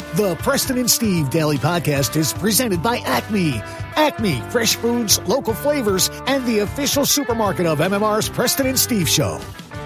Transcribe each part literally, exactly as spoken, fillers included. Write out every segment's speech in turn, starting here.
The Preston and Steve Daily Podcast is presented by Acme. Acme, fresh foods, local flavors, and the official supermarket of M M R's Preston and Steve Show.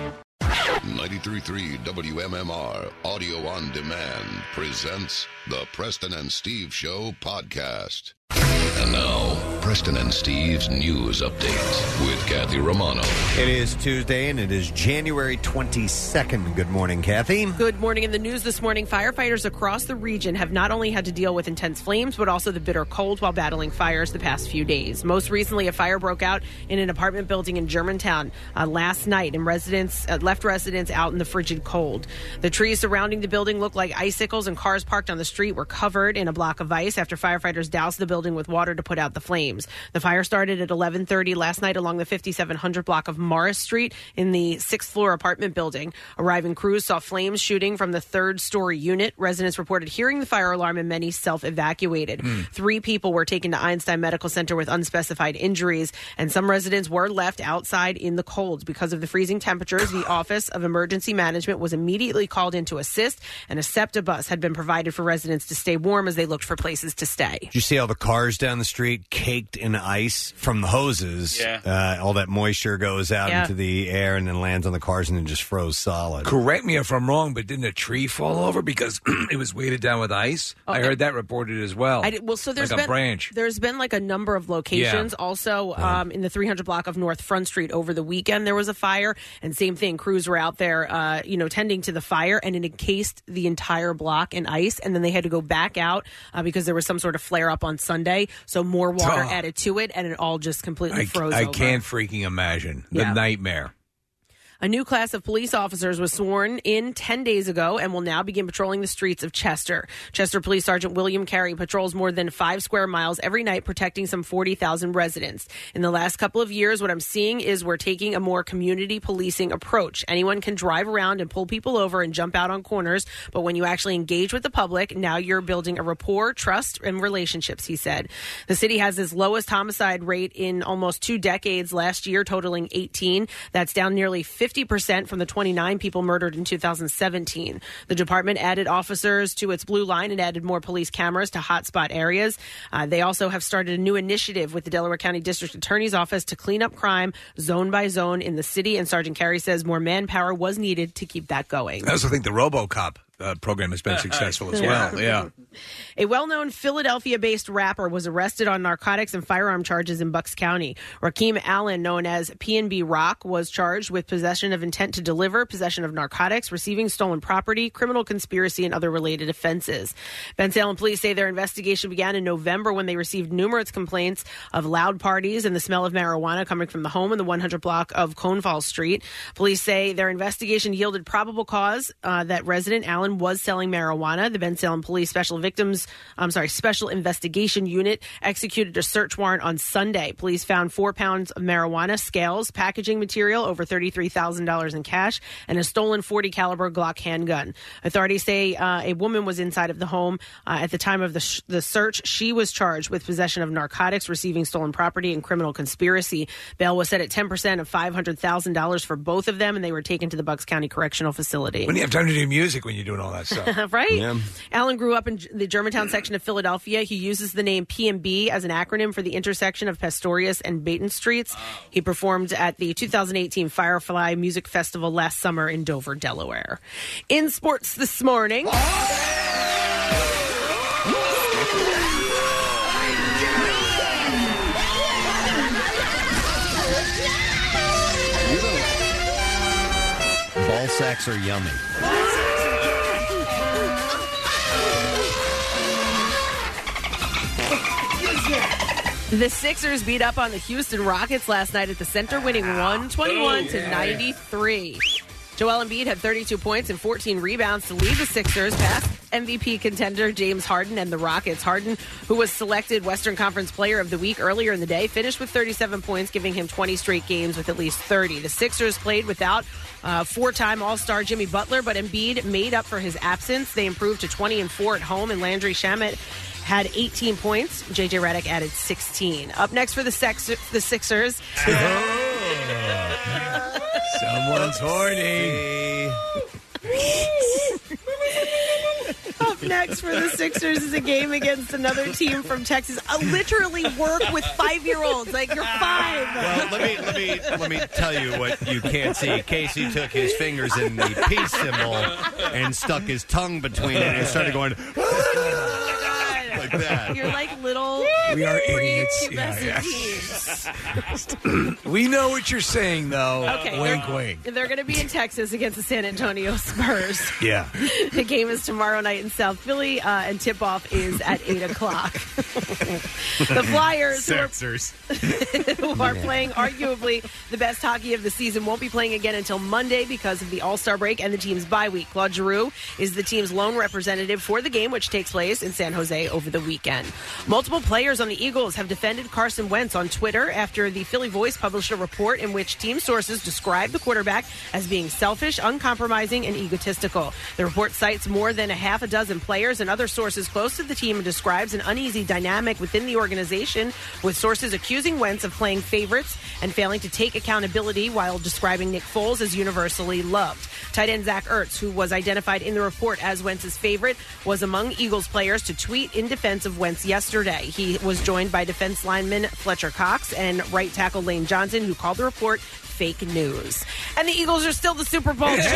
ninety-three point three W M M R Audio on Demand presents the Preston and Steve Show podcast. And now, Preston and Steve's news update with Kathy Romano. It is Tuesday, and it is January twenty-second. Good morning, Kathy. Good morning. In the news this morning, firefighters across the region have not only had to deal with intense flames, but also the bitter cold while battling fires the past few days. Most recently, a fire broke out in an apartment building in Germantown uh, last night, and residents uh, left residents out in the frigid cold. The trees surrounding the building looked like icicles, and cars parked on the street were covered in a block of ice after firefighters doused the building with water to put out the flames. The fire started at eleven thirty last night along the fifty-seven hundred block of Morris Street in the sixth floor apartment building. Arriving crews saw flames shooting from the third story unit. Residents reported hearing the fire alarm, and many self-evacuated. Mm. Three people were taken to Einstein Medical Center with unspecified injuries, and some residents were left outside in the cold. Because of the freezing temperatures, the Office of Emergency Management was immediately called in to assist, and a SEPTA bus had been provided for residents to stay warm as they looked for places to stay. Did you see all the cars down the street caked in ice from the hoses? Yeah. Uh, all that moisture goes out Yeah. into the air and then lands on the cars and then just froze solid. Correct me if I'm wrong, but didn't a tree fall over because it was weighted down with ice? Oh, I heard that reported as well. I did, well, so there's like a been branch. There's been like a number of locations. Yeah. Also, um, in the three hundred block of North Front Street over the weekend, there was a fire, and same thing. Crews were out there, uh, you know, tending to the fire, and it encased the entire block in ice, and then they had to go back out uh, because there was some sort of flare up on Sunday. So more water Oh. added to it, and it all just completely I, froze I over. can't freaking imagine the Yeah. nightmare. A new class of police officers was sworn in ten days ago and will now begin patrolling the streets of Chester. Chester Police Sergeant William Carey patrols more than five square miles every night, protecting some forty thousand residents. In the last couple of years, what I'm seeing is we're taking a more community policing approach. Anyone can drive around and pull people over and jump out on corners, but when you actually engage with the public, now you're building a rapport, trust, and relationships, he said. The city has its lowest homicide rate in almost two decades last year, totaling eighteen. That's down nearly fifty percent from the twenty-nine people murdered in two thousand seventeen. The department added officers to its blue line and added more police cameras to hotspot areas. Uh, they also have started a new initiative with the Delaware County District Attorney's Office to clean up crime zone by zone in the city, and Sergeant Carey says more manpower was needed to keep that going. I also think the RoboCop uh, program has been successful as well. Yeah. A well-known Philadelphia-based rapper was arrested on narcotics and firearm charges in Bucks County. Rakim Allen, known as P N B Rock, was charged with possession of intent to deliver, possession of narcotics, receiving stolen property, criminal conspiracy, and other related offenses. Ben Salem police say their investigation began in November when they received numerous complaints of loud parties and the smell of marijuana coming from the home in the one hundred block of Conefall Street. Police say their investigation yielded probable cause uh, that resident Allen was selling marijuana. The Ben Salem Police Special Victims, I'm sorry, Special Investigation Unit executed a search warrant on Sunday. Police found four pounds of marijuana, scales, packaging material, over thirty-three thousand dollars in cash, and a stolen forty caliber Glock handgun. Authorities say uh, a woman was inside of the home uh, at the time of the, sh- the search. She was charged with possession of narcotics, receiving stolen property, and criminal conspiracy. Bail was set at ten percent of five hundred thousand dollars for both of them, and they were taken to the Bucks County Correctional Facility. When do you have time to do music when you're doing all that stuff? Right? Yeah. Allen grew up in the Germantown section of Philadelphia. He uses the name P and B as an acronym for the intersection of Pastorius and Baton Streets. He performed at the two thousand eighteen Firefly Music Festival last summer in Dover, Delaware. In sports this morning. Ball sacks are yummy. The Sixers beat up on the Houston Rockets last night at the Center, winning one twenty-one to ninety-three. Joel Embiid had thirty-two points and fourteen rebounds to lead the Sixers past M V P contender James Harden and the Rockets. Harden, who was selected Western Conference Player of the Week earlier in the day, finished with thirty-seven points, giving him twenty straight games with at least thirty. The Sixers played without uh, four-time All-Star Jimmy Butler, but Embiid made up for his absence. They improved to twenty and four at home, and Landry Shamet had eighteen points. J J Redick added sixteen. Up next for the, sex- the Sixers. Someone's horny. Up Up next for the Sixers is a game against another team from Texas. I literally work with five-year-olds. Like, you're five. Well, let me let me let me tell you what you can't see. Casey took his fingers in the peace symbol and stuck his tongue between it and started going like that. You're like little We are idiots. prepubescent Yeah, teens. We know what you're saying, though. Okay, Wink, they're, wink. They're going to be in Texas against the San Antonio Spurs. Yeah. The game is tomorrow night in South Philly, uh, and tip-off is at eight o'clock. The Flyers, who are, who are playing arguably the best hockey of the season, won't be playing again until Monday because of the All-Star break and the team's bye week. Claude Giroux is the team's lone representative for the game, which takes place in San Jose over the weekend. Multiple players on the Eagles have defended Carson Wentz on Twitter after the Philly Voice published a report in which team sources described the quarterback as being selfish, uncompromising, and egotistical. The report cites more than a half a dozen players and other sources close to the team and describes an uneasy dynamic within the organization, with sources accusing Wentz of playing favorites and failing to take accountability, while describing Nick Foles as universally loved. Tight end Zach Ertz, who was identified in the report as Wentz's favorite, was among Eagles players to tweet in defense of Wentz yesterday. He was joined by defense lineman Fletcher Cox and right tackle Lane Johnson, who called the report fake news. And the Eagles are still the Super Bowl champs.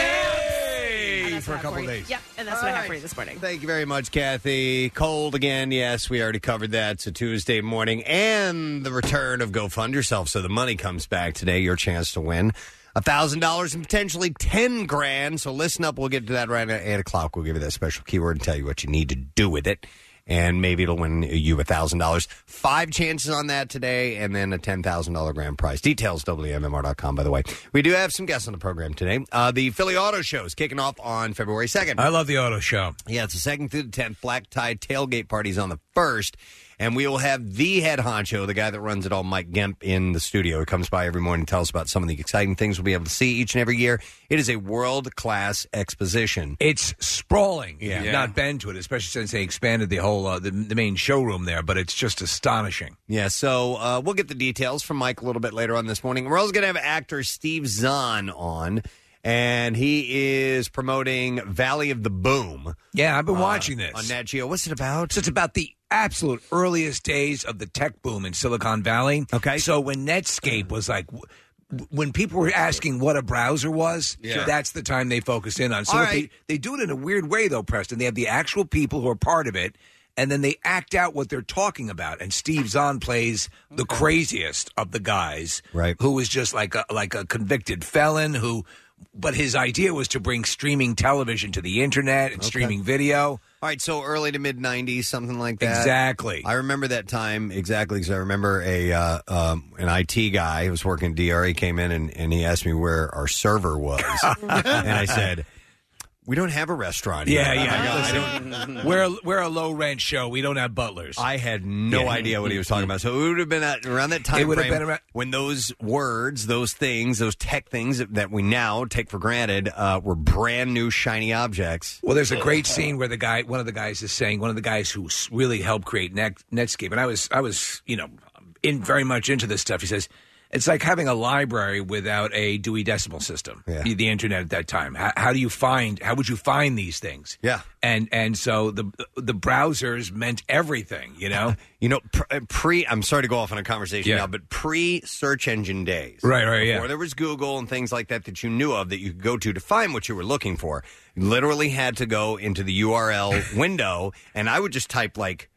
Hey! For a couple you. days. Yep, and that's All what I have right. for you this morning. Thank you very much, Kathy. Cold again. Yes, we already covered that. It's a Tuesday morning. And the return of Go Fund Yourself. So the money comes back today. Your chance to win one thousand dollars and potentially ten grand. So listen up. We'll get to that right at eight o'clock. We'll give you that special keyword and tell you what you need to do with it. And maybe it'll win you one thousand dollars. Five chances on that today, and then a ten thousand dollars grand prize. Details, W M M R dot com, by the way. We do have some guests on the program today. Uh, the Philly Auto Show is kicking off on February second. I love the auto show. Yeah, it's the second through the tenth. Black tie tailgate parties on the first. And we will have the head honcho, the guy that runs it all, Mike Gemp, in the studio. He comes by every morning and tells us about some of the exciting things we'll be able to see each and every year. It is a world-class exposition. It's sprawling. Yeah. You've not been to it, especially since they expanded the whole uh, the, the main showroom there, but it's just astonishing. Yeah, so uh, we'll get the details from Mike a little bit later on this morning. We're also going to have actor Steve Zahn on, and he is promoting Valley of the Boom. Yeah, I've been uh, watching this. on Nat Geo. What's it about? So it's about the absolute earliest days of the tech boom in Silicon Valley. Okay. So when Netscape was like, w- when people were asking what a browser was, Yeah. that's the time they focused in on. So All what right. they, they do it in a weird way, though, Preston. They have the actual people who are part of it, and then they act out what they're talking about. And Steve Zahn plays the craziest of the guys, Right. who was just like a, like a convicted felon who... But his idea was to bring streaming television to the internet and streaming video. All right, so early to mid nineties, something like that. Exactly. I remember that time exactly because I remember a uh, um, an I T guy who was working at D R. He came in and, and he asked me where our server was, and I said, "We don't have a restaurant here." Yeah, yeah. I go, I don't- We're a, we're a low rent show. We don't have butlers. I had no Yeah. idea what he was talking about. So it would have been at, around that time It would have frame been around- when those words, those things, those tech things that, that we now take for granted uh, were brand new shiny objects. Well, there's a great scene where the guy, one of the guys, is saying, one of the guys who s- really helped create Net, Netscape, and I was, I was, you know, in very much into this stuff. He says, it's like having a library without a Dewey Decimal System, Yeah. the, the internet at that time. How, how do you find? How would you find these things? Yeah. and and so the the browsers meant everything. You know, You know, pr- pre, I'm sorry to go off on a conversation Yeah. now, but pre search engine days. Right, right, yeah. Before there was Google and things like that that you knew of that you could go to to find what you were looking for. You literally had to go into the U R L window, and I would just type like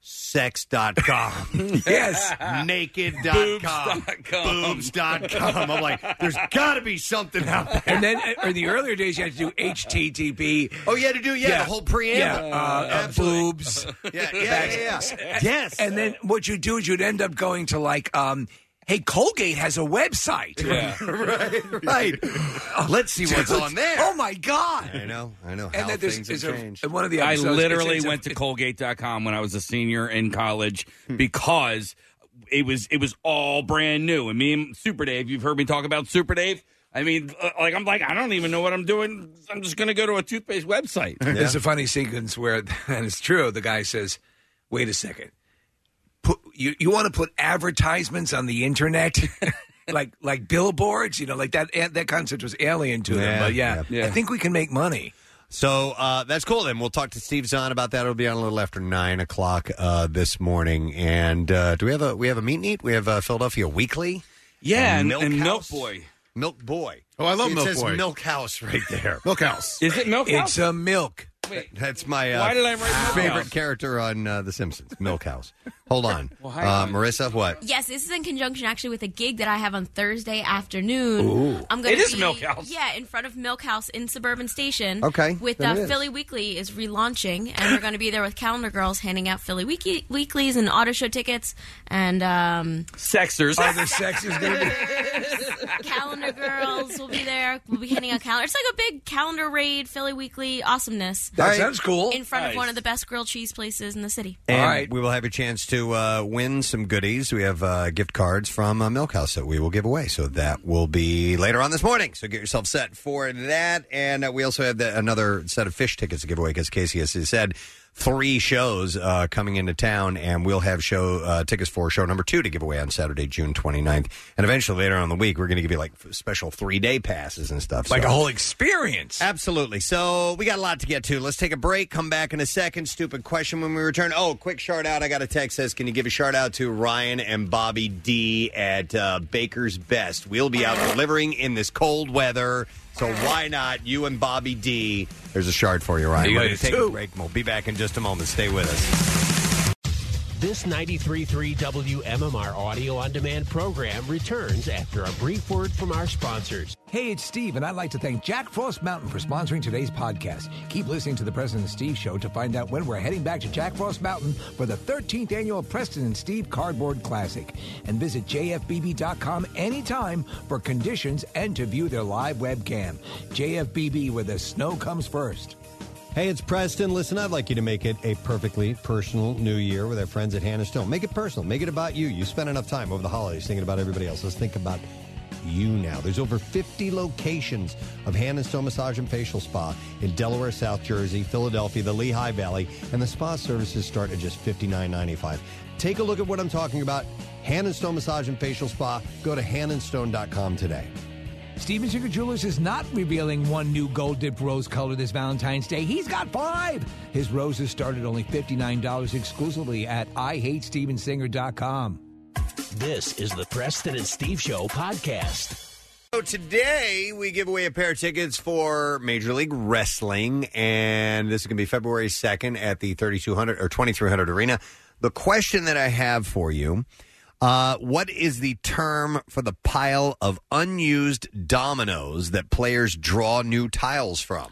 sex dot com. yes. naked dot com. boobs dot com. I'm like, there's got to be something out there. And then, uh, in the earlier days, you had to do H T T P. Oh, you had to do, yeah, the whole preamble. Yeah, uh, uh, Absolutely. boobs. Yeah, yeah, yeah, yeah. Yes. And then what you do is you'd end up going to like, um, hey, Colgate has a website. Yeah. right, right. Let's see what's on there. Oh my God! I know, I know. How And then there's, things there's have a, changed. in one of the I episodes, literally it's- it's a- went to Colgate dot com when I was a senior in college because it was it was all brand new. And me and Super Dave, you've heard me talk about Super Dave. I mean, uh, like I'm like I don't even know what I'm doing. I'm just going to go to a toothpaste website. There's a funny sequence where, and it's true, the guy says, wait a second. Put, you you want to put advertisements on the internet? like like billboards? You know, like that that concept was alien to them. Yeah, But yeah, yeah. I think we can make money. So uh, that's cool. Then we'll talk to Steve Zahn about that. It'll be on a little after nine o'clock uh, this morning. And uh, do we have a we have a meet and eat? We have uh, Philadelphia Weekly. Yeah, and, Milk and Milk House. Boy. Milk Boy. Oh, I love it Milk says Boy. Milk House right there. Milk House. Is it Milk House? It's a milk. Wait, That's my uh, why did I write Milk favorite House? character on uh, The Simpsons. Milk House. Hold on, Well, hang uh, on. Marissa. What? Yes, this is in conjunction actually with a gig that I have on Thursday afternoon. Ooh. I'm going It to is be, Milk House. Yeah, in front of Milk House in Suburban Station. Okay, With then uh, it is. Philly Weekly is relaunching, and we're going to be there with Calendar Girls handing out Philly Weekly, Weeklies and auto show tickets, and um, Sexers. Are the sexes going to be? Calendar Girls will be there. We'll be handing out calendars. It's like a big calendar raid, Philly Weekly awesomeness. That sounds cool. In front Nice. of one of the best grilled cheese places in the city. And All right. we will have a chance to uh, win some goodies. We have uh, gift cards from uh, Milk House that we will give away. So that will be later on this morning. So get yourself set for that. And uh, we also have the, another set of fish tickets to give away because Casey has said three shows uh, coming into town, and we'll have show uh, tickets for show number two to give away on Saturday, June twenty-ninth. And eventually later on in the week, we're going to give you like special three-day passes and stuff. Like So- a whole experience. Absolutely. So we got a lot to get to. Let's take a break. Come back in a second. Stupid question when we return. Oh, quick shout out. I got a text says, can you give a shout out to Ryan and Bobby D at uh, Baker's Best? We'll be out delivering in this cold weather. So why not you and Bobby D? There's a shard for you, Ryan. You We're got going to it, take too. a break. And we'll be back in just a moment. Stay with us. This ninety-three point three W M M R audio on demand program returns after a brief word from our sponsors. Hey, it's Steve, and I'd like to thank Jack Frost Mountain for sponsoring today's podcast. Keep listening to the Preston and Steve Show to find out when we're heading back to Jack Frost Mountain for the thirteenth annual Preston and Steve Cardboard Classic. And visit J F B B dot com anytime for conditions and to view their live webcam. J F B B, where the snow comes first. Hey, it's Preston. Listen, I'd like you to make it a perfectly personal new year with our friends at Hannah Stone. Make it personal. Make it about you. You spent enough time over the holidays thinking about everybody else. Let's think about you now. There's over fifty locations of Hannah Stone Massage and Facial Spa in Delaware, South Jersey, Philadelphia, the Lehigh Valley, and the spa services start at just fifty-nine ninety-five. Take a look at what I'm talking about. Hannah Stone Massage and Facial Spa. Go to hannah stone dot com today. Steven Singer Jewelers is not revealing one new gold-dipped rose color this Valentine's Day. He's got five. His roses start at only fifty-nine dollars exclusively at I hate steven singer dot com. This is the Preston and Steve Show podcast. So today we give away a pair of tickets for Major League Wrestling, and this is going to be February second at the thirty-two hundred or twenty-three hundred Arena. The question that I have for you, uh, what is the term for the pile of unused dominoes that players draw new tiles from?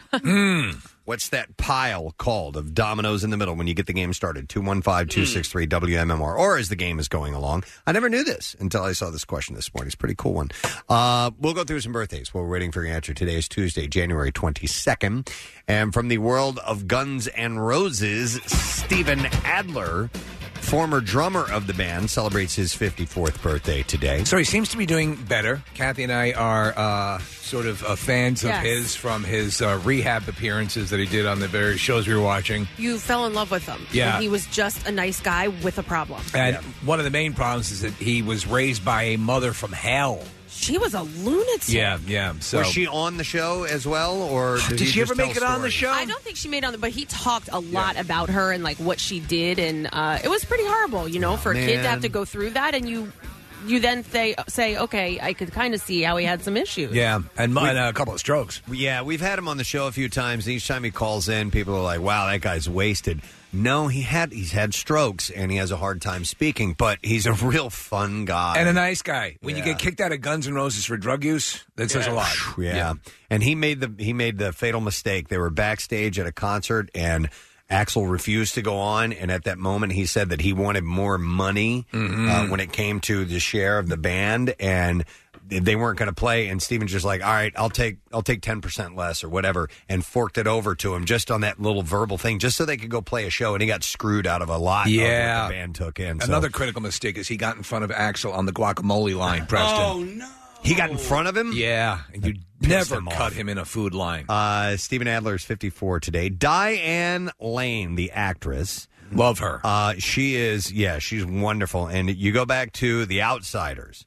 What's that pile called of dominoes in the middle when you get the game started? two one five, two six three, W M M R. Or as the game is going along. I never knew this until I saw this question this morning. It's a pretty cool one. Uh, we'll go through some birthdays while we're waiting for your answer. Today is Tuesday, January twenty-second. And from the world of Guns N' Roses, Steven Adler, former drummer of the band, celebrates his fifty-fourth birthday today. So he seems to be doing better. Kathy and I are uh, sort of uh, fans of Yes. his from his uh, rehab appearances that he did on the various shows we were watching. You fell in love with him. Yeah. And he was just a nice guy with a problem. And one of the main problems is that he was raised by a mother from hell. She was a lunatic. Yeah, yeah. So Was she on the show as well, or did, did he she just ever make it tell on the stories? show? I don't think she made on the, but he talked a lot about her and like what she did, and uh, it was pretty horrible, you know, for a kid to have man. to go through that, and you, you then say, say, okay, I could kind of see how he had some issues. Yeah, and, and a couple of strokes. Yeah, we've had him on the show a few times. And each time he calls in, people are like, "Wow, that guy's wasted." No, he had he's had strokes and he has a hard time speaking, but he's a real fun guy And a nice guy. When you Yeah. get kicked out of Guns N' Roses for drug use, that says a lot. Yeah. And he made the he made the fatal mistake. They were backstage at a concert and Axl refused to go on, and at that moment he said that he wanted more money uh, when it came to the share of the band, and they weren't going to play. And Steven's just like, all right, I'll take I'll take ten percent less or whatever, and forked it over to him just on that little verbal thing, just so they could go play a show. And he got screwed out of a lot Yeah. of what the band took in. So Another critical mistake is he got in front of Axl on the guacamole line, Preston. Oh, no. he got in front of him? Yeah, and you pissed never him cut off. him in a food line. Uh, Steven Adler is fifty-four today. Diane Lane, the actress. Love her. Uh, she is, yeah, she's wonderful. And you go back to The Outsiders.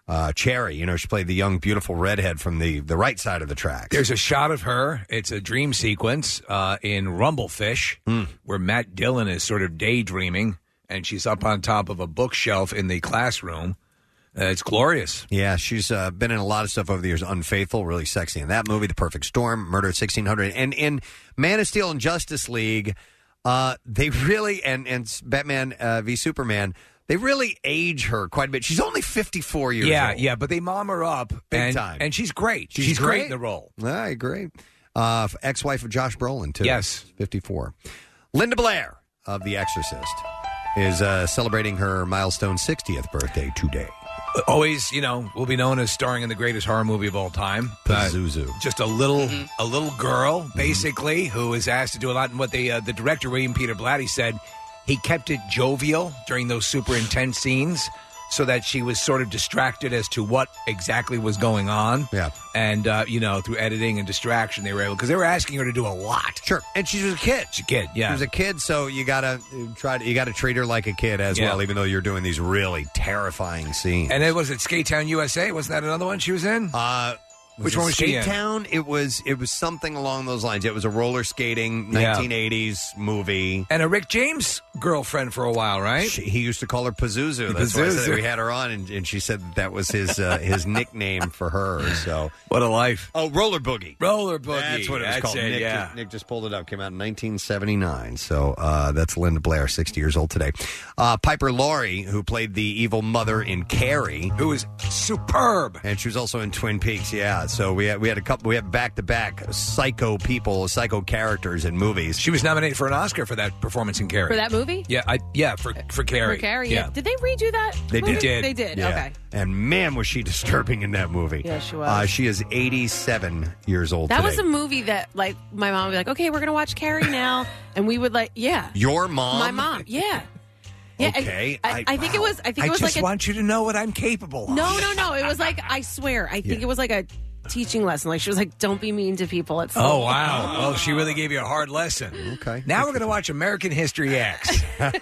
uh, Cherry. You know, she played the young, beautiful redhead from the, the right side of the track. There's a shot of her. It's a dream sequence uh, in Rumblefish Mm. where Matt Dillon is sort of daydreaming, and she's up on top of a bookshelf in the classroom. Uh, it's glorious. Yeah, she's uh, been in a lot of stuff over the years. Unfaithful, really sexy in that movie. The Perfect Storm, Murder at sixteen hundred. And in Man of Steel and Justice League, uh, they really, and, and Batman uh, v Superman, they really age her quite a bit. She's only fifty-four years yeah, old. Yeah, but they mom her up. Big and, time. And she's great. She's She's, great. great in the role. I agree. Uh, ex-wife of Josh Brolin, too. Yes. fifty-four. Linda Blair of The Exorcist is uh, celebrating her milestone sixtieth birthday today. Always, you know, will be known as starring in the greatest horror movie of all time. Pazuzu. Uh, just a little, a little girl, basically, who was asked to do a lot. And what the uh, the director William Peter Blatty said, he kept it jovial during those super intense scenes, so that she was sort of distracted as to what exactly was going on. Yeah, and uh, you know, through editing and distraction, they were able, because they were asking her to do a lot. Sure, and she was a kid. She's a kid. Yeah, She was a kid, so you gotta try to you gotta treat her like a kid as Yeah. well, even though you're doing these really terrifying scenes. And it was at Skate Town U S A. Wasn't that another one she was in? Uh, Which it one was she in? Town? It was it was something along those lines. It was a roller skating Yeah. nineteen eighties movie. And a Rick James girlfriend for a while, right? She, he used to call her Pazuzu. That's why I said Pazuzu. we had her on, and, and she said that, that was his uh, his nickname for her. So what a life! Oh, Roller Boogie. Roller Boogie. That's what it was That's called. it, Nick, yeah. just, Nick just pulled it up. Came out in nineteen seventy-nine. So uh, that's Linda Blair, sixty years old today. Uh, Piper Laurie, who played the evil mother in Carrie, who was superb, and she was also in Twin Peaks. Yeah. So we had we had a couple. We have back to back psycho people, psycho characters in movies. She was nominated for an Oscar for that performance in Carrie. For that movie? Yeah, I, yeah, for for Carrie. For Carrie, yeah. yeah. Did they redo that? They movie? did. They did. Yeah. Okay. And man, was she disturbing in that movie. Yeah, she was. Uh, she is eighty-seven years old That today. was a movie that, like, my mom would be like, "Okay, we're gonna watch Carrie now," and we would like, yeah, Your mom? my mom, yeah, yeah. and Okay, I, I, I- think it was. I think I it was just like a, want you to know what I'm capable of. no, no, no. It was like, I swear, I think Yeah. it was like a teaching lesson. Like she was like, "Don't be mean to people at school." Oh, wow. Oh, she really gave you a hard lesson. Okay. Now we're going to watch American History X.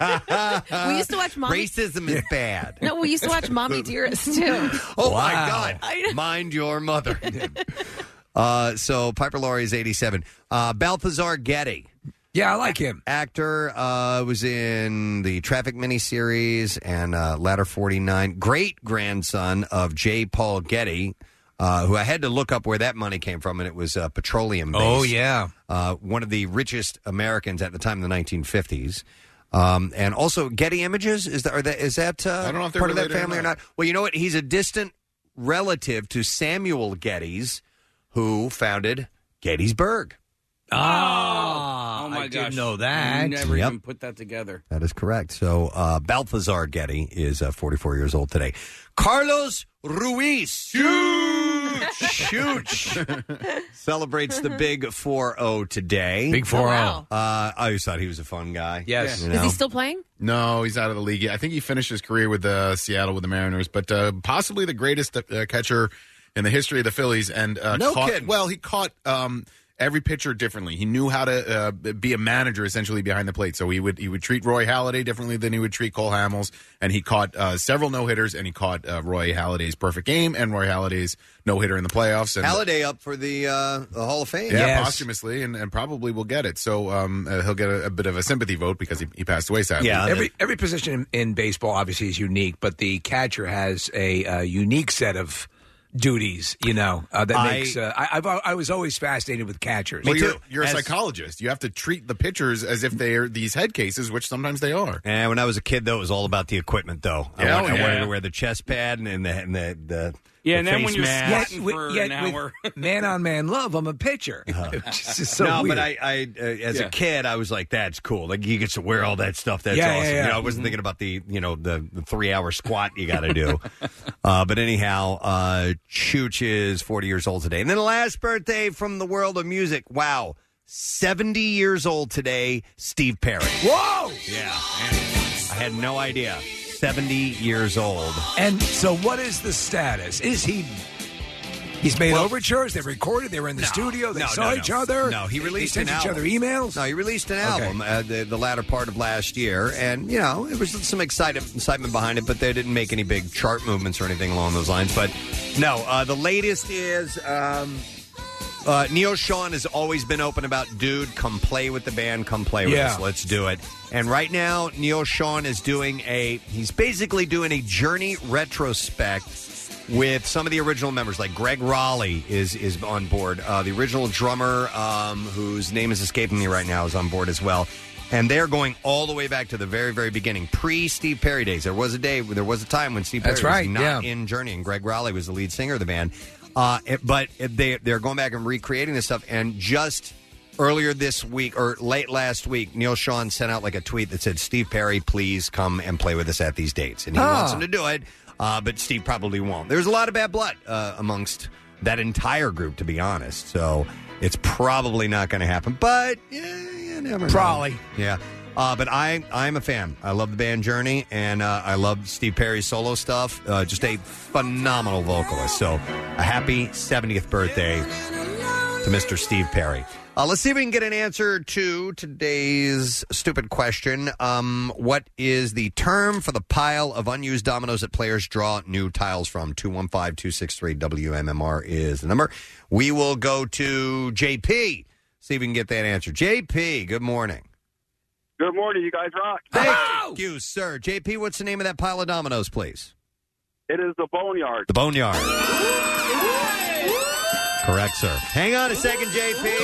We used to watch Mommy. Racism is bad. No, we used to watch Mommy Dearest too. Oh my Wow. God! I know. Mind your mother. uh, so Piper Laurie is eighty-seven. Uh, Balthazar Getty, Yeah, I like him. actor, uh, was in the Traffic miniseries and uh, Ladder forty-nine. Great grandson of J. Paul Getty, uh, who I had to look up where that money came from, and it was uh, petroleum based. Oh, yeah. Uh, one of the richest Americans at the time in the nineteen fifties. Um, and also Getty Images, is that, are that, is that uh, I don't know if they're part of that related or family or not. not? Well, you know what? He's a distant relative to Samuel Getty's, who founded Gettysburg. Oh, Oh, my I gosh. didn't know that. Never Yep. even put that together. That is correct. So uh, Balthazar Getty is uh, forty-four years old today. Carlos Ruiz. Huge. Celebrates the big four oh today. Big four oh. wow. Uh, I always thought he was a fun guy. Yes. You Is know? he still playing? No, he's out of the league. I think he finished his career with uh, Seattle with the Mariners, but uh, possibly the greatest uh, catcher in the history of the Phillies. And uh, No caught, kidding. Well, he caught um, every pitcher differently. He knew how to uh, be a manager essentially behind the plate. So he would he would treat Roy Halladay differently than he would treat Cole Hamels. And he caught uh, several no hitters, and he caught uh, Roy Halladay's perfect game and Roy Halladay's no hitter in the playoffs. And Halladay up for the, uh, the Hall of Fame. yeah, Yes. posthumously, and, and probably will get it. So um, uh, he'll get a, a bit of a sympathy vote because he, he passed away sadly. Yeah. Every every position in, in baseball obviously is unique, but the catcher has a, uh unique set of duties. You know uh, that I- makes. Uh, I, I've I was always fascinated with catchers. Well, Me you're, too. you're a As- psychologist. You have to treat the pitchers as if they're these head cases, which sometimes they are. And when I was a kid, though, it was all about the equipment, though. I, Yeah, want- I yeah. wanted to wear the chest pad and the and the, the Yeah, the and then face when you're mask. squatting with- for yet an with hour. man on man love, I'm a pitcher. It's just so no, weird. but I, I uh, as Yeah. a kid, I was like, "That's cool." Like he gets to wear all that stuff. That's Yeah, yeah, awesome. yeah. You know, I wasn't thinking about the, you know, the, the three hour squat you got to do. uh, but anyhow, uh, Chooch is forty years old today, and then the last birthday from the world of music. Wow, seventy years old today. Steve Perry. Whoa! Yeah, I had no idea. seventy years old. And so, what is the status? Is he He's made Well- overtures. They recorded. They were in the studio. They no, saw no, each no. other. No, he They- released they sent an each album. other emails. No, he released an Okay. album uh, the, the latter part of last year, and you know it was some excitement excitement behind it, but they didn't make any big chart movements or anything along those lines. But no, uh, the latest is. Um, Uh, Neil Sean has always been open about, dude, come play with the band, come play with Yeah. us, let's do it. And right now, Neil Sean is doing a, he's basically doing a Journey retrospect with some of the original members, like Greg Raleigh is is on board. Uh, the original drummer, um, whose name is escaping me right now, is on board as well. And they're going all the way back to the very, very beginning, pre-Steve Perry days. There was a day, there was a time when Steve Perry That's right, was not yeah. in Journey, and Greg Raleigh was the lead singer of the band. Uh, it- but they, they're going back and recreating this stuff. And just earlier this week, or late last week, Neil Sean sent out like a tweet that said, Steve Perry, please come and play with us at these dates. And he Ah. wants him to do it, uh, but Steve probably won't. There's a lot of bad blood uh, amongst that entire group, to be honest. So it's probably not going to happen. But yeah, you never know. Probably. Yeah. Uh, but I, I'm a fan. I love the band Journey, and uh, I love Steve Perry's solo stuff. Uh, just a phenomenal vocalist. So a happy seventieth birthday to Mister Steve Perry. Uh, let's see if we can get an answer to today's stupid question. Um, what is the term for the pile of unused dominoes that players draw new tiles from? two one five, two six three, W M M R is the number. We will go to J P, see if we can get that answer. J P, good morning. Good morning, you guys rock. Thank you, sir. J P, what's the name of that pile of dominoes, please? It is the Boneyard. The Boneyard. Correct, sir. Hang on a second, J P.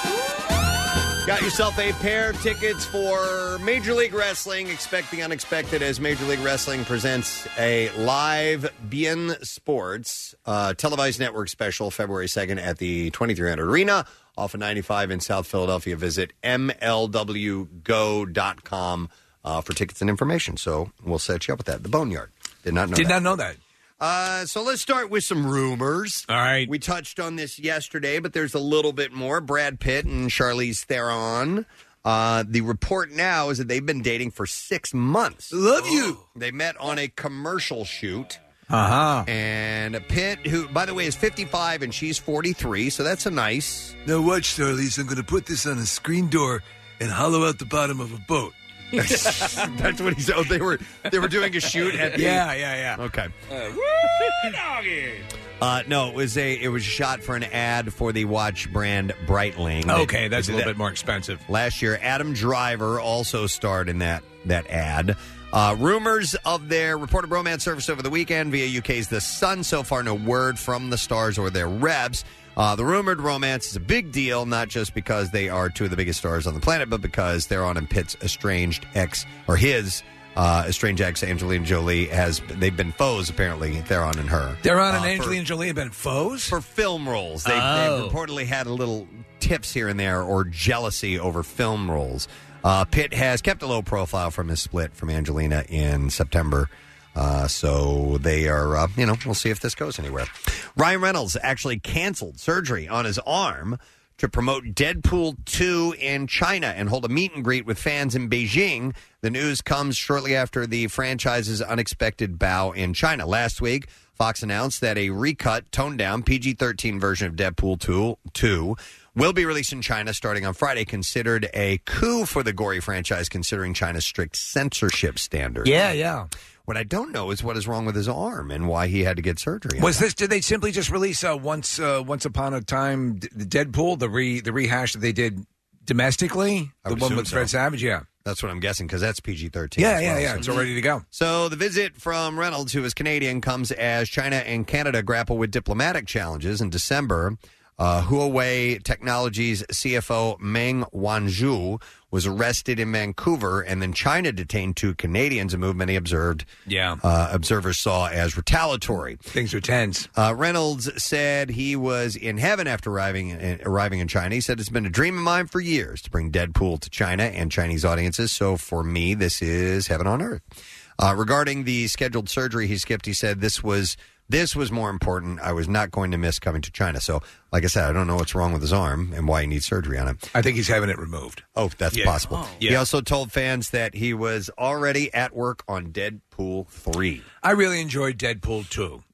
Got yourself a pair of tickets for Major League Wrestling. Expect the unexpected as Major League Wrestling presents a live B N Sports uh, televised network special February second at the twenty-three hundred Arena off of ninety-five in South Philadelphia. Visit M L W go dot com uh, for tickets and information. So we'll set you up with that. The Boneyard. Did not know Did that. not know that. Uh, so let's start with some rumors. All right. We touched on this yesterday, but there's a little bit more. Brad Pitt and Charlize Theron. Uh, the report now is that they've been dating for six months. Love you. They met on a commercial shoot. Uh-huh. And Pitt, who, by the way, is fifty-five and she's forty-three, so that's a nice... Now watch, Charlize. I'm going to put this on a screen door and hollow out the bottom of a boat. That's what he said. Oh, they were they were doing a shoot at the... Yeah, yeah, yeah. Okay. Uh, woo, doggy. Uh, no, it was a it was shot for an ad for the watch brand Breitling. Okay, that's They a did little that bit more expensive. Last year, Adam Driver also starred in that that ad. Uh, rumors of their reported romance surfaced over the weekend via U K's The Sun. So far, no word from the stars or their reps. Uh, the rumored romance is a big deal, not just because they are two of the biggest stars on the planet, but because Theron and Pitt's estranged ex, or his uh, estranged ex, Angelina Jolie, has they've been foes apparently. Theron and her. Theron and Uh, for- Angelina Jolie have been foes? for film roles. They, Oh. they reportedly had a little tips here and there or jealousy over film roles. Uh, Pitt has kept a low profile from his split from Angelina in September. Uh, so they are, uh, you know, we'll see if this goes anywhere. Ryan Reynolds actually canceled surgery on his arm to promote Deadpool two in China and hold a meet and greet with fans in Beijing. The news comes shortly after the franchise's unexpected bow in China. Last week, Fox announced that a recut, toned down P G thirteen version of Deadpool two will be released in China starting on Friday, considered a coup for the gory franchise considering China's strict censorship standards. Yeah, yeah. What I don't know is what is wrong with his arm and why he had to get surgery. on Was that. this? Did they simply just release uh, once? Uh, once upon a time, D- the Deadpool, the re the rehash that they did domestically, I the would one assume with so. Fred Savage. Yeah, That's what I'm guessing, because that's P G thirteen. yeah, as yeah, well, yeah. so- It's all ready to go. So the visit from Reynolds, who is Canadian, comes as China and Canada grapple with diplomatic challenges. In December, uh, Huawei Technologies C F O Meng Wanzhou was arrested in Vancouver, and then China detained two Canadians, a move many observed Yeah, uh, observers saw as retaliatory. things are tense. Uh, Reynolds said he was in heaven after arriving in, arriving in China. He said, it's been a dream of mine for years to bring Deadpool to China and Chinese audiences. So for me, this is heaven on earth. Uh, regarding the scheduled surgery he skipped, he said this was this was more important. I was not going to miss coming to China. So, like I said, I don't know what's wrong with his arm and why he needs surgery on it. I think he's having it removed. Oh, that's Yeah. possible. Oh. He Yeah. also told fans that he was already at work on Deadpool three. I really enjoyed Deadpool two.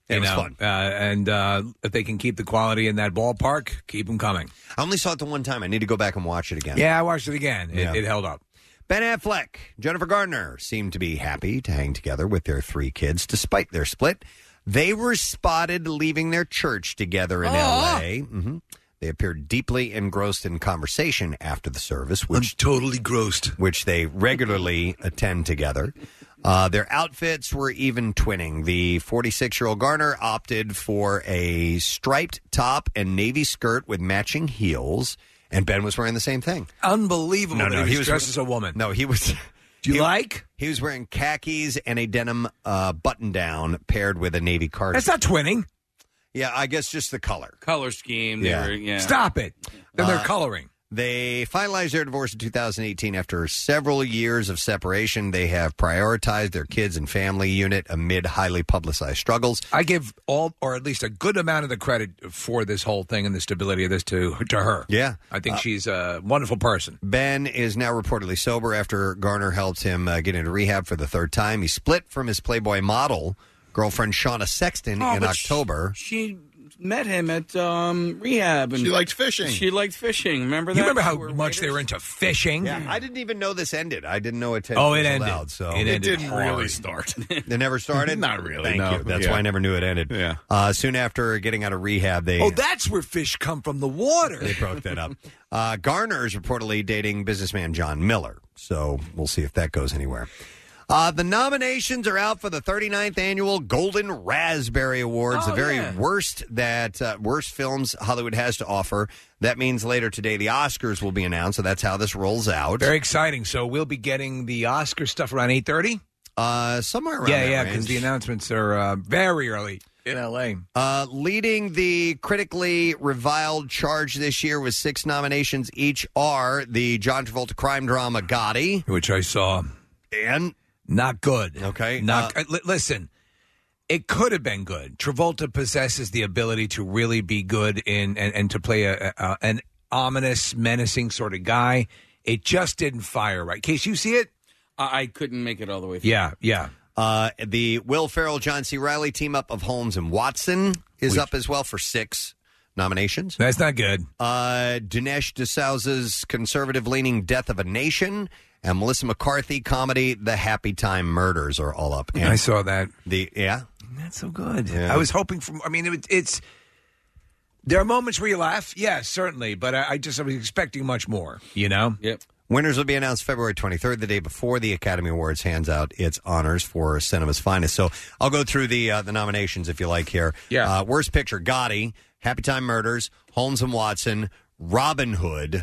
It you was know, fun. Uh, and uh, if they can keep the quality in that ballpark, keep them coming. I only saw it the one time. I need to go back and watch it again. Yeah, I watched it again. It, Yeah. it held up. Ben Affleck, Jennifer Gardner seemed to be happy to hang together with their three kids despite their split. They were spotted leaving their church together in L A. Mm-hmm. They appeared deeply engrossed in conversation after the service, which I'm totally grossed. which they regularly attend together. Uh, their outfits were even twinning. The forty-six-year-old Garner opted for a striped top and navy skirt with matching heels, and Ben was wearing the same thing. Unbelievable. No, that no, he he was was dressed as a woman. No, he was. Do you he- like? He was wearing khakis and a denim uh, button-down paired with a navy cardigan. That's not twinning. Yeah, I guess just the color. Color scheme. They Yeah. were, yeah. Stop it. Then they're Uh, coloring. They finalized their divorce in two thousand eighteen after several years of separation. They have prioritized their kids and family unit amid highly publicized struggles. I give all, or at least a good amount of the credit for this whole thing and the stability of this to to her. Yeah. I think Uh, she's a wonderful person. Ben is now reportedly sober after Garner helped him uh, get into rehab for the third time. He split from his Playboy model girlfriend Shauna Sexton Oh, in but sh- October. She met him at um, rehab. And She liked fishing. She liked fishing. Remember that? You remember how They were much they waiters? were into fishing? Yeah, I didn't even know this ended. I didn't know it. had Oh, it fizzled ended. Out, so It It ended didn't hard. really start. It never started. Not really, Thank no. you. That's Yeah. why I never knew it ended. Yeah. Uh, soon after getting out of rehab, they Oh, that's where fish come from, the water. they broke that up. Uh, Garner is reportedly dating businessman John Miller, so we'll see if that goes anywhere. Uh, the nominations are out for the thirty-ninth annual Golden Raspberry Awards, Oh, the very yeah. worst that uh, worst films Hollywood has to offer. That means later today the Oscars will be announced, so that's how this rolls out. Very exciting. So we'll be getting the Oscar stuff around eight thirty? Uh, somewhere around Yeah, that yeah, range. because the announcements are uh, very early in L A. Uh, leading the critically reviled charge this year with six nominations each are the John Travolta crime drama Gotti. Which I saw. And Not good. Okay. Not Uh, uh, li- listen. It could have been good. Travolta possesses the ability to really be good in and, and to play a, a an ominous, menacing sort of guy. It just didn't fire right. Case, you see it? I, I couldn't make it all the way through. Yeah, yeah. Uh, the Will Ferrell, John C. Reilly team up of Holmes and Watson is Which- up as well for six nominations. That's not good. Uh, Dinesh D'Souza's conservative-leaning Death of a Nation and Melissa McCarthy comedy The Happy Time Murders are all up. And I saw that. the yeah, That's so good. Yeah. I was hoping for. I mean, it, it's. There are moments where you laugh, yes, certainly, but I, I just I was expecting much more. You know. Yep. Winners will be announced February twenty-third, the day before the Academy Awards hands out its honors for cinema's finest. So I'll go through the uh, the nominations if you like here. Yeah. Uh, Worst Picture: Gotti, Happy Time Murders, Holmes and Watson, Robin Hood,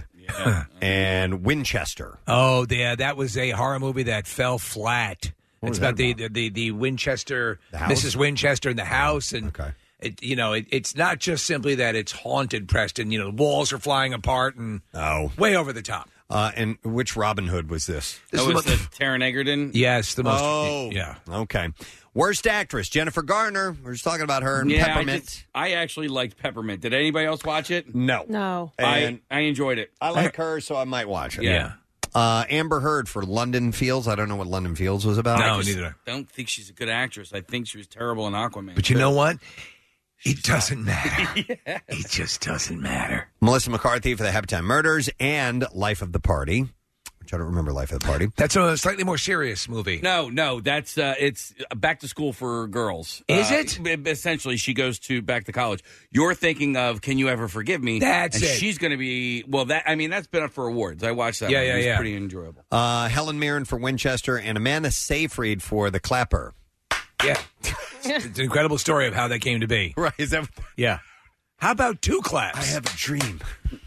and Winchester. Oh, yeah, that was a horror movie that fell flat. What It's was that about the, the the the Winchester, The house? Missus Winchester in the house, and Okay. it, you know, it, it's not just simply that it's haunted. Preston, you know, the walls are flying apart and Oh. way over the top. Uh, and which Robin Hood was this? This That is was the- the Taron Egerton. Yes, the most. Oh, yeah. Okay. Worst actress: Jennifer Garner. We're just talking about her. And Yeah, I, Peppermint. just- I actually liked Peppermint. Did anybody else watch it? No, No. And I I enjoyed it. I like her, so I might watch it. Yeah. Uh, Amber Heard for London Fields. I don't know what London Fields was about. No, I just neither. don't think she's a good actress. I think she was terrible in Aquaman. But you know what? It doesn't matter. It just doesn't matter. Melissa McCarthy for the Happy Time Murders and Life of the Party, which I don't remember Life of the Party. That's a slightly more serious movie. No, no, that's uh, it's back to school for girls. Is Uh, it? b- Essentially, she goes to back to college. You're thinking of Can You Ever Forgive Me? That's and it. She's going to be well. That I mean, that's been up for awards. I watched that. Yeah, one. yeah, it was yeah. pretty enjoyable. Uh, Helen Mirren for Winchester and Amanda Seyfried for The Clapper. Yeah. It's an incredible story of how that came to be. Right? Is that? Yeah. How about two claps? I have a dream.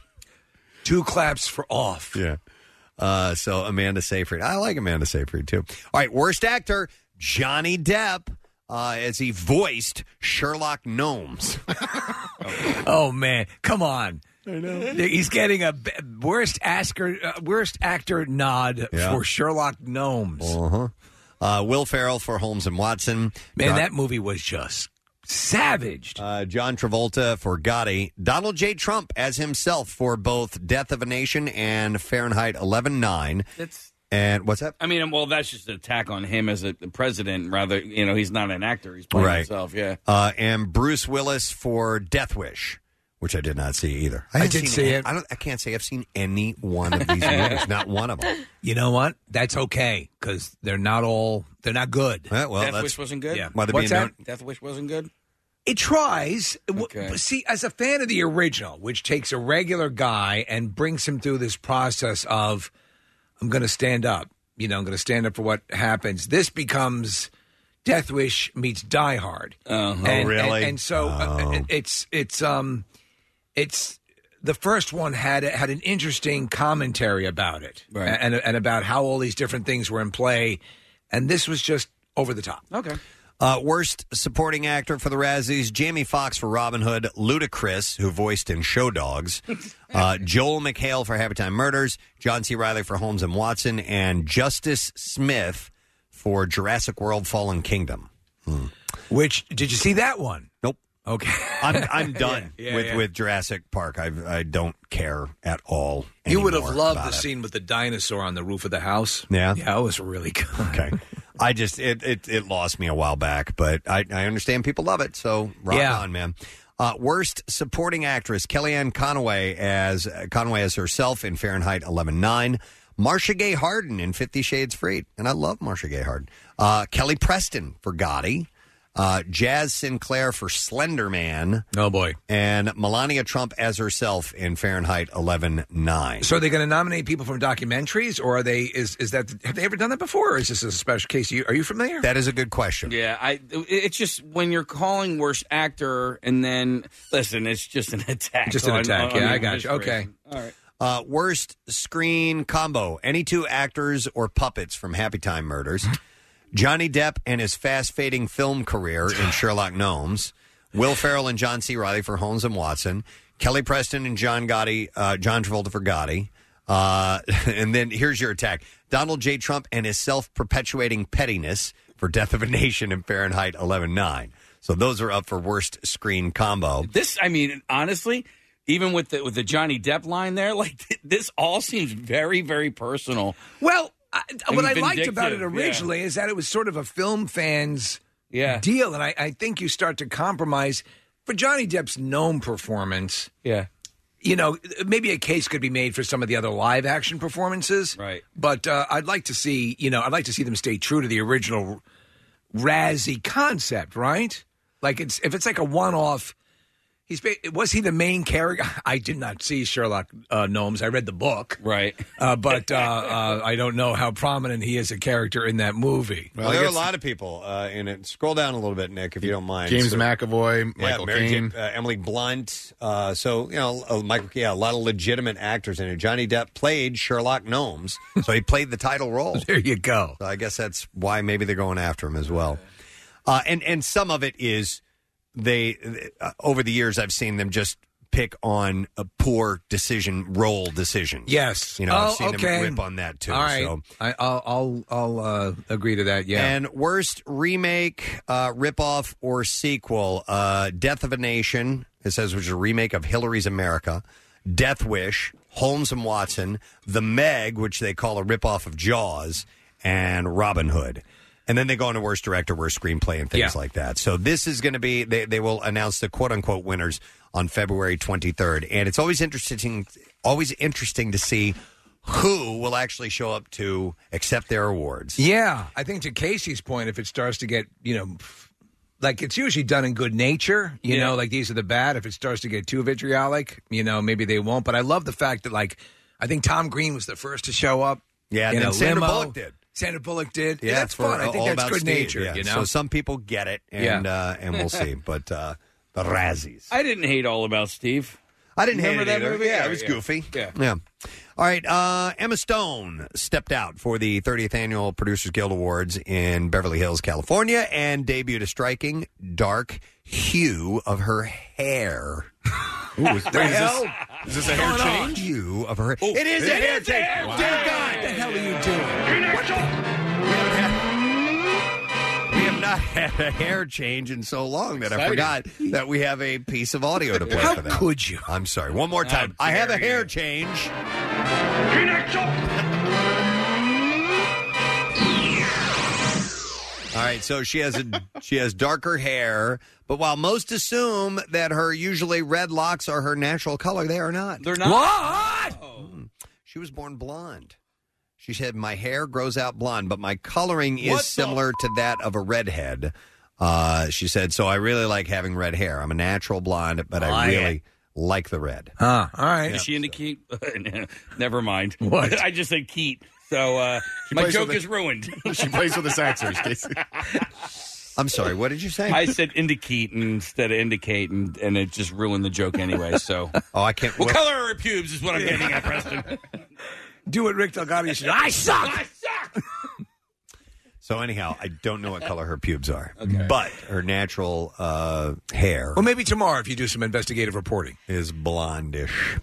Two claps for off. Yeah. Uh, so Amanda Seyfried. I like Amanda Seyfried too. All right. Worst actor: Johnny Depp. Uh, as he voiced Sherlock Gnomes. Oh man, come on! I know he's getting a b- worst actor uh, worst actor nod Yeah. for Sherlock Gnomes. Uh-huh. Uh, Will Ferrell for Holmes and Watson. Man, John, that movie was just savaged. uh, John Travolta for Gotti. Donald J. Trump as himself for both Death of a Nation and Fahrenheit eleven nine. That's And what's that? I mean, well, that's just an attack on him as a president. Rather, you know, he's not an actor; he's playing Right. himself. Yeah. Uh, and Bruce Willis for Death Wish, which I did not see either. I haven't did seen see any- it. I don't. I can't say I've seen any one of these movies. Not one of them. You know what? That's okay because they're not all they're not good. well, Death that's- Wish wasn't good. Yeah. Why they're What's being that? known- Death Wish wasn't good. It tries. W- Okay. See, as a fan of the original, which takes a regular guy and brings him through this process of, I'm going to stand up. You know, I'm going to stand up for what happens. This becomes Death Wish meets Die Hard. Uh-huh. And, Oh, really? And, and so uh, Oh. it- it's it's um it's the first one had had an interesting commentary about it, Right. and and about how all these different things were in play, and this was just over the top. Okay. Uh, worst supporting actor for the Razzies: Jamie Foxx for Robin Hood, Ludacris, who voiced in Show Dogs, uh, Joel McHale for Happy Time Murders, John C. Reilly for Holmes and Watson, and Justice Smith for Jurassic World: Fallen Kingdom. Hmm. Which did you see that one? Nope. Okay, I'm I'm done Yeah, yeah, with yeah. with Jurassic Park. I I don't care at all. You would have anymore loved the about it. scene with the dinosaur on the roof of the house. Yeah? yeah, it was really good. Okay. I just it, it it lost me a while back, but I, I understand people love it. So rock Yeah. on, man. Uh, worst supporting actress: Kellyanne Conway as uh, Conway as herself in Fahrenheit eleven nine. Marcia Gay Harden in Fifty Shades Freed, and I love Marcia Gay Harden. Uh, Kelly Preston for Gotti. Uh, Jazz Sinclair for Slender Man. Oh boy! And Melania Trump as herself in Fahrenheit eleven nine. So are they going to nominate people from documentaries, or are they? Is is that have they ever done that before, or is this a special case? You, are you familiar? That is a good question. Yeah, I. It's just when you're calling worst actor, and then listen, it's just an attack. Just an on- attack. on Yeah, the I got you. Okay. administration. All right. Uh, worst screen combo: any two actors or puppets from Happy Time Murders. Johnny Depp and his fast-fading film career in Sherlock Gnomes. Will Ferrell and John C. Reilly for Holmes and Watson. Kelly Preston and John Gotti, uh, John Travolta for Gotti. Uh, and then here's your attack: Donald J. Trump and his self-perpetuating pettiness for Death of a Nation in Fahrenheit eleven nine. So those are up for worst screen combo. This, I mean, honestly, even with the with the Johnny Depp line there, like this all seems very, very personal. Well, I, And what I liked about it vindictive, yeah. originally is that it was sort of a film fans Yeah. deal, and I, I think you start to compromise for Johnny Depp's gnome performance. Yeah. You know, maybe a case could be made for some of the other live action performances, Right. But uh, I'd like to see, you know, I'd like to see them stay true to the original Razzie concept, right? Like it's if it's like a one-off. He's ba- was he the main character? I did not see Sherlock uh, Gnomes. I read the book, right? Uh, but uh, uh, I don't know how prominent he is a character in that movie. Well, there are a lot of people uh, in it. Scroll down a little bit, Nick, if you don't mind. James So- McAvoy, Yeah, Michael Mary Caine. J- uh, Emily Blunt. Uh, so you know, uh, Michael. Yeah, a lot of legitimate actors in it. Johnny Depp played Sherlock Gnomes, so he played the title role. There you go. So I guess that's why maybe they're going after him as well. Uh, and and some of it is they uh, over the years I've seen them just pick on a poor decision role decisions. Yes, you know, oh, I've seen okay. them rip on that too. All right, So. I, I'll I'll, I'll uh, agree to that. Yeah, And worst remake, uh, ripoff, or sequel: uh, Death of a Nation. It says which is a remake of Hillary's America. Death Wish, Holmes and Watson, The Meg, which they call a ripoff of Jaws, and Robin Hood. And then they go into worst director, worst screenplay, and things Yeah. like that. So this is going to be, they, they will announce the quote-unquote winners on February twenty-third. And it's always interesting, always interesting to see who will actually show up to accept their awards. yeah. I think to Casey's point, if it starts to get you know, like it's usually done in good nature, you Yeah. know, like these are the bad. If it starts to get too vitriolic, you know, maybe they won't. But I love the fact that like I think Tom Green was the first to show up. Yeah, in and a then Sandra limo. Bullock did. Sandra Bullock did. Yeah, that's for fun. I All think that's About good Steve, nature. yeah. You know, So some people get it, and Yeah. uh, and we'll see. But uh, the Razzies. I didn't hate All About Steve. I didn't Remember hate it that either. movie? Yeah, Yeah, it was yeah. goofy. Yeah. Yeah. All right. Uh, Emma Stone stepped out for the thirtieth Annual Producers Guild Awards in Beverly Hills, California, and debuted a striking dark hue of her hair. Ooh, is, The wait, is hell? this, is this a hair change? Hue of her. Oh, it is a it hair is a change. hair Dear change. God, what the hell are you doing? What the- we have not had a hair change in so long that I Exciting. forgot that we have a piece of audio to play How for that. could you? I'm sorry. One more time. I have a hair change. All right, so she has a she has darker hair, but while most assume that her usually red locks are her natural color, they are not. They're not. What? Mm. She was born blonde. She said, "My hair grows out blonde, but my coloring is What similar to that of a redhead." Uh, she said, "So I really like having red hair. I'm a natural blonde, but I Like really it. like the red." Huh. All right. Is she into Keat? Never mind. What? I just said Keat. So uh, my plays joke with is ruined. She plays with the Saxers, Casey. I'm sorry, what did you say? I said indicate instead of indicate, and, and it just ruined the joke anyway. So, oh, I can't. What, what- color are her pubes is what I'm getting at, Preston. Do what Rick Delgado used to do. I suck! I suck! So anyhow, I don't know what color her pubes are, but her natural uh, hair Well, maybe tomorrow if you do some investigative reporting. is blondish.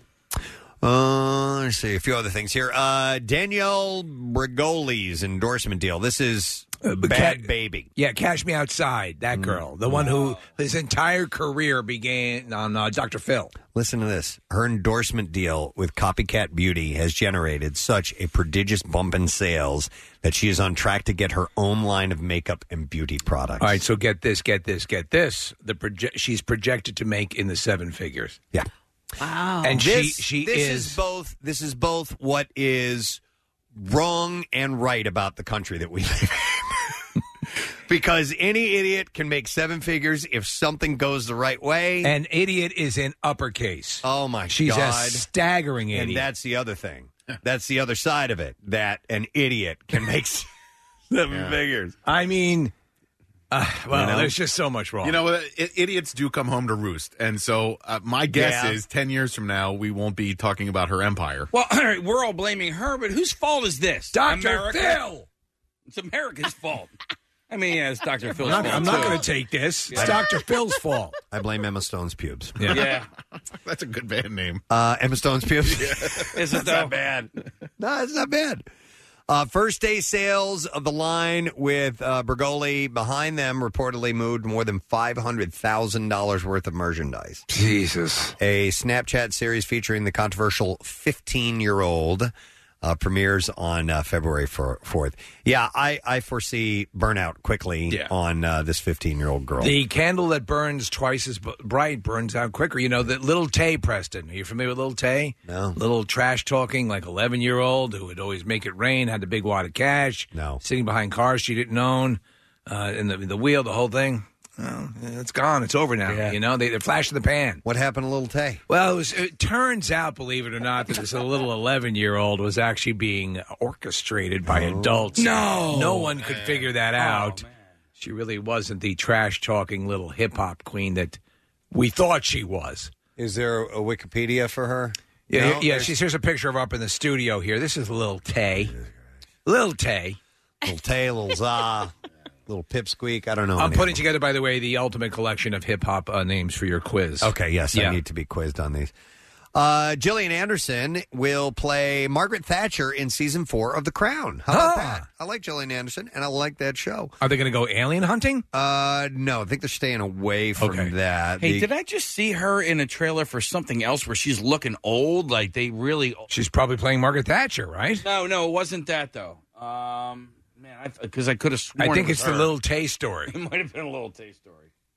Uh, let's see a few other things here. Uh, Danielle Bregoli's endorsement deal. This is Uh, but Bad Cat- Baby. Yeah, Cash Me Outside, that girl. The one who his entire career began on uh, Doctor Phil. Listen to this. Her endorsement deal with Copycat Beauty has generated such a prodigious bump in sales that she is on track to get her own line of makeup and beauty products. All right, so get this, get this, get this. The proje- she's projected to make in the seven figures. Yeah. Wow. And this, she she this is, is both this is both what is wrong and right about the country that we live in. Because any idiot can make seven figures if something goes the right way. an idiot is in uppercase. Oh my She's God. a staggering idiot. And that's the other thing. That's the other side of it. That an idiot can make seven Yeah. figures. I mean, uh, well, You know? there's just so much wrong. You know, I- idiots do come home to roost. And so uh, my guess Yeah. is ten years from now, we won't be talking about her empire. Well, all right, we're all blaming her, but whose fault is this? Doctor America? Phil. It's America's fault. I mean, yeah, it's Doctor Phil's I'm not, fault. I'm not too. going to take this. It's Doctor Phil's fault. I blame Emma Stone's pubes. Yeah. Yeah. That's a good band name. Uh, Emma Stone's pubes. Is it though? bad? No, it's not bad. Uh, first day sales of the line with uh, Bergoli behind them reportedly moved more than five hundred thousand dollars worth of merchandise. Jesus. A Snapchat series featuring the controversial fifteen-year-old uh, premieres on uh, February fourth. Yeah, I, I foresee burnout quickly Yeah. on uh, this fifteen-year-old girl. The candle that burns twice as b- bright burns out quicker. You know, the Little Tay, Preston. Are you familiar with Little Tay? No. Little trash-talking, like eleven-year-old who would always make it rain, had the big wad of cash. No. Sitting behind cars she didn't own, uh, and the, the wheel, the whole thing. Well, it's gone. It's over now. Yeah. You know, they, they're flash in the pan. What happened to Little Tay? Well, it, was, it turns out, believe it or not, that this little eleven-year-old was actually being orchestrated by adults. No. No one could figure that out. She really wasn't the trash-talking little hip-hop queen that we thought she was. Is there a Wikipedia for her? Yeah, No? yeah. There's- She's, here's a picture of her up in the studio here. This is Lil Tay. Lil Tay. Little Tay, Little Za, Little Pipsqueak. I don't know. I'm any putting of together, by the way, the ultimate collection of hip-hop uh, names for your quiz. them. Okay, yes, Yeah. I need to be quizzed on these. Uh, Gillian Anderson will play Margaret Thatcher in season four of The Crown. How about Ah. that? I like Gillian Anderson, and I like that show. Are they going to go alien hunting? Uh, no, I think they're staying away from Okay. that. Hey, The- did I just see her in a trailer for something else where she's looking old? Like they really. She's probably playing Margaret Thatcher, right? No, no, it wasn't that though. Um, man, because I, I could have sworn. I think it it's was the her. Little Tay story. It might have been a Little Tay story.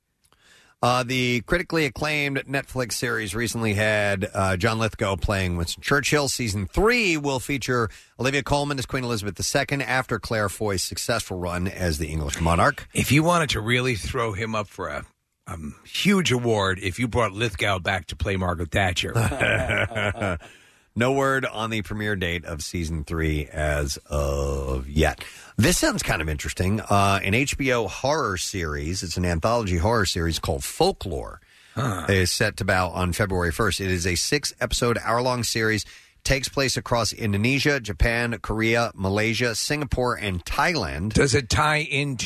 Uh, the critically acclaimed Netflix series recently had uh, John Lithgow playing Winston Churchill. Season three will feature Olivia Colman as Queen Elizabeth the Second after Claire Foy's successful run as the English monarch. If you wanted to really throw him up for a um, huge award, if you brought Lithgow back to play Margaret Thatcher. No word on the premiere date of season three as of yet. This sounds kind of interesting. Uh, an H B O horror series, it's an anthology horror series called Folklore, Huh. is set to bow on February first. It is a six-episode, hour-long series, takes place across Indonesia, Japan, Korea, Malaysia, Singapore, and Thailand. Does it tie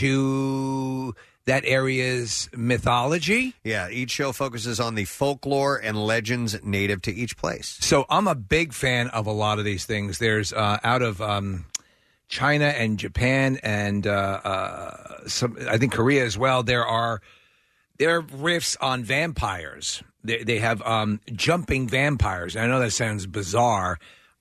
into that area's mythology? Yeah, each show focuses on the folklore and legends native to each place. So I'm a big fan of a lot of these things. There's uh, out of um, China and Japan and uh, uh, some, I think Korea as well. There are there are riffs on vampires. They, they have um, jumping vampires. I know that sounds bizarre,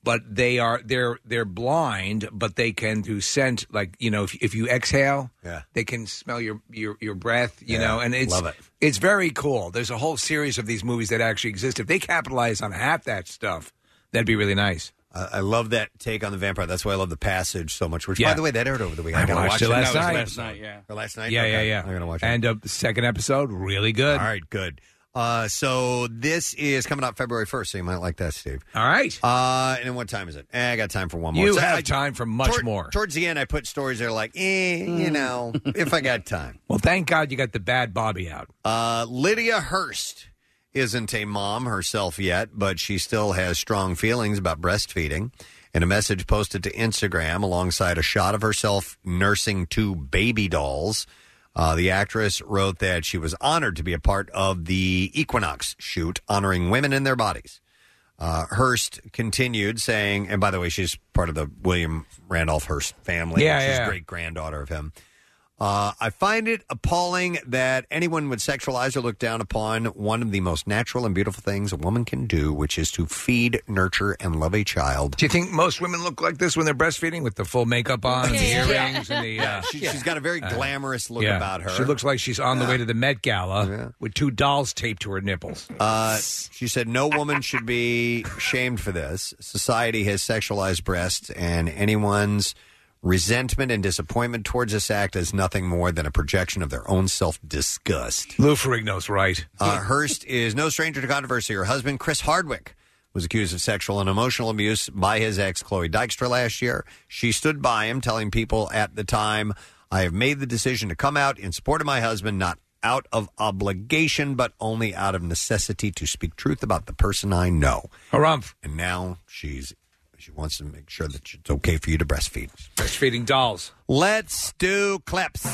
but they are they're they're blind, but they can do scent. Like you know, if if you exhale, yeah. they can smell your your, your breath. You Yeah, know, and it's love it. it's very cool. There's a whole series of these movies that actually exist. If they capitalize on half that stuff, that'd be really nice. I I love that take on the vampire. That's why I love The Passage so much. Which, Yeah. by the way, that aired over the weekend. I gotta watched watch it last That was night. Last night, yeah. Or last night. Yeah, Okay. yeah, yeah. I'm gonna watch it. And uh, the second episode, really good. All right, good. Uh, so this is coming out February first, so you might like that, Steve. All right. Uh, and then what time is it? Eh, I got time for one more. You So have I- time for much toward- more. Towards the end, I put stories that are like, eh, you know, if I got time. Well, thank God you got the bad Bobby out. Uh, Lydia Hurst isn't a mom herself yet, but she still has strong feelings about breastfeeding. In a message posted to Instagram alongside a shot of herself nursing two baby dolls, uh, the actress wrote that she was honored to be a part of the Equinox shoot honoring women in their bodies. Uh, Hurst continued saying, and by the way, she's part of the William Randolph Hearst family. Yeah, she's yeah. great granddaughter of him. Uh, I find it appalling that anyone would sexualize or look down upon one of the most natural and beautiful things a woman can do, which is to feed, nurture, and love a child. Do you think most women look like this when they're breastfeeding with the full makeup on, and the Yeah. earrings, and the? Uh, She, She's got a very glamorous look yeah. about her. She looks like she's on the way to the Met Gala with two dolls taped to her nipples. Uh, she said, no woman should be shamed for this. Society has sexualized breasts, and anyone's resentment and disappointment towards this act is nothing more than a projection of their own self-disgust. Lou Ferrigno's right. Uh, Hurst is no stranger to controversy. Her husband, Chris Hardwick, was accused of sexual and emotional abuse by his ex, Chloe Dykstra, last year. She stood by him, telling people at the time, I have made the decision to come out in support of my husband, not out of obligation, but only out of necessity to speak truth about the person I know. Harumph. And now she's she wants to make sure that it's okay for you to breastfeed. Breastfeeding dolls. Let's do clips.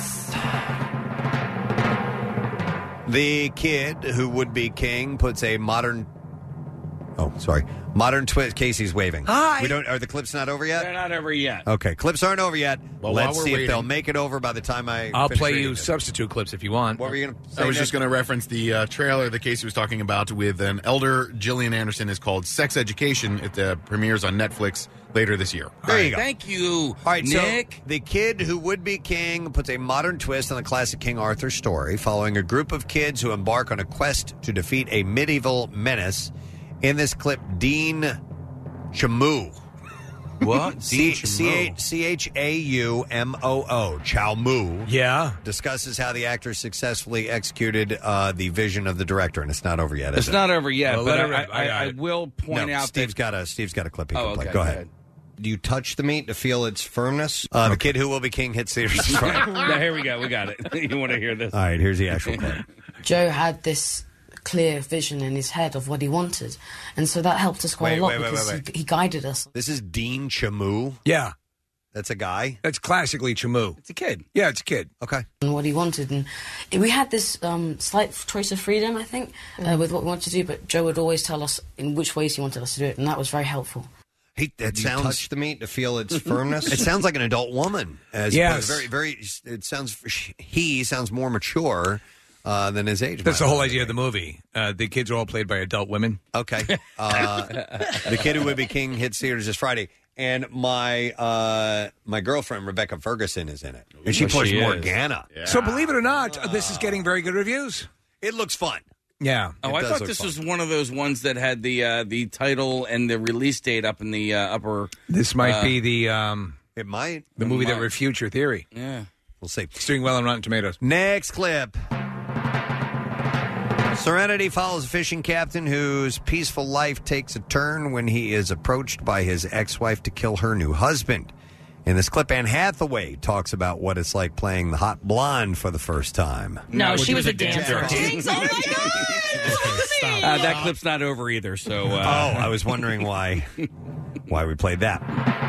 The kid who would be king puts a modern. Oh, sorry. Modern twist. Casey's waving. Hi. We don't. Are the clips not over yet? They're not over yet. Okay, clips aren't over yet. Well, while Let's we're see if waiting- they'll make it over by the time I. I'll finish play reading you it. substitute clips if you want. What were you going to say? I was Nick? just going to reference the uh, trailer that Casey was talking about with an elder Gillian Anderson. Is called Sex Education. It uh, premieres on Netflix later this year. There you go. Thank you, All right, Nick. so the kid who would be king puts a modern twist on the classic King Arthur story, following a group of kids who embark on a quest to defeat a medieval menace. In this clip, Dean Chamoo. What? C Dean C H A U M O O, Chow Moo, Yeah. discusses how the actor successfully executed uh, the vision of the director, and it's not over yet. Is It's it? not over yet, Well, but let I, her rip. I I, got I it. will point no, out Steve's that got a Steve's got a clip he Oh, can play. okay, Go go ahead. ahead. Do you touch the meat to feel its firmness? Uh, The kid who will be king hits theaters. this Friday. Now, here we go. We got it. You want to hear this? All right, here's the actual clip. Joe had this clear vision in his head of what he wanted, and so that helped us quite Wait, a lot wait, wait, because wait, wait. He, he guided us. This is Dean Chamoo. Yeah. That's a guy. That's classically Chamoo. It's a kid. Yeah, it's a kid. Okay. And what he wanted, and we had this um, slight choice of freedom, I think, uh, with what we wanted to do. But Joe would always tell us in which ways he wanted us to do it, and that was very helpful. He, that Do you sounds. touch the meat to feel its firmness? It sounds like an adult woman. As Yes. very, very. It sounds. He sounds more mature uh, than his age. That's might the whole be. idea of the movie. Uh, the kids are all played by adult women. Okay. Uh, the kid who would be king hits theaters this Friday, and my uh, my girlfriend Rebecca Ferguson is in it, and she Well, plays she is. Morgana. So believe it or not, this is getting very good reviews. It looks fun. Yeah. Oh, It I does thought look this fun. was one of those ones that had the uh, the title and the release date up in the uh, upper. This might Uh, be the um, It might. the movie that might. refutes your theory. Yeah. We'll see. It's doing well on Rotten Tomatoes. Next clip. Serenity follows a fishing captain whose peaceful life takes a turn when he is approached by his ex-wife to kill her new husband. In this clip, Anne Hathaway talks about what it's like playing the hot blonde for the first time. No, she was a dancer. Uh, that clip's not over either. So. Uh, Oh, I was wondering why why we played that.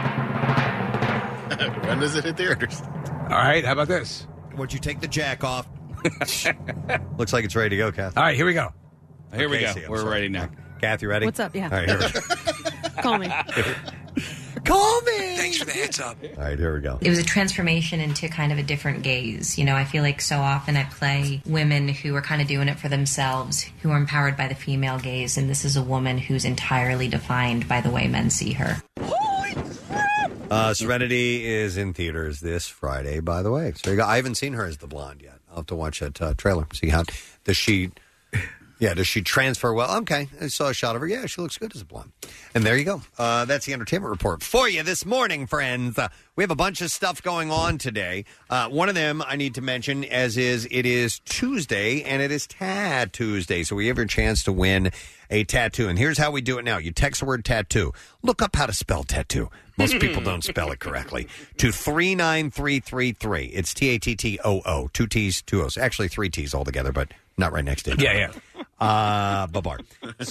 When does it hit theaters? All right, how about this? Would you take the jack off? Looks like it's ready to go, Kath. All right, here we go. Here we go. Casey, I'm We're sorry. ready now. Kath, you ready? What's up? Yeah. All right, here we go. Call me. Call me! Thanks for the heads up. All right, here we go. It was a transformation into kind of a different gaze. You know, I feel like so often I play women who are kind of doing it for themselves, who are empowered by the female gaze, and this is a woman who's entirely defined by the way men see her. Uh, Serenity is in theaters this Friday, by the way. So there you go. I haven't seen her as the blonde yet. I'll have to watch that uh, trailer. See how does she? Yeah, does she transfer well? Okay, I saw a shot of her. Yeah, she looks good as a blonde. And there you go. Uh, that's the entertainment report for you this morning, friends. Uh, we have a bunch of stuff going on today. Uh, one of them I need to mention, as is, it is Tuesday, and it is Tat Tuesday. So we have your chance to win a tattoo. And here's how we do it now. You text the word tattoo. Look up how to spell tattoo. Most people don't spell it correctly. To three nine three three three. It's T A T T O O. Two T's, two O's. Actually, three T's altogether, but not right next to each other. Yeah, yeah. Uh, Babar.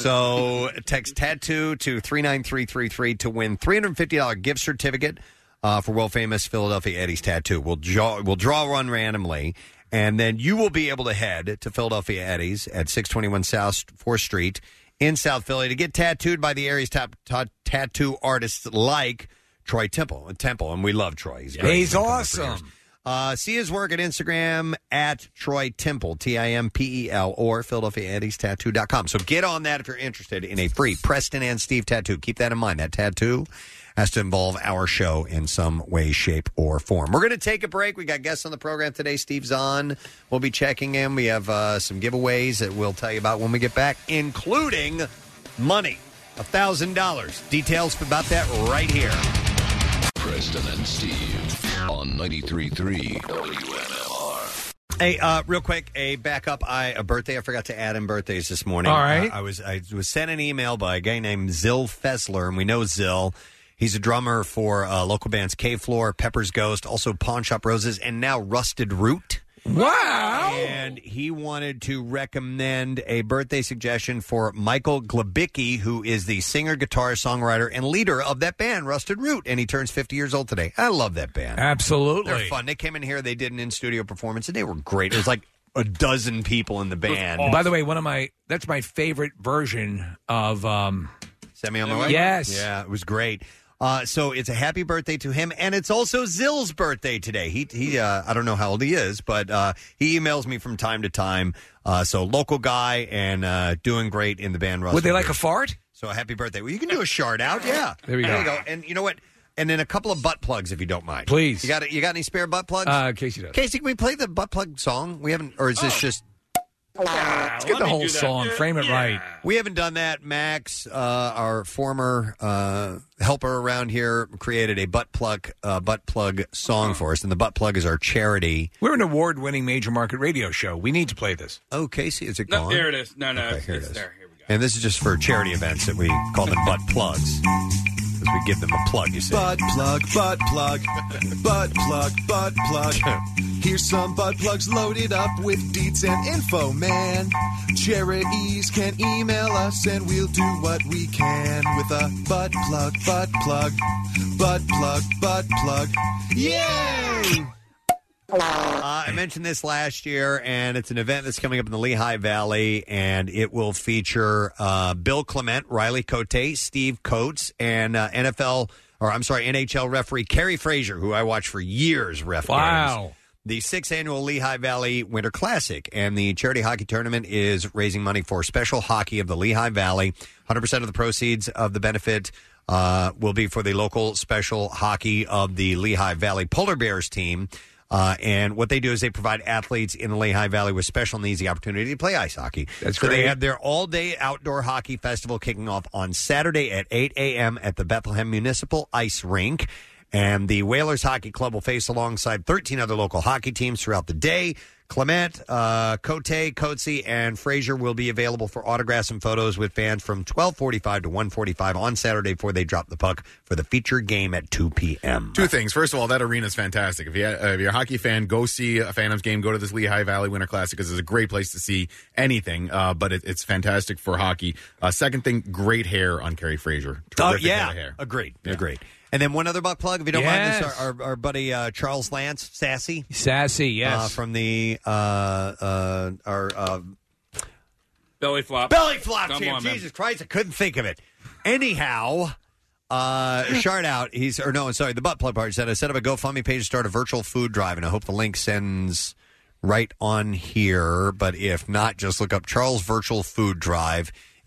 So text tattoo to three nine three three three to win three hundred fifty dollars gift certificate uh, for world famous Philadelphia Eddie's Tattoo. We'll draw, we'll draw one randomly, and then you will be able to head to Philadelphia Eddie's at six twenty-one South fourth Street in South Philly to get tattooed by the area's top, top tattoo artists like Troy Temple. Temple, and we love Troy. He's, great. He's He's been coming for years. awesome. Uh, see his work at Instagram at Troy Temple, T I M P E L, or Philadelphia Eddie's Tattoo dot com. So get on that if you're interested in a free Preston and Steve tattoo. Keep that in mind. That tattoo has to involve our show in some way, shape, or form. We're going to take a break. We got guests on the program today. Steve Zahn will be checking in. We have uh, some giveaways that we'll tell you about when we get back, including money, one thousand dollars. Details about that right here. Preston and Steve on ninety-three point three W M M R. Hey, uh, real quick, a backup. I a birthday. I forgot to add in birthdays this morning. All right. Uh, I was I was sent an email by a guy named Zill Fessler, and we know Zill. He's a drummer for uh, local bands K-Floor, Pepper's Ghost, also Pawn Shop Roses, and now Rusted Root. Wow! And he wanted to recommend a birthday suggestion for Michael Glabicki, who is the singer, guitarist, songwriter, and leader of that band, Rusted Root, and he turns fifty years old today. I love that band. Absolutely. They're fun. They came in here, they did an in-studio performance, and they were great. It was like a dozen people in the band. By the way, one of my that's my favorite version of um, Send Me On My Way? Yes. Yeah, it was great. Uh, so it's a happy birthday to him, and it's also Zill's birthday today. He, he, uh, I don't know how old he is, but uh, he emails me from time to time. Uh, so local guy and uh, doing great in the band. Would they like a fart? So a happy birthday. Well, you can do a shard out, yeah. There we go. you go. And you know what? And then a couple of butt plugs, if you don't mind. Please. You got you got any spare butt plugs? Uh, Casey does. Casey, can we play the butt plug song? We haven't, or is this just? Let's get the whole song. Frame it right. We haven't done that. Max, uh, our former uh, helper around here, created a butt plug uh, butt plug song for us, and the butt plug is our charity. We're an award-winning major market radio show. We need to play this. Oh, Casey, is it No, gone? there it is. No, no, Okay, it's, here it it's is. there. Here we go. And this is just for charity events that we call them butt plugs. Because we give them a plug, you see. Butt plug, butt plug, butt plug, butt plug. Here's some butt plugs loaded up with deets and info, man. Charities can email us and we'll do what we can with a butt plug, butt plug, butt plug, butt plug. Yay! Uh, I mentioned this last year, and it's an event that's coming up in the Lehigh Valley, and it will feature uh, Bill Clement, Riley Cote, Steve Coates, and uh, N F L, or I'm sorry, N H L referee Kerry Frazier, who I watched for years ref Wow. games. The sixth annual Lehigh Valley Winter Classic, and the charity hockey tournament is raising money for Special Hockey of the Lehigh Valley. one hundred percent of the proceeds of the benefit uh, will be for the local Special Hockey of the Lehigh Valley Polar Bears team. Uh, and what they do is they provide athletes in the Lehigh Valley with special needs the opportunity to play ice hockey. That's so great. they have their all-day outdoor hockey festival kicking off on Saturday at eight a.m. at the Bethlehem Municipal Ice Rink. And the Whalers Hockey Club will face alongside thirteen other local hockey teams throughout the day. Clement, uh, Cote, Coatsy, and Frazier will be available for autographs and photos with fans from twelve forty-five to one forty-five on Saturday before they drop the puck for the feature game at two p.m. Two things. First of all, that arena is fantastic. If, you, uh, if you're a hockey fan, go see a Phantoms game. Go to this Lehigh Valley Winter Classic because it's a great place to see anything, uh, but it, it's fantastic for hockey. Uh, second thing, great hair on Kerry Frazier. Oh, Terrific yeah. head of hair. Agreed. Yeah. Agreed. And then one other butt plug, if you don't Yes. mind this, our, our, our buddy uh, Charles Lance, Sassy. Sassy, yes. Uh, from the, uh, uh, our, uh, Belly flop. Belly flop Come champ. on, man. Jesus Christ, I couldn't think of it. Anyhow, uh, shard out. He's, or no, sorry, the butt plug part said, I set up a GoFundMe page to start a virtual food drive, and I hope the link sends right on here. But if not, just look up Charles Virtual Food Drive.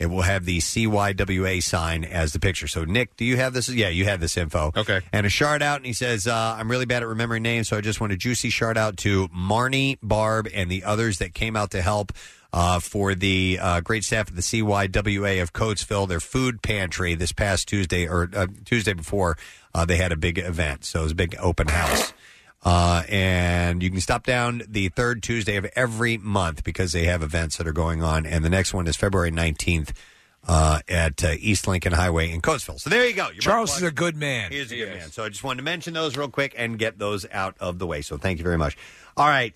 it will have the C Y W A sign as the picture. So, Nick, do you have this? Yeah, you have this info. Okay. And a shout out, and he says, uh, I'm really bad at remembering names, so I just want a juicy shout out to Marnie, Barb, and the others that came out to help uh, for the uh, great staff of the C Y W A of Coatesville, their food pantry this past Tuesday, or uh, Tuesday before, uh, they had a big event. So it was a big open house. Uh, and you can stop down the third Tuesday of every month because they have events that are going on. And the next one is February nineteenth uh, at uh, East Lincoln Highway in Coatesville. So there you go. Your Charles is a good man. He is a good man. So I just wanted to mention those real quick and get those out of the way. So thank you very much. All right.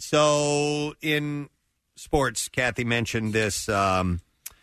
So in sports, Kathy mentioned this um,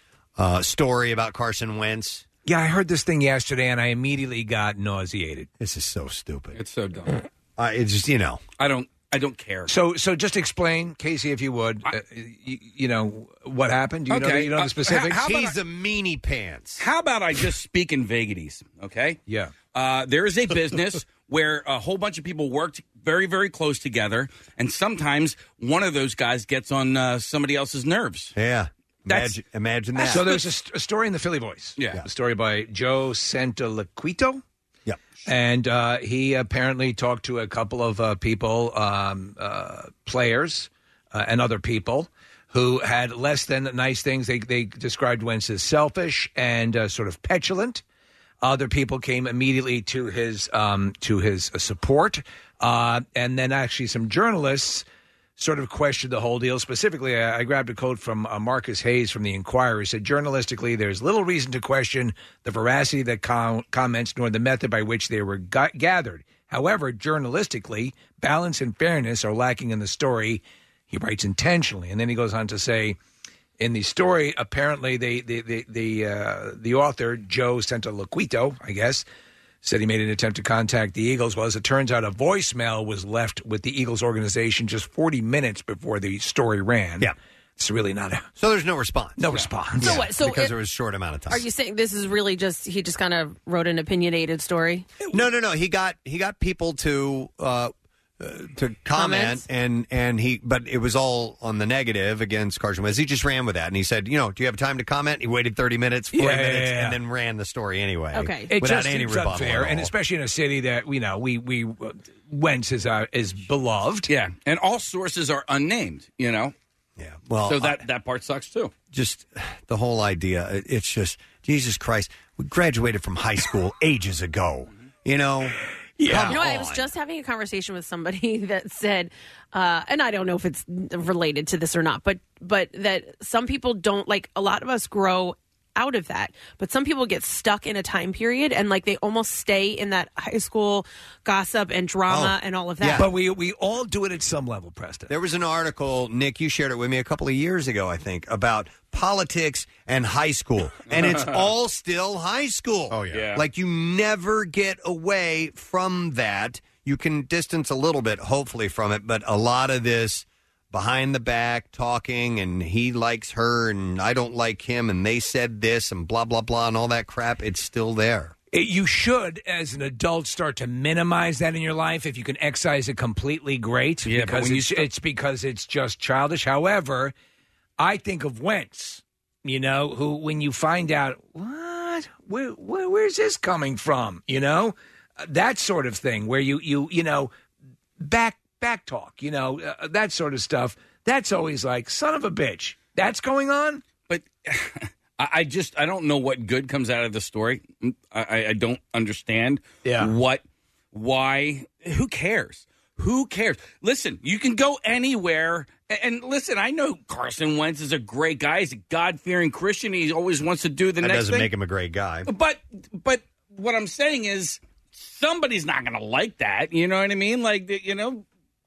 uh, story about Carson Wentz. Yeah, I heard this thing yesterday, and I immediately got nauseated. This is so stupid. It's so dumb. Uh, it's just, you know. I don't I don't care. So so just explain, Casey, if you would, uh, you, you know, what happened? Do you know, Okay, the, you know the uh, specifics? how- how about He's a meanie pants. How about I just speak in vagaries, okay? Yeah. Uh, there is a business where a whole bunch of people worked very, very close together, and sometimes one of those guys gets on uh, somebody else's nerves. Yeah. That's- Imagine, imagine that. So there's a, st- a story in the Philly Voice. Yeah. A story by Joe Santoliquito. Yep. And uh, he apparently talked to a couple of uh, people, um, uh, players uh, and other people who had less than nice things. They, they described Wentz as selfish and uh, sort of petulant. Other people came immediately to his um, to his uh, support. Uh, and then actually some journalists sort of questioned the whole deal. Specifically, I, I grabbed a quote from uh, Marcus Hayes from The Inquirer. He said, journalistically, there's little reason to question the veracity of the com- comments nor the method by which they were ga- gathered. However, journalistically, balance and fairness are lacking in the story. He writes intentionally. And then he goes on to say, in the story, apparently they, the, the, the, uh, the author, Joe Santoliquito, I guess, said he made an attempt to contact the Eagles. Well, as it turns out, a voicemail was left with the Eagles organization just forty minutes before the story ran. Yeah. It's really not a... So there's no response. No response. So what? So because it- there was a short amount of time. Are you saying this is really just he just kind of wrote an opinionated story? No, no, no. He got he got people to uh, uh, to comment, Comments? and and he, but it was all on the negative against Carson Wentz. He just ran with that, and he said, you know, do you have time to comment? He waited thirty minutes, forty Yeah, minutes, yeah, yeah. and then ran the story anyway. Okay. It without just any seems rebuttal. unfair, at and all. especially in a city that, you know, we, we uh, Wentz is, uh, is beloved. Yeah, and all sources are unnamed, you know? Yeah. Well, so that, that part sucks, too. just the whole idea. it- It's just Jesus Christ. We graduated from high school ages ago. You know. Yeah. You know, I was just having a conversation with somebody that said, uh, and I don't know if it's related to this or not, but but that some people don't like. A lot of us grow out of that, but some people get stuck in a time period and like they almost stay in that high school gossip and drama Oh, and all of that. But we we all do it at some level, Preston. There was an article, Nick, you shared it with me a couple of years ago, I think, about politics and high school. And it's all still high school. Oh, yeah. Yeah. Like you never get away from that. You can distance a little bit, hopefully, from it, but a lot of this behind the back talking and he likes her and I don't like him and they said this and blah, blah, blah, and all that crap, it's still there. It, you should, as an adult, start to minimize that in your life. If you can excise it completely, great. Yeah, but because when you it's, st- it's because it's just childish. However, I think of Wentz, you know, who when you find out, what? Where, where, where's this coming from? You know, Uh, that sort of thing where you, you, you know, back, back talk, you know, uh, that sort of stuff. That's always like, son of a bitch. That's going on? But I I just, I don't know what good comes out of the story. I, I- I don't understand Yeah. what, why, who cares? Who cares? Listen, you can go anywhere. a- And listen, I know Carson Wentz is a great guy. He's a God-fearing Christian. He always wants to do the That next doesn't thing. make him a great guy. But, but what I'm saying is somebody's not going to like that. You know what I mean? Like, you know,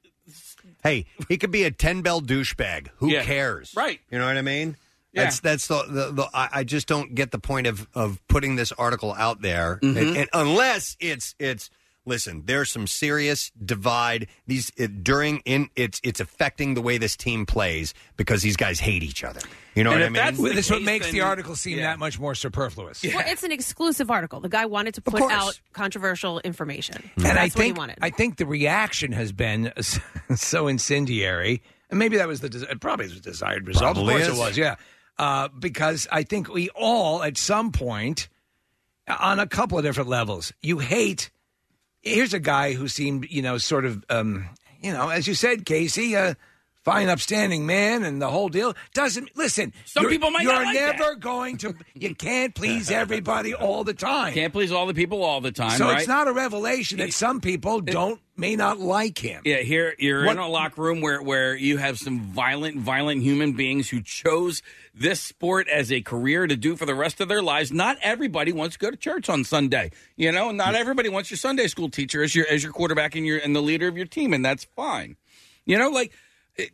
Hey, he could be a ten-bell douchebag. Who Yeah. cares? Right. You know what I mean? Yeah. That's that's the, the, the I I just don't get the point of, of putting this article out there, Mhm. and, and unless it's it's listen, there's some serious divide these it, during in it's it's affecting the way this team plays because these guys hate each other. You know And what I if mean? that's Well, the this is what case, makes the then- article seem yeah. that much more superfluous. Well, it's an exclusive article. The guy wanted to put course. out controversial information. And That's I what he think wanted. I think the reaction has been so incendiary, and maybe that was the des- it probably was the desired result. Probably of course is. it was. Yeah, uh, because I think we all, at some point, on a couple of different levels, you hate. Here's a guy who seemed, you know, sort of, um, you know, as you said, Casey, a fine, upstanding man, and the whole deal. Doesn't listen. Some you're- people might You're not like never that. going to. You can't please everybody all the time. Can't please all the people all the time, So right? it's not a revelation that some people don't may not like him. Yeah, here you're What- in a locker room where, where you have some violent, violent human beings who chose this sport as a career to do for the rest of their lives. Not everybody wants to go to church on Sunday. You know, not everybody wants your Sunday school teacher as your as your quarterback and your and the leader of your team, and that's fine. You know, like it,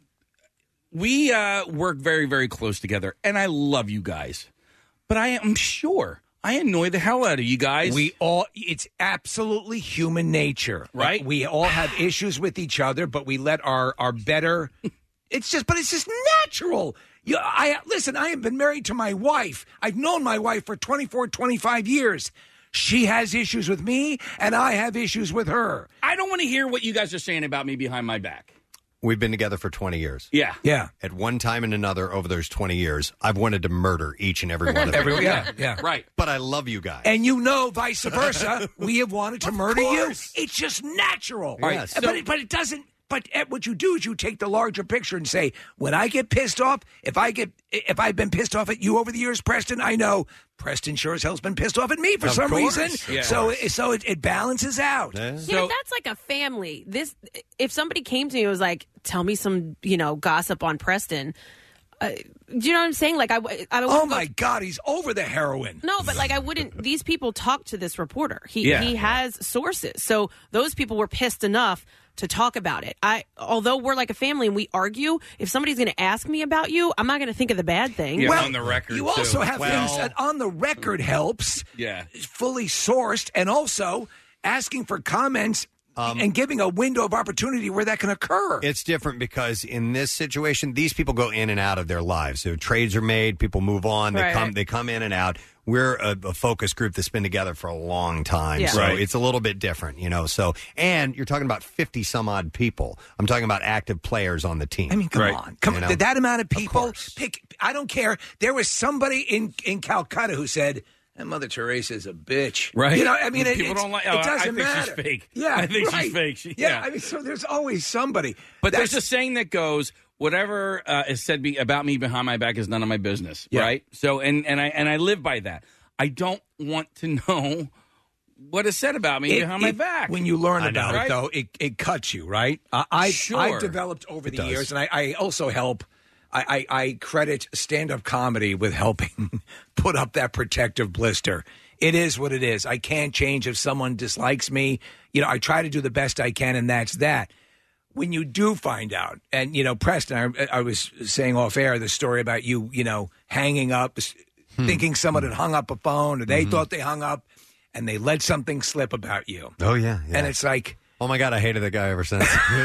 we uh, work very, very close together, and I love you guys. But I am sure I annoy the hell out of you guys. We all, it's absolutely human nature, Right. We all have issues with each other, but we let our, our better, it's just, but it's just natural. You, I listen, I have been married to my wife. I've known my wife for twenty-four, twenty-five years. She has issues with me, and I have issues with her. I don't want to hear what you guys are saying about me behind my back. We've been together for twenty years. Yeah. Yeah. At one time and another over those twenty years, I've wanted to murder each and every one of them. Every- yeah, yeah. Right. But I love you guys. And you know, vice versa, we have wanted to murder you. It's just natural. All right, so- but, it, but it doesn't. But eh, what you do is you take the larger picture and say, when I get pissed off, if I get, if I've been pissed off at you over the years, Preston, I know Preston sure as hell's been pissed off at me for Of some course. reason. Yeah. So, so it, it balances out. Yeah. Yeah, but that's like a family. This, if somebody came to me and was like, "Tell me some, you know, gossip on Preston," uh, do you know what I'm saying? Like, I, w- I Oh wouldn't go- my God, he's over the heroin. No, but like I wouldn't. These people talk to this reporter. He Yeah. he has sources. So those people were pissed enough to talk about it. I, although we're like a family and we argue, if somebody's going to ask me about you, I'm not going to think of the bad thing. Well, on the record, You too. also have Well- things that on the record helps. Yeah. Fully sourced, and also asking for comments and giving a window of opportunity where that can occur. It's different because in this situation, these people go in and out of their lives. So trades are made, people move on, they Right. come, they come in and out. We're a, a focus group that's been together for a long time, Yeah. so Right. it's a little bit different, you know. So, and you're talking about fifty some odd people. I'm talking about active players on the team. I mean, come Right. on, come You on. know? That amount of people. course. Pick. I don't care. There was somebody in in Calcutta who said, "That Mother Teresa is a bitch." Right. You know, I mean, it, People it's- don't like- it oh, I- I doesn't think she's matter. fake. Yeah, I think she's right. fake. She- yeah, yeah. I mean, so there's always somebody. But That's- there's a saying that goes, whatever uh, is said be, about me behind my back is none of my business, Yeah. right? So, and, and I and I live by that. I don't want to know what is said about me It- behind my it- back. When you learn I about know, it, right? though, it, it cuts you, right? I, I've, Sure. I've developed over It the does. years, and I, I also help. I, I, I credit stand-up comedy with helping put up that protective blister. It is what it is. I can't change if someone dislikes me. You know, I try to do the best I can, and that's that. When you do find out, and you know, Preston, I, I was saying off air the story about you, you know, hanging up, Hmm. thinking someone had hung up a phone, or they thought they hung up, and they let something slip about you. Oh yeah, yeah. And it's like, oh my God, I hated that guy ever since.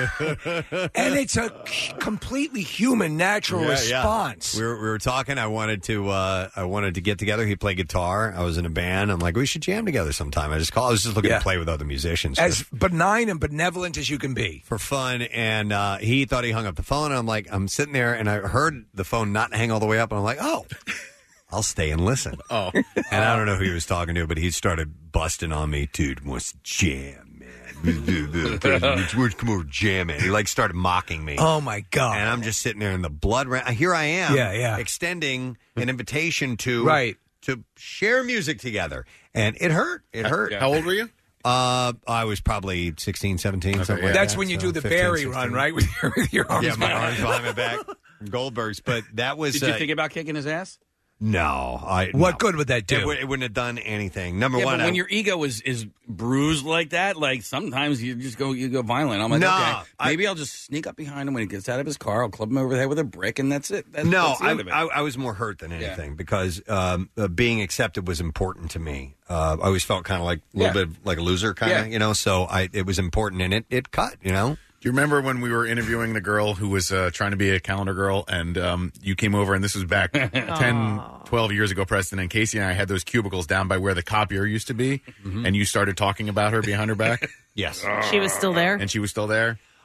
and it's a completely human, natural Yeah, yeah. response. We were, we were talking. I wanted to. Uh, I wanted to get together. He played guitar. I was in a band. I'm like, we should jam together sometime. I just called. I was just looking Yeah. to play with other musicians As benign and benevolent as you can be. for fun. And uh, he thought he hung up the phone. And I'm like, I'm sitting there, and I heard the phone not hang all the way up. And I'm like, oh, I'll stay and listen. Oh, And I don't know who he was talking to, but he started busting on me. Dude, wants to jam, man. Come over, jam it. He like started mocking me. Oh my God! And I'm just sitting there, and the blood ran. Here I am, Yeah, yeah. extending an invitation to Right. to share music together, and it hurt. It hurt. how old were you? Uh, I was probably sixteen, seventeen, something like That's that. when you So do the fifteen, Barry sixteen. run, right? With your, with your arms Yeah, my behind. arms behind my back, from Goldberg's. But that was Did you uh, think about kicking his ass? no. I What no. good would that do? It, would, it wouldn't have done anything. Number Yeah, one, but when I- your ego is, is bruised like that, like sometimes you just go you go violent. I'm like, No, okay, I- maybe I'll just sneak up behind him when he gets out of his car. I'll club him over the head with a brick, and that's it. That's, no, that's the I, end of it. I, I was more hurt than anything because um, uh, being accepted was important to me. Uh, I always felt kind of like a little Yeah. bit like a loser, kind of, Yeah. you know. So I, it was important, and it, it cut, you know. Do you remember when we were interviewing the girl who was uh, trying to be a calendar girl, and um, you came over, and this was back ten, twelve years ago, Preston, and Casey and I had those cubicles down by where the copier used to be, and you started talking about her behind her back? Yes. She was still there. And she was still there?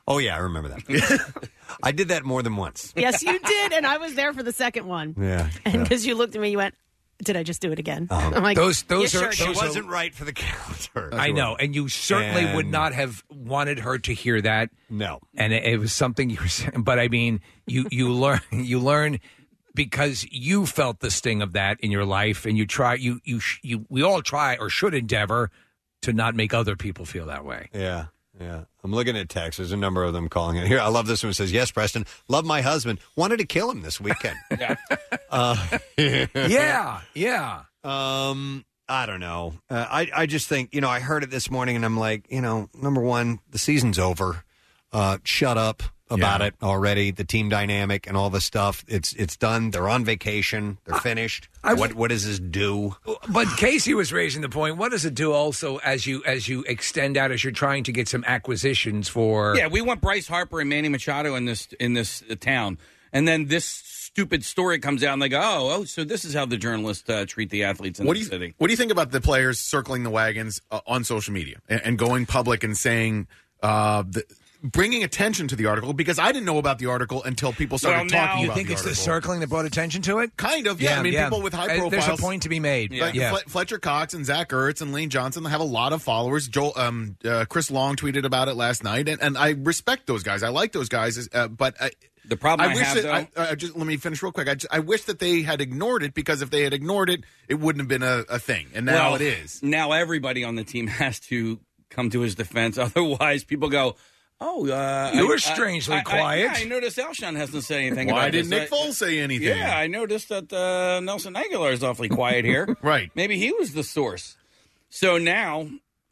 Oh, yeah, I remember that. I did that more than once. Yes, you did, and I was there for the second one. Yeah. And because you looked at me, you went, "Did I just do it again?" Um, I'm like, those those "You are sure those did." are- wasn't right for the calendar. I know, and you certainly And- would not have wanted her to hear that. No, and it, it was something you were saying. But I mean, you you learn you learn because you felt the sting of that in your life, and you try you you sh- you we all try or should endeavor to not make other people feel that way. Yeah. Yeah, I'm looking at texts. There's a number of them calling in here. I love this one. It says, "Yes, Preston, love my husband. Wanted to kill him this weekend." yeah. Uh, yeah, yeah. Um, I don't know. Uh, I I just think, you know, I heard it this morning, and I'm like, you know, number one, the season's over. Uh, shut up about Yeah. it already. The team dynamic and all the stuff. It's it's done. They're on vacation. They're finished. I- what what does this do? But Casey was raising the point. What does it do also as you as you extend out as you're trying to get some acquisitions for? Yeah, we want Bryce Harper and Manny Machado in this in this uh, town, and then this stupid story comes out, and they go, "Oh, oh, so this is how the journalists uh, treat the athletes in What the do you city." What do you think about the players circling the wagons uh, on social media and, and going public and saying, uh, the, bringing attention to the article? Because I didn't know about the article until people started Well, now- talking you about think the it's article. the circling that brought attention to it? Kind of, yeah. I mean, people with high Uh, profiles. There's a point to be made. Like yeah. Fle- Fletcher Cox and Zach Ertz and Lane Johnson have a lot of followers. Joel, um, uh, Chris Long tweeted about it last night, and, and I respect those guys. I like those guys, uh, but I, the problem I wish have, that, I, I just let me finish real quick. I, just, I wish that they had ignored it, because if they had ignored it, it wouldn't have been a, a thing, and now Well, it is. Now everybody on the team has to come to his defense. Otherwise, people go, "Oh, uh, You I- were I- strangely I- I- quiet." yeah, I noticed Alshon hasn't said anything Why about didn't this. Nick I- Foles say anything? Yeah, I noticed that uh, Nelson Aguilar is awfully quiet here. Right. Maybe he was the source. So now,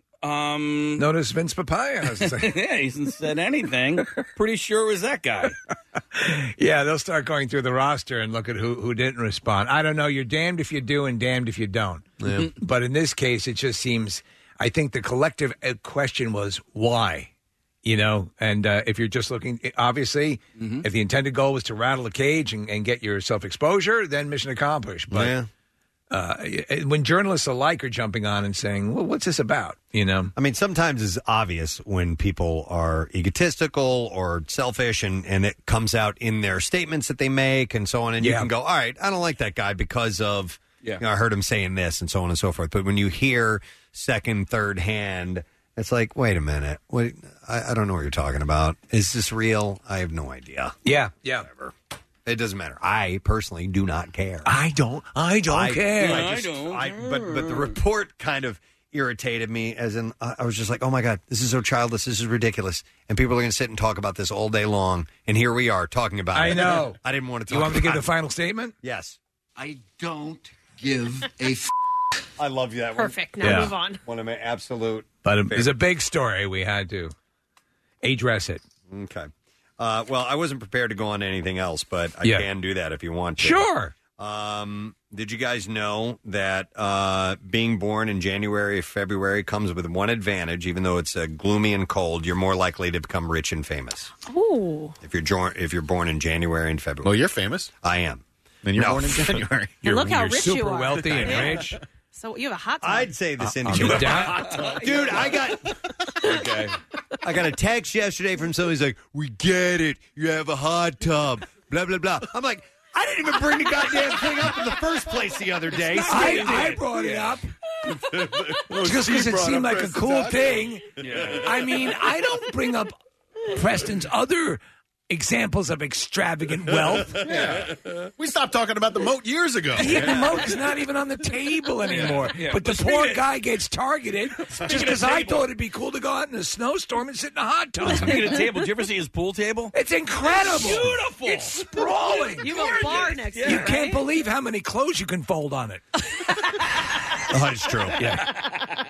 um, Notice Vince Papaya hasn't said- yeah, he hasn't said anything. Pretty sure it was that guy. Yeah, they'll start going through the roster and look at who, who didn't respond. I don't know. You're damned if you do and damned if you don't. But in this case, it just seems, I think the collective uh, question was why? You know, and uh, if you're just looking, obviously, if the intended goal was to rattle the cage and, and get yourself exposure, then mission accomplished. But Yeah. uh, when journalists alike are jumping on and saying, well, what's this about? You know? I mean, sometimes it's obvious when people are egotistical or selfish, and, and it comes out in their statements that they make and so on. And you Yeah. can go, all right, I don't like that guy because of, Yeah. you know, I heard him saying this and so on and so forth. But when you hear second, third hand, it's like, wait a minute. What, I, I don't know what you're talking about. Is this real? I have no idea. Yeah, yeah. Whatever. It doesn't matter. I personally do not care. I don't. I don't care. I just- I- but but the report kind of irritated me, as in uh, I was just like, oh my god, this is so childish, this is ridiculous, and people are going to sit and talk about this all day long, and here we are talking about I it. know. I didn't want to talk. You want me to give about the final statement? Yes. I don't give a f- I love that Perfect. one. Now Yeah. move on. One of my absolute. But it was a big story. We had to address it. Okay. Uh, well, I wasn't prepared to go on to anything else, but I Yeah. can do that if you want to. Sure. Um, did you guys know that uh, being born in January or February comes with one advantage? Even though it's uh, gloomy and cold, you're more likely to become rich and famous. Ooh. If you're jo- if you're born in January and February. Well, you're famous. I am. And you're No. born in January. And look how you're rich super you are. wealthy and Yeah. rich. So you have a hot tub. I'd say this Uh, indicates. I'm down- Dude, I got okay. I got a text yesterday from somebody who's like, "We get it. You have a hot tub." Blah blah blah. I'm like, I didn't even bring the goddamn thing up in the first place the other day. I, I brought it up just because it seemed like a cool thing. I mean, I don't bring up Preston's other examples of extravagant wealth. Yeah. We stopped talking about the moat years ago. Yeah, the moat is not even on the table anymore. Yeah. But the But poor speaking- guy gets targeted just because I thought it'd be cool to go out in a snowstorm and sit in a hot tub. Speaking of table, did you ever see his pool table? It's incredible. Beautiful. It's sprawling. You have a bar next to You it, can't right? believe how many clothes you can fold on it. Oh, it's true. Yeah.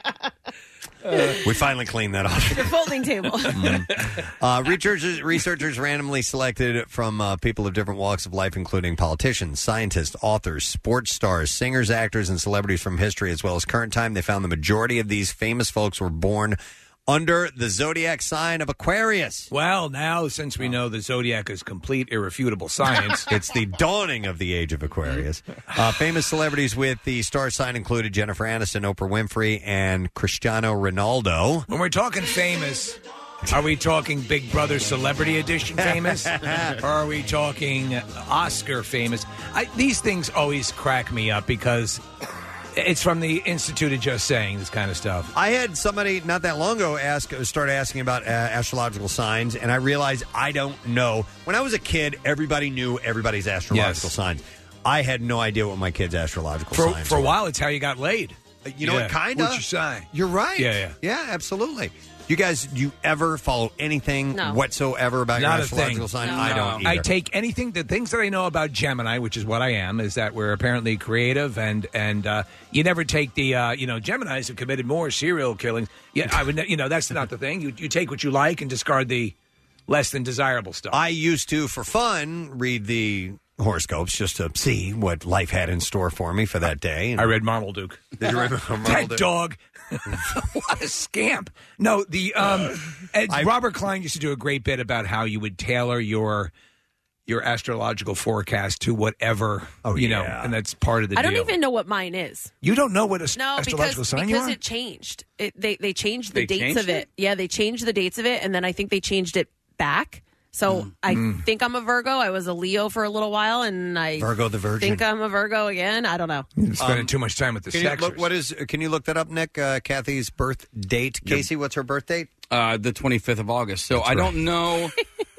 We finally cleaned that off. The folding table. Uh, researchers, researchers randomly selected from uh, people of different walks of life, including politicians, scientists, authors, sports stars, singers, actors, and celebrities from history as well as current time. They found the majority of these famous folks were born under the zodiac sign of Aquarius. Well, now, since we know the zodiac is complete, irrefutable science. It's the dawning of the age of Aquarius. Uh, famous celebrities with the star sign included Jennifer Aniston, Oprah Winfrey, and Cristiano Ronaldo. When we're talking famous, Are we talking Big Brother Celebrity Edition famous? Or are we talking Oscar famous? I, these things always crack me up because it's from the Institute of Just Saying, this kind of stuff. I had somebody not that long ago ask, start asking about uh, astrological signs, and I realized I don't know. When I was a kid, everybody knew everybody's astrological Yes. signs. I had no idea what my kid's astrological For, signs for a were. while, it's how you got laid. You know Yeah. what, kind of. What's your sign? You're right. Yeah, yeah. Yeah, absolutely. You guys, do you ever follow anything No. whatsoever about Not your a thing. astrological sign? I don't either. I take anything, the things that I know about Gemini, which is what I am, is that we're apparently creative, and and uh, you never take the, uh, you know, Geminis have committed more serial killings. Yeah, I would, ne- you know, that's not the thing. You, you take what you like and discard the less than desirable stuff. I used to, for fun, read the horoscopes just to see what life had in store for me for that day. And I read Marmaduke. Did you read That Marmaduke? dog. What a scamp. No, the um, Ed, Robert Klein used to do a great bit about how you would tailor your your astrological forecast to whatever, Oh, you know, yeah. and that's part of the I don't deal. even know what mine is. You don't know what a No, astrological because, sign you because are? it changed. It, they they changed the They dates changed of it. it? Yeah, they changed the dates of it, and then I think they changed it back. So I Mm. think I'm a Virgo. I was a Leo for a little while, and I Virgo the Virgin. think I'm a Virgo again. I don't know. You're spending too much time with the Can you sexers. look, what is? Can you look that up, Nick? Uh, Kathy's birth date. Casey, what's her birth date? Uh, the twenty-fifth of August. So I don't know.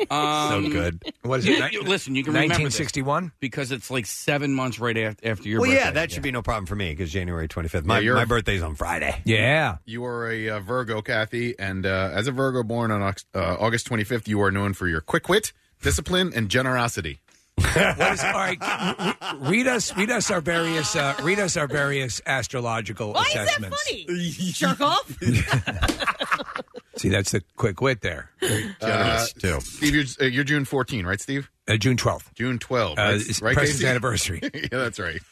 Um, So good. What is you- it? you- listen, you can remember this nineteen sixty-one? because it's like seven months right after, after your Well, birthday. yeah, that should be no problem for me because January twenty-fifth. My, Yeah, you're- my birthday's on Friday. Yeah. You are a uh, Virgo, Kathy, and uh, as a Virgo born on Ox- uh, August twenty-fifth, you are known for your quick wit, discipline, and generosity. What is, all right, re- read us, read us our various, uh, read us our various astrological Why assessments. is that funny? Jerk off. See, that's the quick wit there. Generous, too. Steve, you're, uh, you're June fourteenth, right, Steve? Uh, June twelfth. June twelfth. Uh, right, it's right, Preston's Casey? anniversary. Yeah, that's right.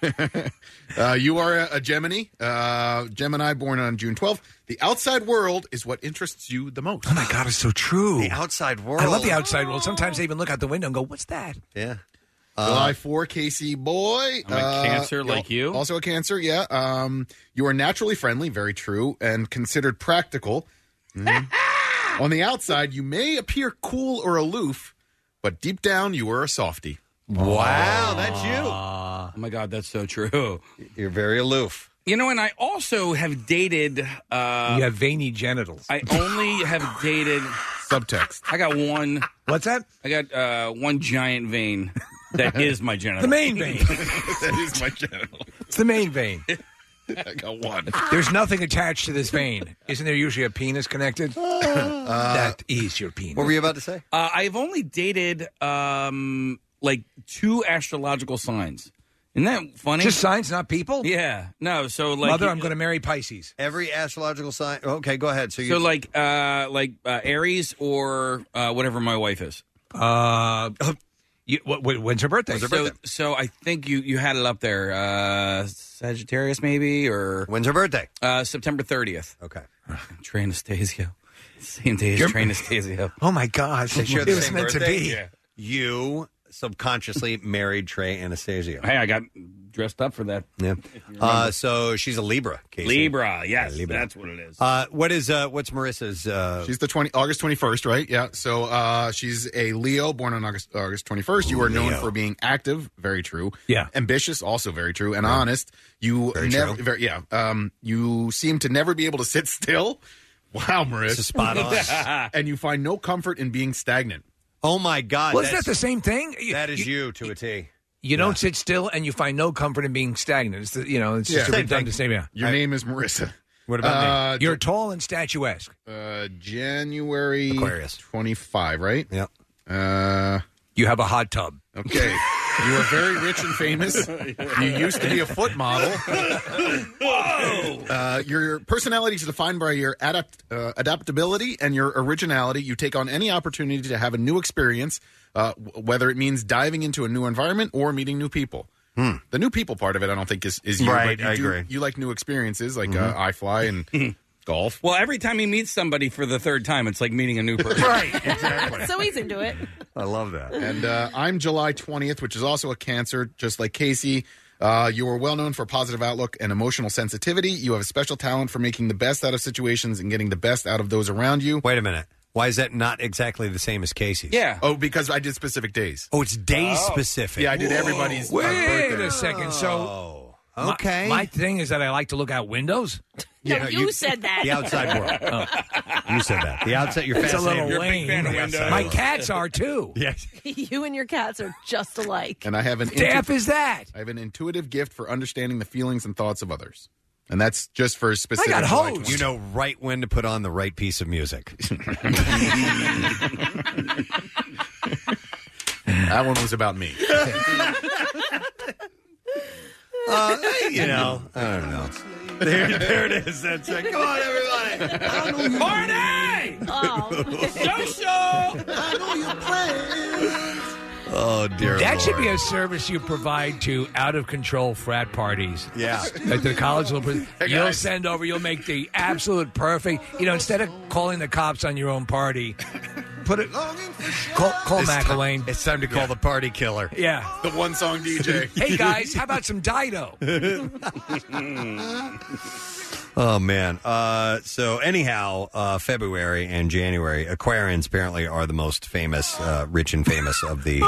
uh, you are a, a Gemini. Uh, Gemini born on June twelfth. The outside world is what interests you the most. Oh, my God, it's so true. The outside world. I love the outside world. Sometimes I even look out the window and go, what's that? Yeah. July fourth, Casey boy. I'm a Cancer like you. Also a Cancer, yeah. Um, you are naturally friendly, very true, and considered practical. Mhm. On the outside, you may appear cool or aloof, but deep down, you are a softie. Wow, that's you. Oh my God, that's so true. You're very aloof. You know, and I also have dated. Uh, you have veiny genitals. I only have dated subtext. I got one. What's that? I got uh, one giant vein that is my genital. The main vein. That is my genital. It's the main vein. I got one. There's nothing attached to this vein. Isn't there usually a penis connected? Uh, that is your penis. What were you about to say? Uh, I've only dated um, like two astrological signs. Isn't that funny? Just signs, not people? Yeah. No. So like, Mother, I'm going to marry Pisces. Every astrological sign. Okay, go ahead. So, you so like, uh, like uh, Aries or uh, whatever my wife is. Uh, you, what, what- when's her birthday? So, so I think you you had it up there. Uh, Sagittarius, maybe, or when's her birthday? Uh, September thirtieth. Okay. Train Anastasio. Same day as You're- Train Anastasio. Oh my God! They share It the was same meant to birthday? be. Yeah. You subconsciously married Trey Anastasio. Hey, I got dressed up for that. Yeah. Uh, so she's a Libra. Casey. Libra, yes, Yeah, Libra. that's what it is. Uh, what is uh, what's Marissa's? Uh, She's the twenty August twenty-first, right? Yeah. So uh, she's a Leo, born on August August twenty-first. You are known Leo. for being active, very true. Yeah. Ambitious, also very true, and honest. You Very never, true. very, yeah. Um, you seem to never be able to sit still. Wow, Marissa, This is spot on. and you find no comfort in being stagnant. Oh my God! Well, isn't that's- that the same thing? You- That is you. you to a T. You don't sit still, and you find no comfort in being stagnant. It's the, you know, it's just Yeah. a Same redundant statement. Your name is Marissa. What about Uh, You're tall and statuesque. Uh, January Aquarius. twenty-five, right? Yep. Uh, You have a hot tub. okay. You are very rich and famous. You used to be a foot model. Uh, your personality is defined by your adapt, uh, adaptability and your originality. You take on any opportunity to have a new experience, uh, w- whether it means diving into a new environment or meeting new people. Hmm. The new people part of it, I don't think is, is you. Right, but you I do- agree. You like new experiences, like uh, iFly and golf. Well, every time he meets somebody for the third time, it's like meeting a new person. Right, exactly. So he's into it. I love that. And uh, I'm July twentieth, which is also a Cancer, just like Casey. Uh, you are well known for positive outlook and emotional sensitivity. You have a special talent for making the best out of situations and getting the best out of those around you. Wait a minute. Why is that not exactly the same as Casey's? Yeah. Oh, because I did specific days. Oh, it's day Oh. specific. Yeah, I did everybody's. uh, Wait birthday. a second. So, Oh, okay. My, my thing is that I like to look out windows. No, Yeah, you, you- said that. The outside world. Oh. You said that. The outside. You're It's a fascinated. little You're a big lame. fan of the outside My world. cats are too. Yes. You and your cats are just alike. And I have an. Daff is that? I have an intuitive gift for understanding the feelings and thoughts of others, and that's just for specific. I got July hosed. twenty. You know right when to put on the right piece of music. That one was about me. Uh, you know, I don't know. There, there it is. That's it. Come on, everybody. Party! Oh. Social! I know your plans. Oh, dear That Lord. should be a service you provide to out of control frat parties. Yeah. At the college level, Hey, you'll guys. send over. You'll make the absolute perfect. You know, instead of calling the cops on your own party, put it. Call, call It's Mac ti- Elaine. It's time to call the party killer. Yeah. The one song D J. Hey guys, how about some Dido? Oh man. Uh, so anyhow, uh, February and January, Aquarians apparently are the most famous, uh, rich and famous of the.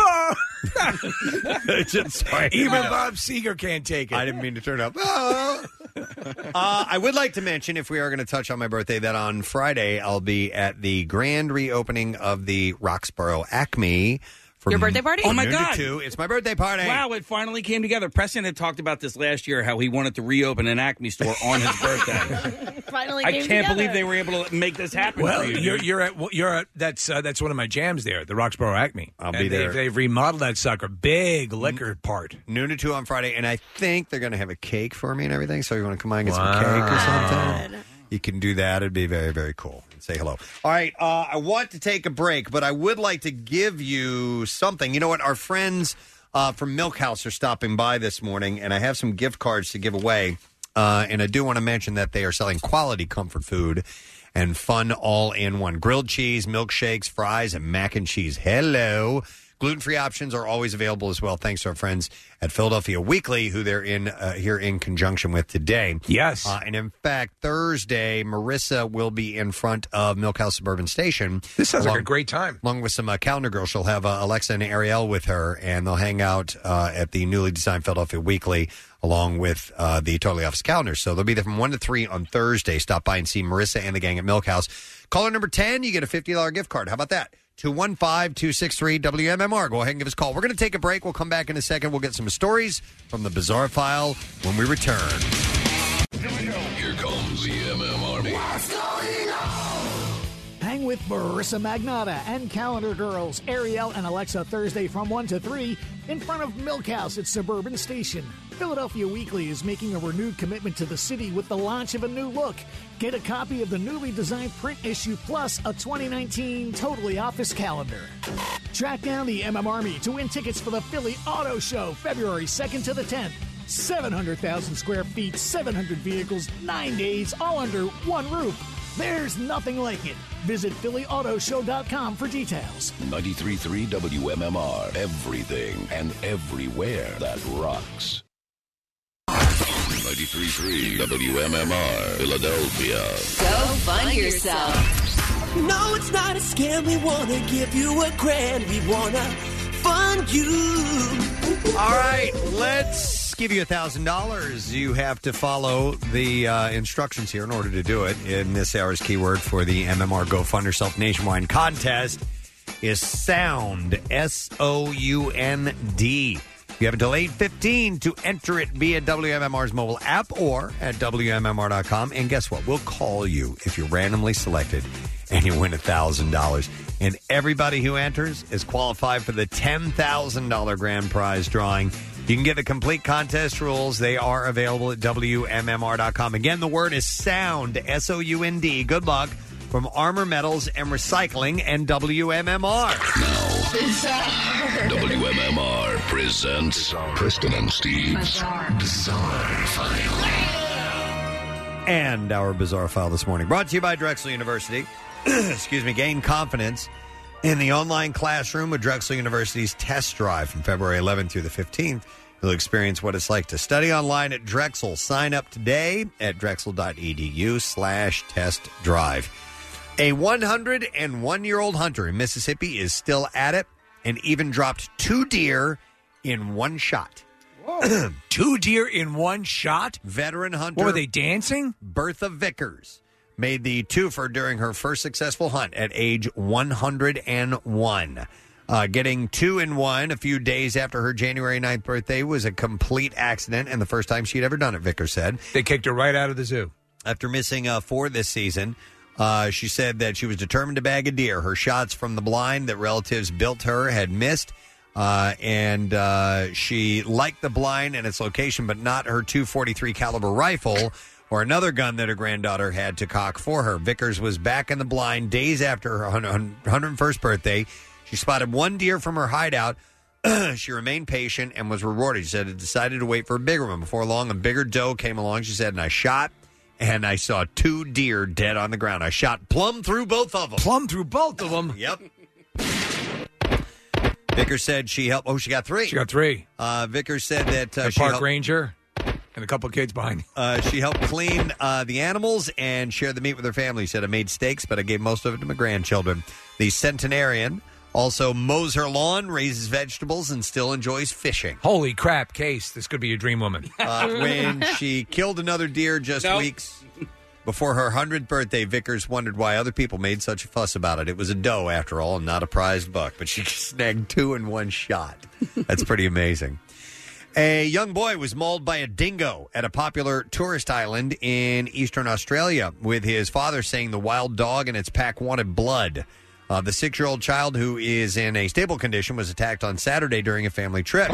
Sorry. Even Bob Seger can't take it. I didn't mean to turn up. uh, I would like to mention, if we are going to touch on my birthday, that on Friday I'll be at the grand reopening of the Roxborough Acme. From Your birthday party? Oh, my noon to God. two. It's my birthday party. Wow, it finally came together. Preston had talked about this last year, how he wanted to reopen an Acme store on his birthday. Finally I came can't together. believe they were able to make this happen Well, for you. you're you're at well, you're at that's uh, that's one of my jams there, the Roxborough Acme. I'll be And there. They've, they've remodeled that sucker, big liquor part. Noon to two on Friday, and I think they're going to have a cake for me and everything. So you want to come on and get some Wow. cake or something? You can do that. It'd be very, very cool. Say hello. All right. Uh, I want to take a break, but I would like to give you something. You know what? Our friends uh, from Milk House are stopping by this morning, and I have some gift cards to give away. Uh, and I do want to mention that they are selling quality comfort food and fun all-in-one grilled cheese, milkshakes, fries, and mac and cheese. Hello. Gluten-free options are always available as well, thanks to our friends at Philadelphia Weekly, who they're in uh, here in conjunction with today. Yes. Uh, and in fact, Thursday, Marissa will be in front of Milk House Suburban Station. This sounds like along- a great time. Along with some uh, calendar girls. She'll have uh, Alexa and Ariel with her, and they'll hang out uh, at the newly designed Philadelphia Weekly along with uh, the Totally Office calendar. So they'll be there from one to three on Thursday. Stop by and see Marissa and the gang at Milk House. Caller number ten, you get a fifty dollars gift card. How about that? two one five, two six three, W M M R. Go ahead and give us a call. We're going to take a break. We'll come back in a second. We'll get some stories from the Bizarre File when we return. Here comes the M M Army. Hang with Marissa Magnata and Calendar Girls, Ariel and Alexa Thursday from one to three in front of Milk House at Suburban Station. Philadelphia Weekly is making a renewed commitment to the city with the launch of a new look. Get a copy of the newly designed print issue plus a twenty nineteen Totally Office calendar. Track down the M M Army to win tickets for the Philly Auto Show February second to the tenth. seven hundred thousand square feet, seven hundred vehicles, nine days, all under one roof. There's nothing like it. Visit Philly Auto Show dot com for details. ninety-three point three W M M R. Everything and everywhere that rocks. ninety-three point three W M M R. Philadelphia. Go fund yourself. No, it's not a scam. We want to give you a grand. We want to fund you. All right, let's give you one thousand dollars. You have to follow the uh, instructions here in order to do it. In this hour's keyword for the M M R Go Fund Yourself Nationwide contest is sound, S O U N D. You have until eight fifteen to enter it via W M M R's mobile app or at W M M R dot com. And guess what? We'll call you if you're randomly selected and you win one thousand dollars. And everybody who enters is qualified for the ten thousand dollars grand prize drawing. You can get the complete contest rules. They are available at W M M R dot com. Again, the word is sound, S O U N D. Good luck from Armor Metals and Recycling and W M M R. W M M R presents Preston and Steve's Bizarre File. And our Bizarre File this morning, brought to you by Drexel University. Excuse me, gain confidence in the online classroom with Drexel University's Test Drive from February eleventh through the fifteenth. You'll experience what it's like to study online at Drexel. Sign up today at drexel.edu slash test drive. A one hundred one year old hunter in Mississippi is still at it and even dropped two deer in one shot. Two deer in one shot? Veteran hunter. What were they, dancing? Bertha Vickers made the twofer during her first successful hunt at age one hundred one. Uh, getting two in one a few days after her January ninth birthday was a complete accident and the first time she'd ever done it, Vickers said. They kicked her right out of the zoo. After missing uh, four this season, uh, she said that she was determined to bag a deer. Her shots from the blind that relatives built her had missed. Uh, and uh, she liked the blind and its location, but not her two forty-three caliber rifle or another gun that her granddaughter had to cock for her. Vickers was back in the blind days after her one hundred first birthday. She spotted one deer from her hideout. She remained patient and was rewarded. She said, I decided to wait for a bigger one. Before long, a bigger doe came along, she said, and I shot, and I saw two deer dead on the ground. I shot plumb through both of them. Plumb through both of them? Yep. Vickers said she helped. Oh, she got three. She got three. Uh, Vickers said that uh, a she park helped, ranger and a couple of kids behind. Uh, she helped clean uh, the animals and share the meat with her family. She said, I made steaks, but I gave most of it to my grandchildren. The centenarian also mows her lawn, raises vegetables, and still enjoys fishing. Holy crap, Case. This could be your dream woman. Uh, when she killed another deer just Nope. weeks before her hundredth birthday, Vickers wondered why other people made such a fuss about it. It was a doe, after all, and not a prized buck, but she snagged two in one shot. That's pretty amazing. A young boy was mauled by a dingo at a popular tourist island in eastern Australia, with his father saying the wild dog and its pack wanted blood. Uh, the six-year-old child, who is in a stable condition, was attacked on Saturday during a family trip.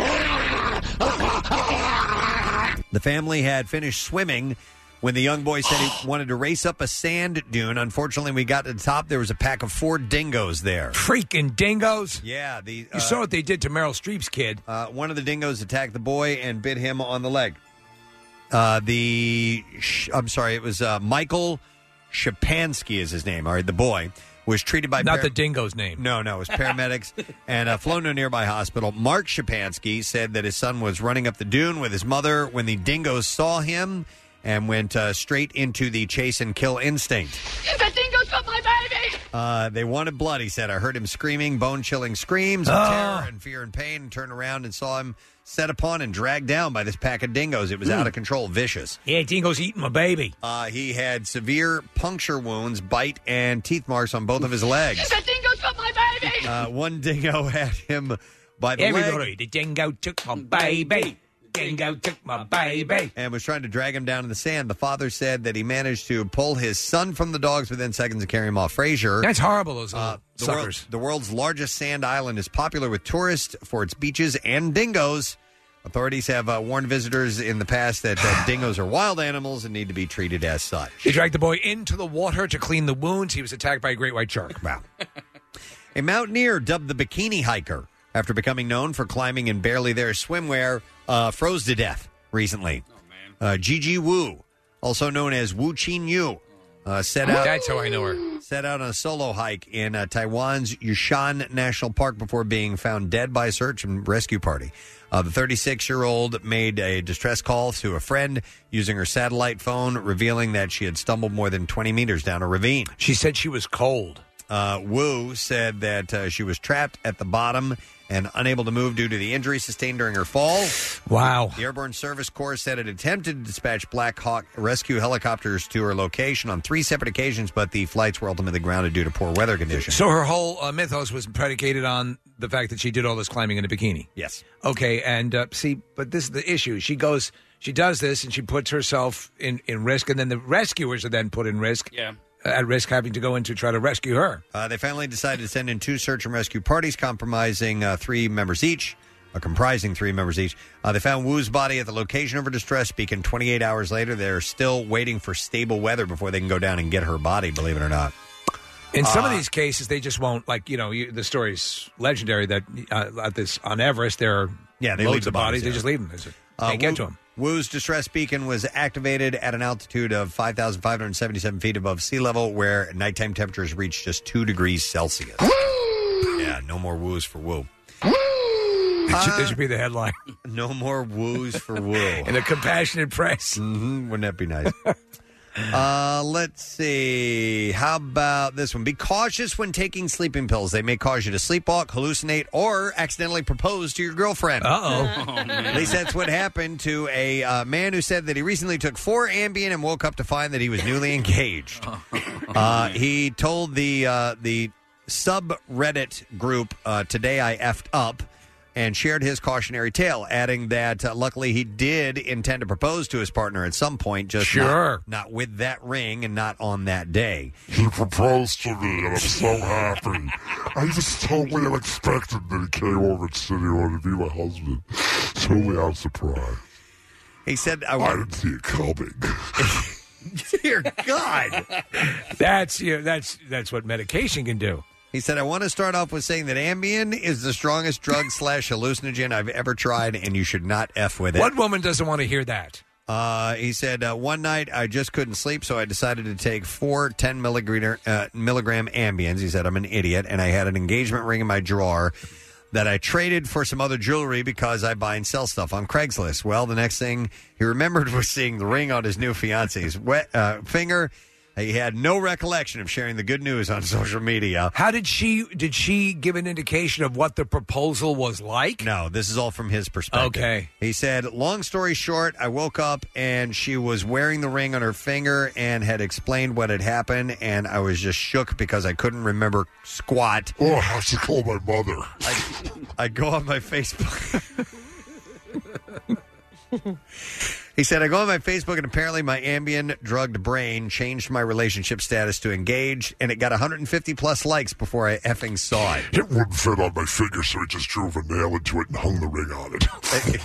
The family had finished swimming when the young boy said he wanted to race up a sand dune. Unfortunately, when we got to the top, there was a pack of four dingoes there. Freaking dingoes? Yeah. The, you uh, saw what they did to Meryl Streep's kid. Uh, one of the dingoes attacked the boy and bit him on the leg. Uh, the, I'm sorry, it was uh, Michael Shapansky is his name. All right, the boy was treated by... Not par- the dingo's name. No, no, it was paramedics and uh, flown to a nearby hospital. Mark Shapansky said that his son was running up the dune with his mother when the dingoes saw him and went uh, straight into the chase and kill instinct. The dingo's got my baby! Uh, they wanted blood, he said. I heard him screaming, bone-chilling screams of Oh. terror and fear and pain, and turned around and saw him set upon and dragged down by this pack of dingoes. It was out of control, vicious. Yeah, dingo's eating my baby. Uh, he had severe puncture wounds, bite, and teeth marks on both of his legs. The dingo's got my baby! Uh, one dingo had him by the Everybody, leg. the dingo took my baby. Dingo took my baby. And was trying to drag him down in the sand. The father said that he managed to pull his son from the dogs within seconds and carry him off. Fraser. That's horrible, those little Uh, the, world, suckers. the world's largest sand island is popular with tourists for its beaches and dingoes. Authorities have uh, warned visitors in the past that uh, dingoes are wild animals and need to be treated as such. They dragged the boy into the water to clean the wounds. He was attacked by a great white shark. Wow. A mountaineer dubbed the Bikini Hiker after becoming known for climbing in barely there swimwear uh, froze to death recently. Oh, man. Uh, Gigi Wu, also known as Wu Qin Yu, uh, set out. That's how I know her. Set out on a solo hike in uh, Taiwan's Yushan National Park before being found dead by a search and rescue party. Uh, the thirty-six-year-old made a distress call to a friend using her satellite phone, revealing that she had stumbled more than twenty meters down a ravine. She said she was cold. Uh, Wu said that uh, she was trapped at the bottom and unable to move due to the injury sustained during her fall. Wow. The Airborne Service Corps said it attempted to dispatch Black Hawk rescue helicopters to her location on three separate occasions, but the flights were ultimately grounded due to poor weather conditions. So her whole uh, mythos was predicated on the fact that she did all this climbing in a bikini. Yes. Okay, and uh, see, but this is the issue. She goes, she does this, and she puts herself in, in risk, and then the rescuers are then put in risk. Yeah. At risk having to go in to try to rescue her. Uh, they finally decided to send in two search and rescue parties compromising uh, three members each, uh, comprising three members each. Uh, they found Wu's body at the location of her distress beacon twenty-eight hours later. They're still waiting for stable weather before they can go down and get her body, believe it or not. In some of Uh, these cases, they just won't, like, you know, you, the story's legendary that uh, at this on Everest, there are Yeah, they loads leave the of bodies. bodies They there. just leave them. They just Uh, can't get Wu- to them. Wu's distress beacon was activated at an altitude of five thousand five hundred seventy-seven feet above sea level, where nighttime temperatures reached just two degrees Celsius. Yeah, no more Wu's for Wu. That should, that should be the headline. No more Wu's for Wu. In a compassionate press. Mm-hmm. Wouldn't that be nice? Uh, let's see. How about this one? Be cautious when taking sleeping pills. They may cause you to sleepwalk, hallucinate, or accidentally propose to your girlfriend. Uh-oh. At least that's what happened to a uh, man who said that he recently took four Ambien and woke up to find that he was newly engaged. Uh, he told the uh, the subreddit group, uh, Today I Effed Up, and shared his cautionary tale, adding that uh, luckily he did intend to propose to his partner at some point, just Sure. not, not with that ring and not on that day. He proposed to me, and I'm so happy. I just totally unexpected that he came over and said he wanted to be my husband. Totally out of surprise. He said, I, I didn't see it coming. Dear God. That's yeah, that's that's what medication can do. He said, I want to start off with saying that Ambien is the strongest drug slash hallucinogen I've ever tried, and you should not F with it. What woman doesn't want to hear that? Uh, he said, uh, one night I just couldn't sleep, so I decided to take four ten milligram, uh, milligram Ambiens. He said, I'm an idiot, and I had an engagement ring in my drawer that I traded for some other jewelry because I buy and sell stuff on Craigslist. Well, the next thing he remembered was seeing the ring on his new fiance's wet, uh, finger. He had no recollection of sharing the good news on social media. How did she did she give an indication of what the proposal was like? No, this is all from his perspective. Okay. He said, long story short, I woke up and she was wearing the ring on her finger and had explained what had happened, and I was just shook because I couldn't remember squat. Oh, I have to call my mother. I, I go on my Facebook. He said, I go on my Facebook, and apparently my Ambien drugged brain changed my relationship status to engaged, and it got one hundred fifty plus likes before I effing saw it. It wouldn't fit on my finger, so I just drove a nail into it and hung the ring on it.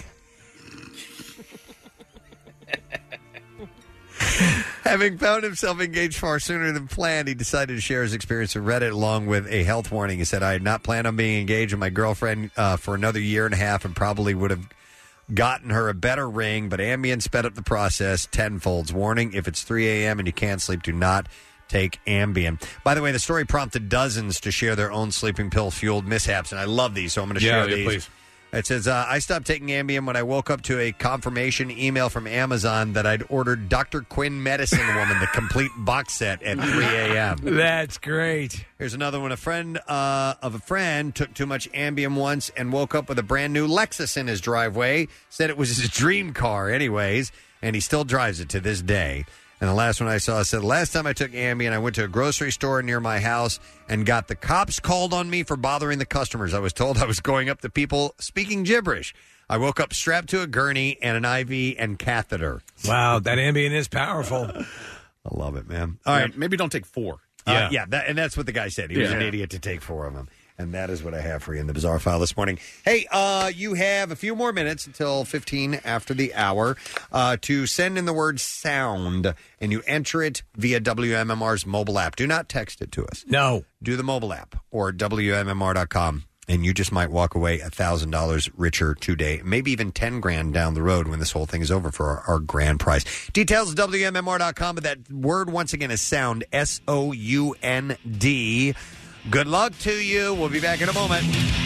Having found himself engaged far sooner than planned, he decided to share his experience on Reddit along with a health warning. He said, I had not planned on being engaged with my girlfriend uh, for another year and a half and probably would have gotten her a better ring, but Ambien sped up the process tenfolds. Warning, if it's three a.m. and you can't sleep, do not take Ambien. By the way, the story prompted dozens to share their own sleeping pill-fueled mishaps, and I love these, so I'm going to Yeah, share yeah, these. please. It says, uh, I stopped taking Ambien when I woke up to a confirmation email from Amazon that I'd ordered Doctor Quinn Medicine Woman, the complete box set, at three a.m. That's great. Here's another one. A friend uh, of a friend took too much Ambien once and woke up with a brand new Lexus in his driveway. Said it was his dream car anyways, and he still drives it to this day. And the last one I saw said, last time I took Ambien, I went to a grocery store near my house and got the cops called on me for bothering the customers. I was told I was going up to people speaking gibberish. I woke up strapped to a gurney and an I V and catheter. Wow, that Ambien is powerful. I love it, man. All Yeah, right. maybe don't take four. Uh, Yeah. yeah, that, and that's what the guy said. He was Yeah. an idiot to take four of them. And that is what I have for you in the Bizarre File this morning. Hey, uh, you have a few more minutes until fifteen after the hour uh, to send in the word sound, and you enter it via W M M R's mobile app. Do not text it to us. No. Do the mobile app or W M M R dot com, and you just might walk away one thousand dollars richer today, maybe even ten grand down the road when this whole thing is over for our, our grand prize. Details at W M M R dot com, but that word once again is sound, S O U N D. Good luck to you. We'll be back in a moment.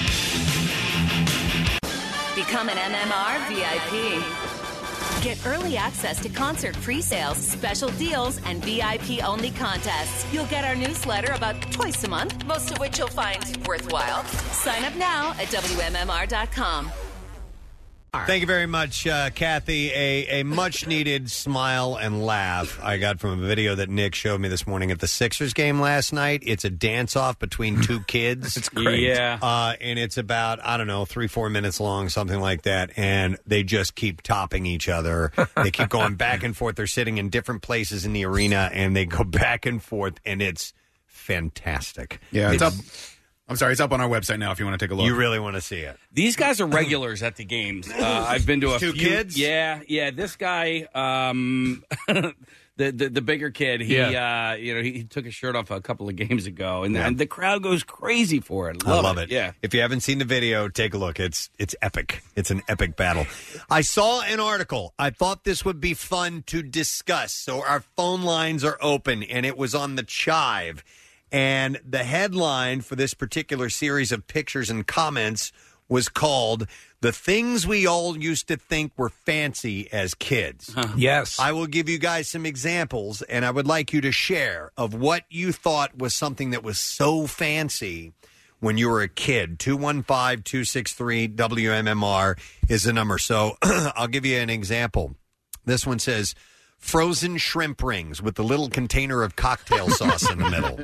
Become an M M R V I P. Get early access to concert pre-sales, special deals, and V I P-only contests. You'll get our newsletter about twice a month, most of which you'll find worthwhile. Sign up now at W M M R dot com. Thank you very much, uh, Kathy. A, a much-needed smile and laugh I got from a video that Nick showed me this morning at the Sixers game last night. It's a dance-off between two kids. It's great. Yeah. Uh, and it's about, I don't know, three, four minutes long, something like that. And they just keep topping each other. They keep going back and forth. They're sitting in different places in the arena, and they go back and forth, and it's fantastic. Yeah, it's, up. I'm sorry, it's up on our website now if you want to take a look. You really want to see it. These guys are regulars at the games. Uh, I've been to a Two few. kids? Yeah, yeah. This guy, um, the, the the bigger kid, he Yeah. uh, you know he, he took his shirt off a couple of games ago, and, Yeah. and the crowd goes crazy for it. I Love, love it. Yeah. If you haven't seen the video, take a look. It's it's epic. It's an epic battle. I saw an article. I thought this would be fun to discuss. So our phone lines are open, and it was on the Chive. And the headline for this particular series of pictures and comments was called The Things We All Used to Think Were Fancy as Kids. Yes. I will give you guys some examples, and I would like you to share of what you thought was something that was so fancy when you were a kid. two one five, two six three, W M M R is the number. So I'll give you an example. This one says, frozen shrimp rings with the little container of cocktail sauce in the middle.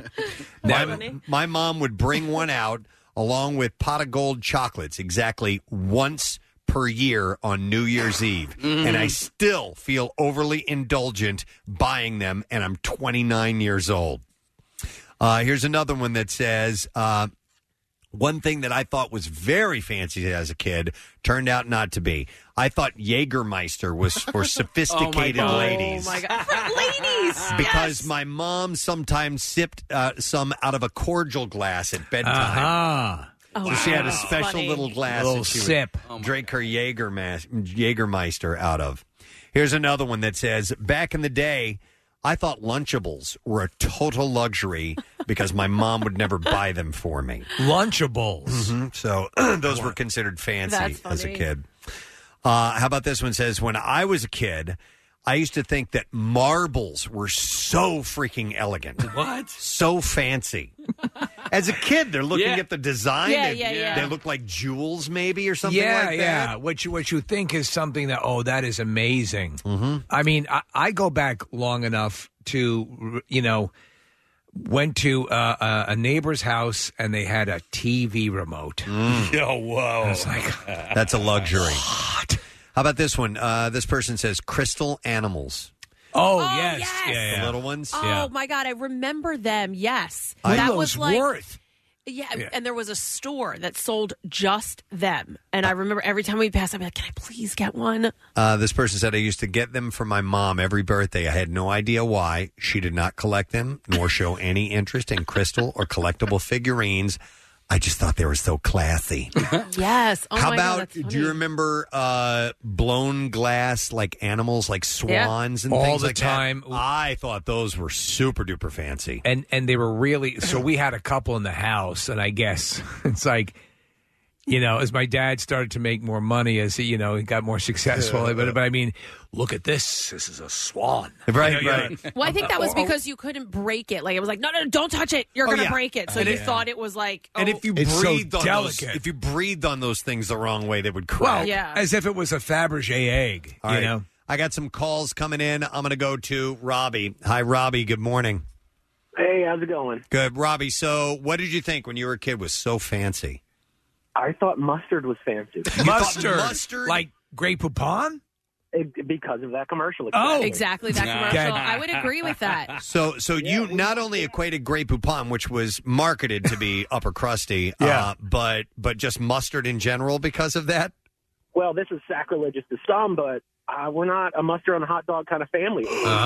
My, my mom would bring one out along with pot of gold chocolates exactly once per year on New Year's Eve. Mm. And I still feel overly indulgent buying them, and I'm twenty-nine years old. Uh, here's another one that says, uh, one thing that I thought was very fancy as a kid turned out not to be. I thought Jägermeister was for sophisticated oh my ladies. Oh, my God. For ladies! Because Yes. my mom sometimes sipped uh, some out of a cordial glass at bedtime. Uh-huh. Oh, so she had a wow. special Funny. little glass Little that she sip. would drink her Jägermas- Jägermeister out of. Here's another one that says, back in the day, I thought Lunchables were a total luxury because my mom would never buy them for me. Lunchables. Mm-hmm. So those were considered fancy That's as a funny. kid. Uh, how about this one? Says, when I was a kid, I used to think that marbles were so freaking elegant. What? So fancy. As a kid, they're looking Yeah. at the design. Yeah, they, yeah, yeah. They look like jewels, maybe, or something yeah, like yeah. that. What you what you think is something that oh that is amazing. Mm-hmm. I mean, I, I go back long enough to you know went to uh, a, a neighbor's house and they had a T V remote. Yo, whoa! I was like, That's a luxury. How about this one? Uh, this person says crystal animals. oh, Oh, yes, yes. yeah, The yeah. little ones. Oh Yeah. my God, I remember them. Yes, What are that those was like worth? yeah, Yeah. and there was a store that sold just them. And I remember every time we passed, I'd be like, "Can I please get one?" Uh, this person said, I used to get them for my mom every birthday. I had no idea why. She did not collect them nor show any interest in crystal or collectible figurines. I just thought they were so classy. Yes. Oh How my about, God, that's do funny. you remember uh, blown glass, like animals, like swans and All things the like time. that? I thought those were super duper fancy. And and they were really so we had a couple in the house, and I guess it's like. You know, as my dad started to make more money, as he, you know, he got more successful. But, but I mean, look at this. This is a swan. Right, You know, right. you know, Well, I think that was Or- or- because you couldn't break it. Like it was like, no, no, don't touch it. You're Oh, gonna yeah. break it. So And you it- thought it was like, oh, And if you It's so breathed on those, delicate. if you breathed on those things the wrong way, they would crack. Well, Yeah. as if it was a Fabergé egg. All you right. know. I got some calls coming in. I'm going to go to Robbie. Hi, Robbie. Good morning. Hey, how's it going? Good, Robbie. So, what did you think when you were a kid was so fancy? I thought mustard was fancy. Mustard, mustard? like Grey Poupon. It- because of that commercial. Oh. exactly that Nah. commercial. Okay. I would agree with that. So, so you not only equated Grey Poupon, which was marketed to be upper crusty, Yeah. uh, but but just mustard in general because of that. Well, this is sacrilegious to some, but uh, we're not a mustard on a hot dog kind of family.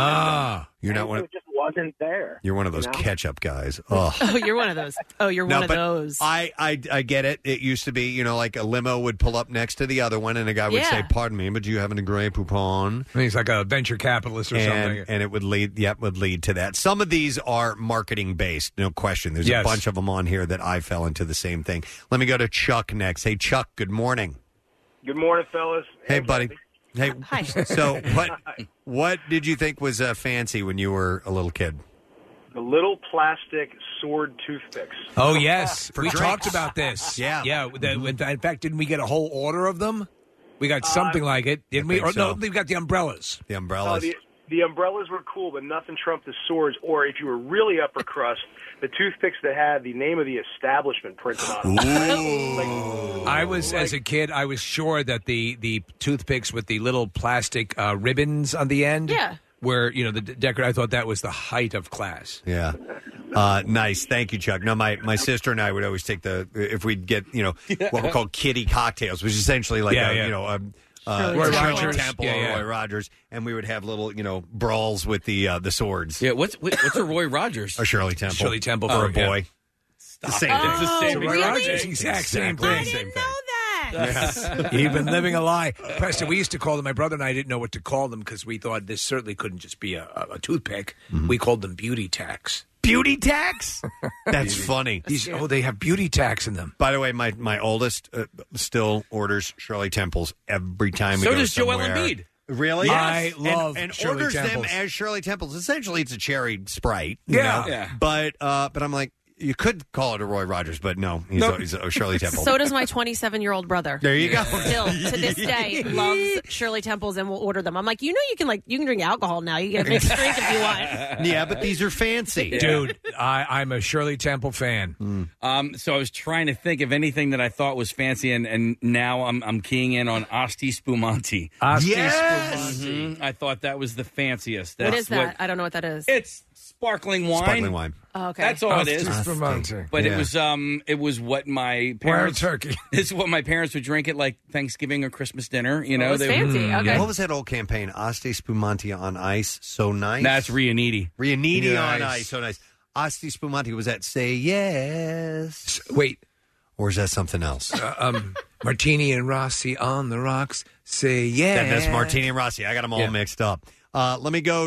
Ah, You're not And one. so Of, it just wasn't there. you're one of those you know? ketchup guys. Oh. Oh, you're one of those. Oh, you're No, one of but those. I, I I get it. It used to be, you know, like a limo would pull up next to the other one, and a guy would Yeah. say, "Pardon me, but do you have any Grey Poupon?" I mean, he's like a venture capitalist or and, something. and it would lead, yep, would lead to that. Some of these are marketing based, no question. There's Yes. a bunch of them on here that I fell into the same thing. Let me go to Chuck next. Hey, Chuck. Good morning. Good morning, fellas. Hey, buddy. Hey, Hi. so what? What did you think was uh, fancy when you were a little kid? The little plastic sword toothpicks. Oh yes, For we drinks. talked about this. Yeah. yeah. The- In fact, didn't we get a whole order of them? We got something like it, didn't we? think Or no, so. we got the umbrellas. The Oh, umbrellas. the, the umbrellas were cool, but nothing trumped the swords. Or if you were really upper crust, the toothpicks that had the name of the establishment printed on them. I was, as a kid, I was sure that the the toothpicks with the little plastic uh, ribbons on the end, Yeah. were you know the decorator. I thought that was the height of class. Yeah. Uh, nice. Thank you, Chuck. No, my, my sister and I would always take the, if we'd get, you know, what we call kiddie cocktails, which is essentially like, Yeah, a, yeah. you know, a, uh, Roy Shirley Rogers. Temple Yeah, or yeah. Roy Rogers, and we would have little, you know, brawls with the uh, the swords. Yeah, what's what- what's a Roy Rogers? Or Shirley Temple. Shirley Temple for for- a boy. Stop. The same It's thing. the same Oh, Roy exact Rogers, thing. exact same Exactly thing. the same thing. that. Yes. You've been living a lie, Preston. We used to call them. My brother and I didn't know what to call them because we thought this certainly couldn't just be a, a, a toothpick. Mm-hmm. We called them beauty tacks. Beauty tax? That's funny. These, oh, they have beauty tax in them. By the way, my my oldest uh, still orders Shirley Temples every time we So go does Joel somewhere. Embiid. Really? Yes. I love and, and Shirley orders Temples. them as Shirley Temples. Essentially, it's a cherry Sprite. you Yeah. know? Yeah. But uh, but I'm like, you could call it a Roy Rogers, but no, he's, Nope. a, he's a Shirley Temple. So does my twenty-seven-year-old brother. There you go. Still, to this day, loves Shirley Temples and will order them. I'm like, you know, you can like you can drink alcohol now. You get a mixed drink if you want. Yeah, but these are fancy, Dude, I, I'm a Shirley Temple fan. Um, so I was trying to think of anything that I thought was fancy, and, and now I'm I'm keying in on Asti Spumante. Asti yes! Mhm. I thought that was the fanciest. That's what is that? I don't know what that is. It's sparkling wine. Sparkling wine. Oh, okay. That's all Asti it is. Spumante. But Yeah. it was um it was what my Wild parents turkey. It's what my parents would drink at like Thanksgiving or Christmas dinner. You know, Oh, it's fancy. Mm. Okay. What was that old campaign? Asti Spumante on ice, so nice. That's Rianiti. Rianiti on Nice. ice, so nice. Asti Spumante, was that Say Yes? Wait. Or is that something else? Uh, um, Martini and Rossi on the rocks. Say yeah. That, that's Martini and Rossi. I got them all Yeah. mixed up. Uh, let me go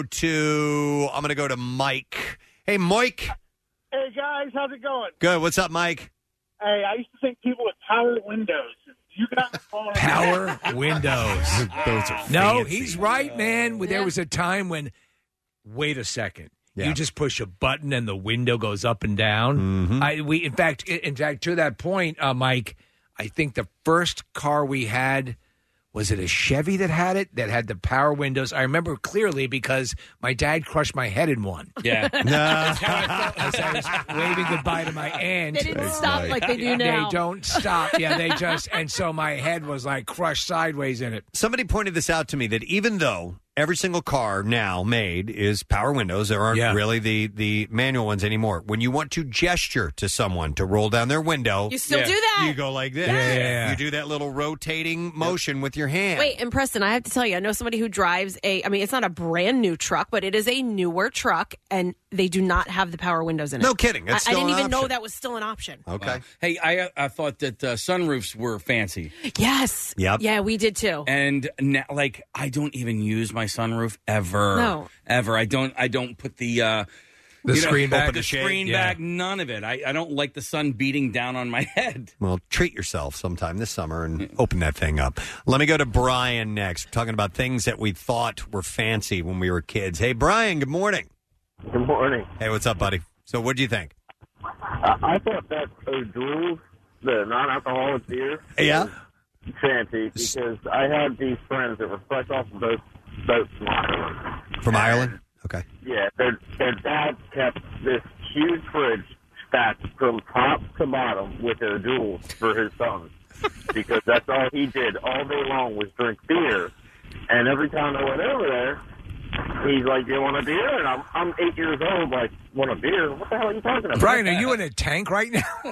to, I'm going to go to Mike. Hey, Mike. Hey guys, how's it going? Good. What's up, Mike? Hey, I used to think people with power windows. You got Power windows. Those are No, fancy. he's right, man. There was a time when, wait a second. Yeah. You just push a button and the window goes up and down. Mm-hmm. I we in fact in fact to that point, uh, Mike, I think the first car we had was it a Chevy that had it that had the power windows. I remember clearly because my dad crushed my head in one. Yeah. That's how I felt as I was waving goodbye to my aunt. They didn't stop like they do now. They don't stop. Yeah, they just and so my head was like crushed sideways in it. Somebody pointed this out to me that even though every single car now made is power windows, there aren't Yeah. really the, the manual ones anymore. When you want to gesture to someone to roll down their window, You still do that. you go like this. Yeah. You do that little rotating motion with your hand. Wait, and Preston, I have to tell you, I know somebody who drives a, I mean, it's not a brand new truck, but it is a newer truck, and they do not have the power windows in it. No kidding. It's I, I still didn't an even know option. that was still an option. Okay. Hey, I I thought that uh, sunroofs were fancy, Yes. Yep. Yeah, we did too. and now, like I don't even use my sunroof ever. No. ever. I don't. I don't put the uh, The you know, screen back? the Open the shade? screen Yeah. back. None of it. I, I don't like the sun beating down on my head. Well, treat yourself sometime this summer and open that thing up. Let me go to Brian next. We're talking about things that we thought were fancy when we were kids. Hey, Brian, good morning. Good morning. Hey, what's up, buddy? So what'd you think? I, I thought that O'Doul's, the non-alcoholic beer, Yeah? was fancy because I had these friends that were fresh off the boat, boat from Ireland. From Ireland? Okay. Yeah, their their dad kept this huge fridge stacked from top to bottom with O'Doul's for his sons because that's all he did all day long was drink beer. And every time I went over there, he's like, "Do you want a beer?" And I'm I'm eight years old, like, "Want a beer? What the hell are you talking about?" Brian, are you in a tank right now?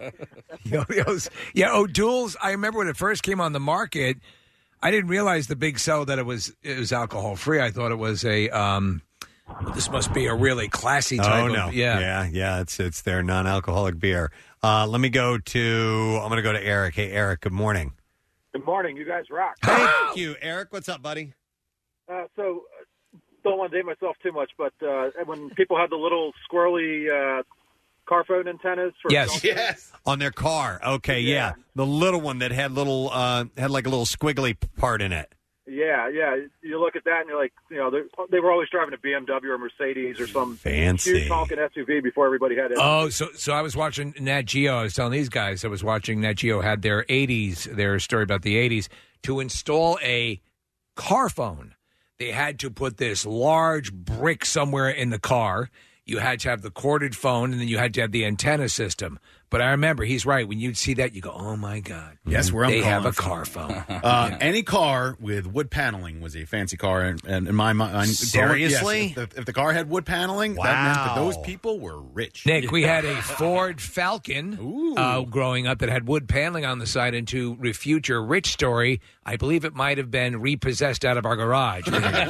Yo, yo's- yeah, O'Doul's. I remember when it first came on the market. I didn't realize the big sell that it was it was alcohol free. I thought it was a um, well, this must be a really classy type Oh, of no. yeah. Yeah, yeah. It's, it's their non alcoholic beer. Uh, let me go to, I'm going to go to Eric. Hey, Eric, good morning. Good morning. You guys rock. Thank you, Eric. What's up, buddy? Uh, so, uh, don't want to date myself too much, but uh, when people had the little squirrely uh, car phone antennas for Yes. Yes. On their car. Okay, yeah. The little one that had little, uh, had like a little squiggly part in it. Yeah, yeah. You look at that and you're like, you know, they were always driving a B M W or Mercedes or some Fancy. huge honking S U V before everybody had it. Oh, so so I was watching Nat Geo. I was telling these guys I was watching Nat Geo had their eighties, their story about the eighties. To install a car phone, they had to put this large brick somewhere in the car. You had to have the corded phone, and then you had to have the antenna system. But I remember, he's right. When you'd see that, you go, oh, my God. Yes, where I'm They have calling a from. car phone. Uh, Any car with wood paneling was a fancy car, and, and in my mind, Seriously? yes, if, the, if the car had wood paneling, that meant that those people were rich. Nick, we had a Ford Falcon uh, growing up that had wood paneling on the side. And to refute your rich story, I believe it might have been repossessed out of our garage.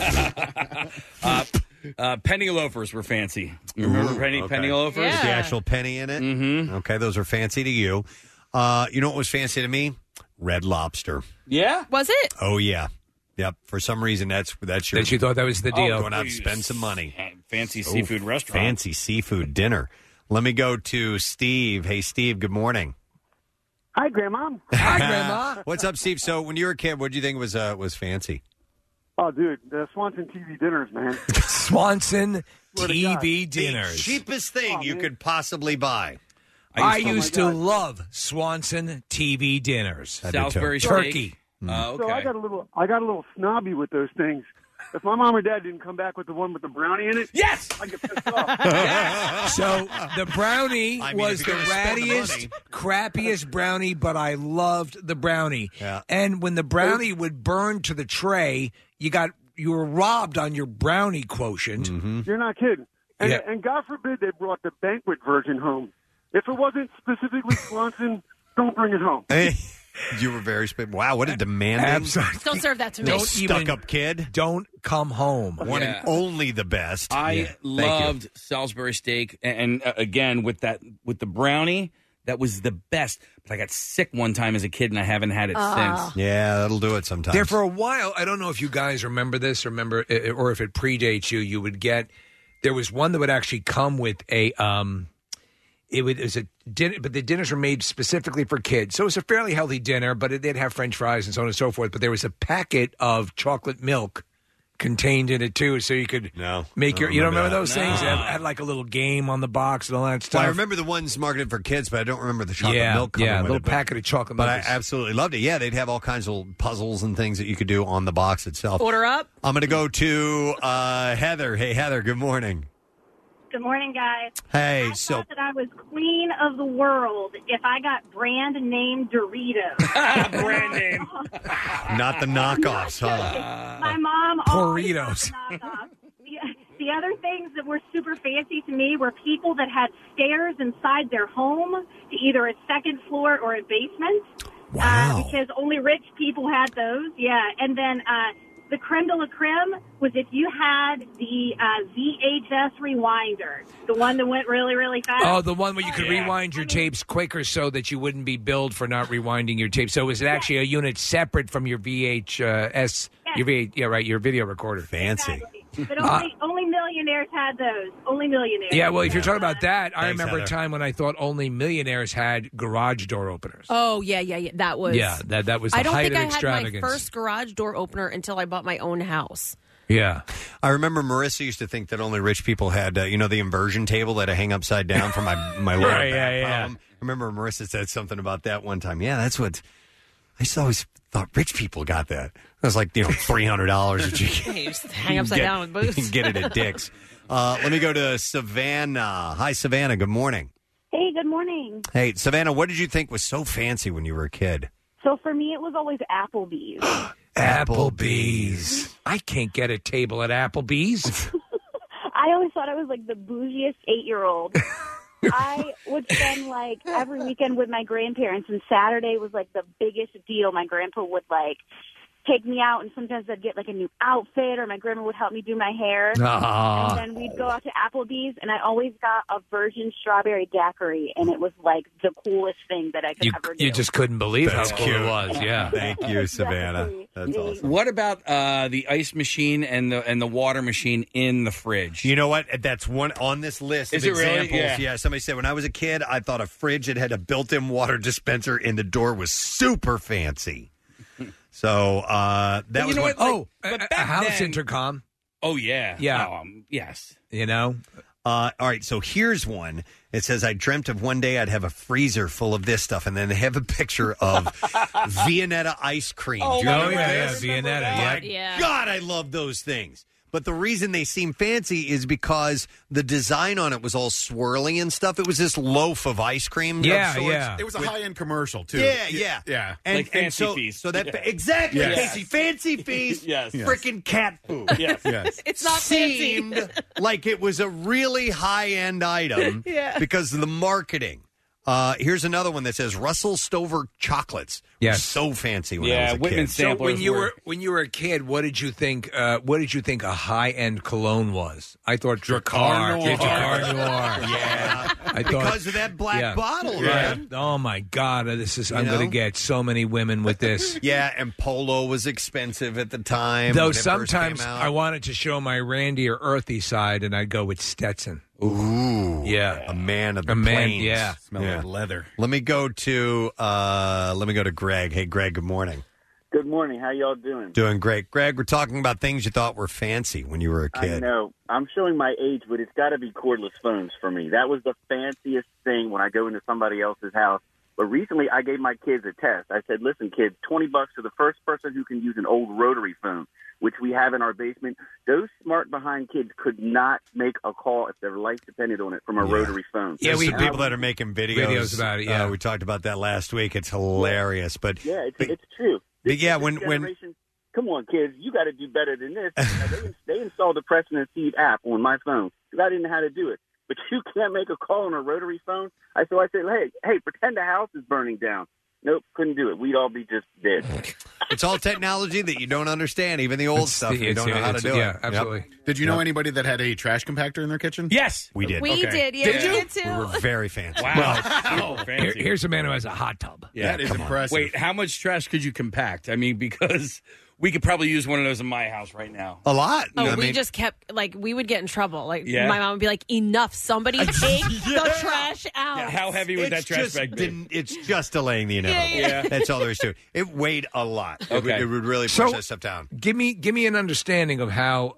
uh, uh, penny loafers were fancy. Remember Ooh, penny okay. penny loafers? With the actual penny in it? Mm-hmm. Okay, those are fancy to you. Uh, you know what was fancy to me? Red Lobster. Yeah? Was it? Oh, yeah. Yep. For some reason, that's that's your. That you thought that was the Oh, deal. going out and spend some money. fancy Oh, seafood restaurant. Fancy seafood dinner. Let me go to Steve. Hey, Steve, good morning. Hi, Grandma. Hi, Grandma. What's up, Steve? So when you were a kid, what did you think was uh, was fancy? Oh, dude, the Swanson T V dinners, man. Swanson Swear to T God. V The dinners. cheapest thing Oh, you man. could possibly buy. I Oh, used my to God. love Swanson T V dinners. I did too. Salisbury Turkey. steak. Uh, okay. So I got a little, I got a little snobby with those things. If my mom or dad didn't come back with the one with the brownie in it, yes, I get pissed off. So the brownie I mean, was if the you're gonna spend the rattiest, crappiest brownie, but I loved the brownie. Yeah. And when the brownie would burn to the tray, you got you were robbed on your brownie quotient. Mm-hmm. You're not kidding. And, Yeah. and God forbid they brought the banquet version home. If it wasn't specifically Swanson, don't bring it home. Hey, you were very sp- wow. What a demanding, Absolutely. Don't serve that to me. Don't stuck even- up kid. Don't come home. One Yeah. and only the best. I Yeah. Thank you. loved Salisbury steak, and, and uh, again with that with the brownie, that was the best. But I got sick one time as a kid, and I haven't had it Ah. since. Yeah, that'll do it sometimes. There for a while, I don't know if you guys remember this, or remember, or if it predates you. You would get there was one that would actually come with a um, it would it was a dinner, but the dinners were made specifically for kids, so it was a fairly healthy dinner. But it, they'd have French fries and so on and so forth. But there was a packet of chocolate milk contained in it too, so you could no make I your. don't You don't remember remember that. those things? It No. had, had like a little game on the box and all that stuff. Well, I remember the ones marketed for kids, but I don't remember the chocolate yeah, milk coming yeah, a with little it. But, packet of chocolate but milk. I is- absolutely loved it. Yeah, they'd have all kinds of puzzles and things that you could do on the box itself. Order up. I'm going to go to uh, Heather. Hey, Heather, good morning. Good morning, guys. Hey, I so thought that I was queen of the world if I got brand name Doritos. Brand name. not the knockoffs, huh? My mom always Doritos. got knockoffs. The, the other things that were super fancy to me were people that had stairs inside their home to either a second floor or a basement. Wow. Uh, because only rich people had those. Yeah. And then uh, the creme de la creme was if you had the uh, V H S rewinder, the one that went really, really fast. Oh, the one where you could Yeah. rewind your tapes quicker so that you wouldn't be billed for not rewinding your tapes. So was it actually a unit separate from your V H S, your V H, yeah, right, your video recorder? Fancy. But only, only millionaires had those. Only millionaires. Yeah, well, if you're talking about that, I Thanks, remember a Heather. time when I thought only millionaires had garage door openers. Oh yeah, yeah, yeah. That was. Yeah, that that was the I don't height think of I had my extravagance. first garage door opener until I bought my own house. Yeah. I remember Marissa used to think that only rich people had, uh, you know, the inversion table that I hang upside down for my, my lower Right, back yeah, yeah. problem. I remember Marissa said something about that one time. Yeah, that's what I used to always thought rich people got that. It was like, you know, three hundred dollars that you can Yeah, you just hang upside get, down with boots. You can get it at Dick's. Uh, let me go to Savannah. Hi, Savannah. Good morning. Hey, good morning. Hey, Savannah, what did you think was so fancy when you were a kid? So for me, it was always Applebee's. Applebee's. I can't get a table at Applebee's. I always thought I was like the bougiest eight-year-old. I would spend like every weekend with my grandparents, and Saturday was like the biggest deal. My grandpa would like take me out, and sometimes I'd get like a new outfit, or my grandma would help me do my hair. Ah. And then we'd go out to Applebee's, and I always got a virgin strawberry daiquiri, and it was like the coolest thing that I could You, ever do. you just couldn't believe That's how cool cute. it was. Yeah. Thank you, Savannah. That's awesome. What about uh, the ice machine and the and the water machine in the fridge? You know what? That's one on this list Is of it really? examples. Yeah. somebody said when I was a kid, I thought a fridge that had a built-in water dispenser in the door was super fancy. So uh, that But you was know one- what? Like, Oh, but a, a back house then- intercom. Oh yeah, Yeah. Oh, um, yes. You know? Uh, all right, so here's one. It says, I dreamt of one day I'd have a freezer full of this stuff, and then they have a picture of Viennetta ice cream. Oh, Do you yeah, remember yeah, this? yeah, Viennetta, My yeah. Yeah. God, I love those things. But the reason they seem fancy is because the design on it was all swirly and stuff. It was this loaf of ice cream. of Yeah, sorts. yeah. It was a With- high end commercial too. Yeah, yeah, yeah. And, Like and Fancy so, Feast. So that Yeah. exactly, Yes. Casey, Fancy Feast, Yes. Yes. freaking cat food. Yes. Yes. It's not Seemed fancy. like it was a really high end item Yeah. because of the marketing. Uh, here's another one that says Russell Stover chocolates. Yes. So fancy when I Yeah, was a Whitman kid. So samplers when you were- were when you were a kid, what did you think? Uh, what did you think a high end cologne was? I thought Dracar, Noir. Yeah, Dracar Noir. Yeah, I thought, because of that black yeah. bottle, Yeah. man. Oh my God, this is. I'm You going to know? get so many women with this. Yeah, and Polo was expensive at the time. Though when it first sometimes came out. I wanted to show my randy or earthy side, and I'd go with Stetson. Ooh, Yeah, a man of the a man. plains. Yeah, Smell like leather. Let me go to uh, let me go to Greg. Hey, Greg. Good morning. Good morning. How y'all doing? Doing great, Greg. We're talking about things you thought were fancy when you were a I kid. know. I'm showing my age, but it's got to be cordless phones for me. That was the fanciest thing when I go into somebody else's house. But recently, I gave my kids a test. I said, listen, kids, twenty bucks to the first person who can use an old rotary phone, which we have in our basement. Those smart behind kids could not make a call if their life depended on it from a Yeah. rotary phone. Yeah, we And I people was- that are making videos, Videos about it, yeah. Uh, we talked about that last week. It's hilarious, but Yeah, it's, it's true. but yeah, This when when generation- Come on, kids, you got to do better than this. Now, they, they installed the Preston and Steve app on my phone because I didn't know how to do it. But you can't make a call on a rotary phone. I so I said, hey, hey, pretend the house is burning down. Nope, couldn't do it. We'd all be just dead. it's all technology that you don't understand, even the old It's stuff. the- you it's- don't know how to it's- do yeah, it. absolutely. Yep. Did you know Yep. anybody that had a trash compactor in their kitchen? Yes, we did. We Okay. did, yeah. Did we you? did too. We were very fancy. Wow, Well, so Here- fancy. here's a man who has a hot tub. Yeah, That is come on. impressive. Wait, how much trash could you compact? I mean, because we could probably use one of those in my house right now. A lot. Oh, I we mean, just kept like we would get in trouble. Like Yeah. my mom would be like, "Enough! Somebody take the trash out." Yeah, how heavy would it's that trash just bag be? didn't- It's just delaying the inevitable. Yeah, yeah. That's all there is to it. It weighed a lot. It, would, Okay. it would really push So- that stuff down. Give me give me an understanding of how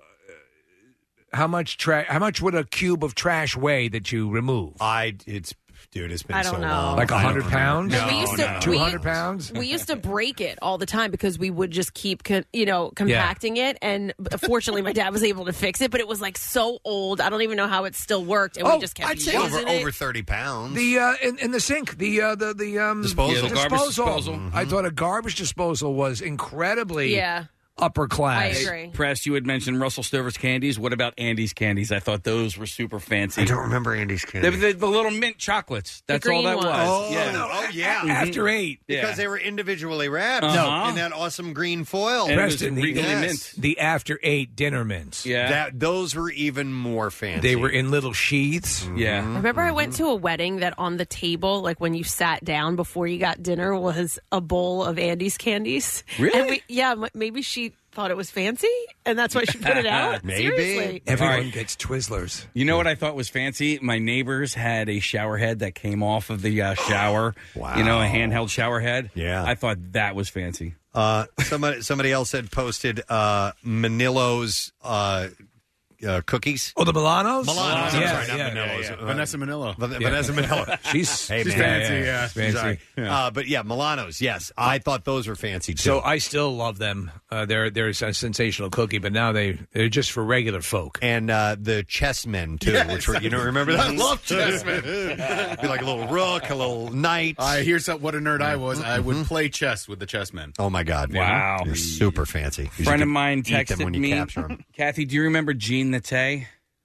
uh, how much tra- how much would a cube of trash weigh that you remove? I it's dude, it's been I so don't know. long. Like a I don't hundred remember. pounds? No, we used to no. Two we- hundred pounds? We used to break it all the time because we would just keep, co- you know, compacting it. And fortunately, my dad was able to fix it, but it was like so old. I don't even know how it still worked, and Oh, we just kept I'd say using over it. over thirty pounds. The uh, in, in the sink, the uh, the the um, Disposal. Yeah, the garbage disposal. I thought a garbage disposal was incredibly Yeah, upper I class. agree. Press, you had mentioned Russell Stover's candies. What about Andy's candies? I thought those were super fancy. I don't remember Andy's The, candy. the, the little mint chocolates. That's all green that ones. was. Oh, yeah. oh yeah. After eight, Yeah. Because they were individually wrapped. Uh-huh. in that awesome green foil. And it was Preston, the, regally yes. mint. the after eight dinner mints. Yeah. That those were even more fancy. They were in little sheaths. yeah. Remember, I went to a wedding that on the table, like when you sat down before you got dinner, was a bowl of Andy's candies. Really? And we, yeah, m- maybe she thought it was fancy, and that's why she put it out. Maybe. Seriously. Everyone All right. gets Twizzlers. You know what I thought was fancy? My neighbors had a shower head that came off of the uh, shower. Wow. You know, a handheld shower head. Yeah. I thought that was fancy. Uh, somebody somebody else had posted uh, Manilo's uh, uh, cookies. Oh, the Milanos? Milanos. Yeah, I'm sorry, not yeah, Manilo's. yeah, yeah. Uh, Vanessa Manillo. Van- Vanessa Manillo. She's, Hey, she's man. fancy, yeah. Fancy. Sorry. Uh, but yeah, Milanos. Yes, I thought those were fancy too. So I still love them. Uh, they're they're a sensational cookie, but now they they're just for regular folk. and uh, the chessmen too, Yes. which were you know remember that? I love chessmen. Be like a little rook, a little knight. I here's what a nerd I was. I would play chess with the chessmen. Oh my God! Wow. You're super fancy. 'Cause A you friend of can mine eat them texted when you me. capture 'em. Kathy, do you remember Jean Naté?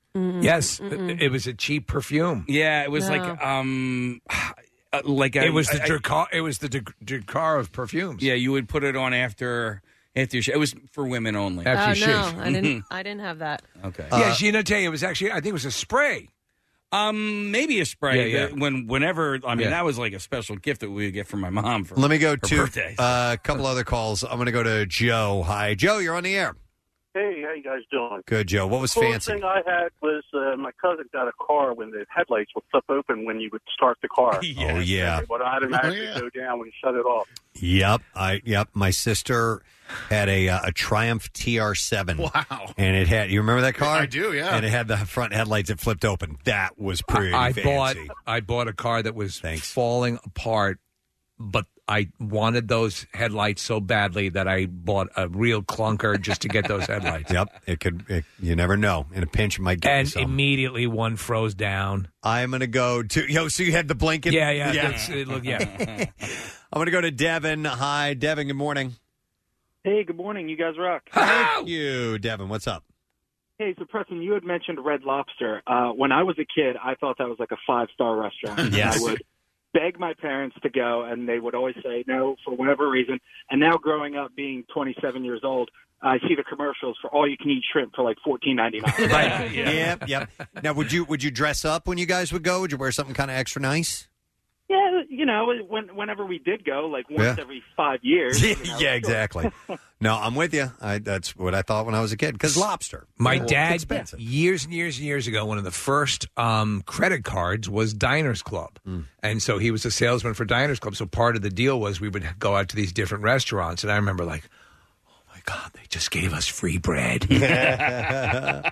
Yes, it, it was a cheap perfume. Yeah, it was No. like um, uh, like a, It was the I- I- Dracar. It was the Dracar of perfumes. yeah. You would put it on after after your sh- it was for women only. Uh, After you no, shave. I didn't. I didn't have that. Okay. yeah, Gina Tay. It was actually. I think it was a spray. Um, maybe a spray. Yeah, yeah. that When whenever I mean Yeah. that was like a special gift that we would get from my mom for. Let me go her to birthday. uh, a couple other calls. I'm going to go to Joe. Hi, Joe. You're on the air. Hey, how you guys doing? Good, Joe. What was the coolest fancy? thing I had was uh, my cousin got a car when the headlights would flip open when you would start the car. Oh yeah. It would automatically Oh, yeah. go down when you shut it off. Yep. I yep. My sister had a uh, a Triumph T R seven. Wow. And it had. You remember that car? I do, yeah. And it had the front headlights that flipped open. That was pretty I fancy. bought I bought a car that was falling apart, but I wanted those headlights so badly that I bought a real clunker just to get those headlights. Yep. It could. It, you never know. In a pinch, it might get you And some. immediately one froze down. I'm going to go to. Yo, so you had the blinking? Yeah, yeah, yeah. that's- it look- yeah. I'm going to go to Devin. Hi, Devin. Good morning. Hey, good morning. You guys rock. Thank you, Devin. What's up? Hey, so Preston, you had mentioned Red Lobster. Uh, when I was a kid, I thought that was like a five-star restaurant. Yes. I would beg my parents to go, and they would always say no for whatever reason. And now, growing up, being twenty-seven years old, I see the commercials for all-you-can-eat shrimp for like fourteen ninety-nine. Right. Yep, yep. Now, would you would you dress up when you guys would go? Would you wear something kind of extra nice? Yeah, you know, when, whenever we did go, like once Yeah. every five years. yeah, you know, yeah, so- exactly. No, I'm with you. I, that's what I thought when I was a kid. Because lobster. My you know, dad, expensive. years and years and years ago, one of the first um, credit cards was Diners Club. Mm. And so he was a salesman for Diners Club. So part of the deal was we would go out to these different restaurants. And I remember like, oh, my God, they just gave us free bread. uh,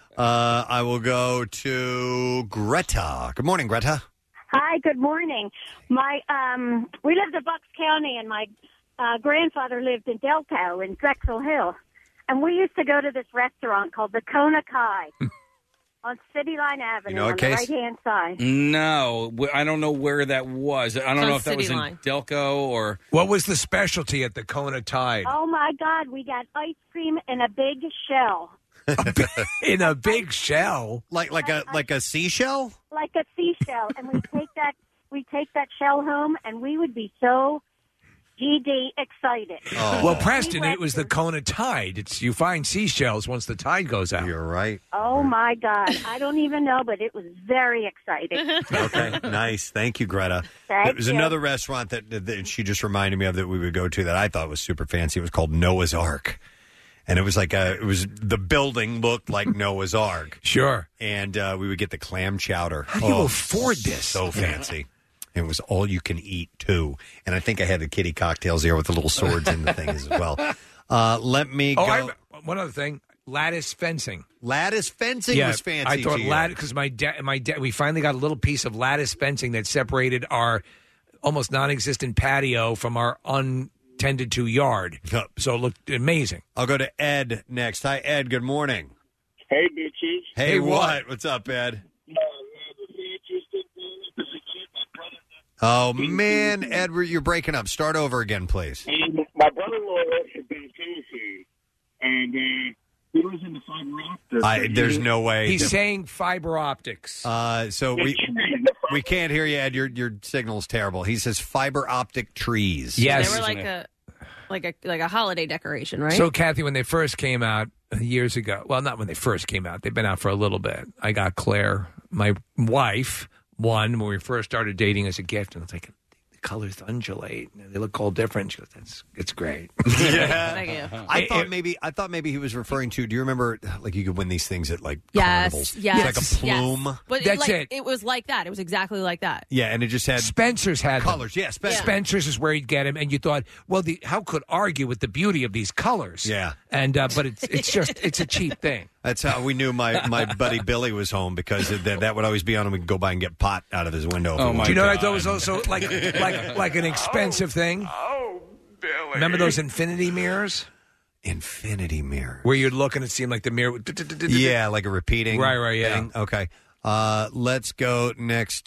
I will go to Greta. Good morning, Greta. Hi, good morning. My um, we lived in Bucks County, and my uh, grandfather lived in Delco in Drexel Hill, and we used to go to this restaurant called the Kona Kai on City Line Avenue know what, on the Case? right hand side. No, wh- I don't know where that was. I don't It's know on if that was City in Line. Delco or. What was the specialty at the Kona Tide? Oh my God, we got ice cream in a big shell, In a big shell? Like like a like a seashell? like a seashell, and we take that we take that shell home, and we would be so G D excited. Well, Preston, it was the Kona Tide. It's you find seashells once the tide goes out. You're right. Oh my God, I don't even know, but it was very exciting. Okay, nice. Thank you, Greta. Thank It was you. another restaurant that, that she just reminded me of that we would go to that I thought was super fancy. It was called Noah's Ark. And it was like a, it was the building looked like Noah's Ark. Sure. And uh, we would get the clam chowder. How do you afford this? So fancy. And it was all you can eat, too. And I think I had the kiddie cocktails there with the little swords in the thing as well. Uh, let me Oh, go. I, one other thing. Lattice fencing. Lattice fencing yeah, was fancy. I thought to you. lattice because my dad, my dad, we finally got a little piece of lattice fencing that separated our almost non-existent patio from our untended to yard. So it looked amazing. I'll go to Ed next. Hi, Ed. Good morning. Hey, bitches. Hey, Hey, what? what? What's up, Ed? Oh, man, Ed, we're- you're breaking up. Start over again, please. And my brother-in-law works for Ben Tennessee, and uh, he was in the fiber optics. I, there's no way. He's saying fiber optics. Uh, so we we can't hear you, Ed. Your your signal's terrible. He says fiber optic trees. They were like a like a like a holiday decoration, right? So, Kathy, when they first came out years ago, well, not when they first came out, they've been out for a little bit. I got Claire, my wife, one when we first started dating as a gift, and I was like, the colors undulate. They look all different. She goes, "That's it's great." Yeah. I thought maybe I thought maybe he was referring to. Do you remember like you could win these things at like yes, carnivals? yes, It's like a plume. yes. But That's like, it. It was like that. It was exactly like that. Yeah, and it just had Spencer's had them. colors. Yeah, Spencer. Spencer's is where you'd get them, and you thought, well, the, how could argue with the beauty of these colors? Yeah, and uh, but it's it's just it's a cheap thing. That's how we knew my, my buddy Billy was home because that, that would always be on and we could go by and get pot out of his window. if we Do wanted you know to. what I thought was also like like like an expensive thing? Oh, Billy. Remember those infinity mirrors? Infinity mirror. Where you'd look and it seemed like the mirror would... Yeah, like a repeating Right, right, yeah. thing. Okay. Uh, let's go next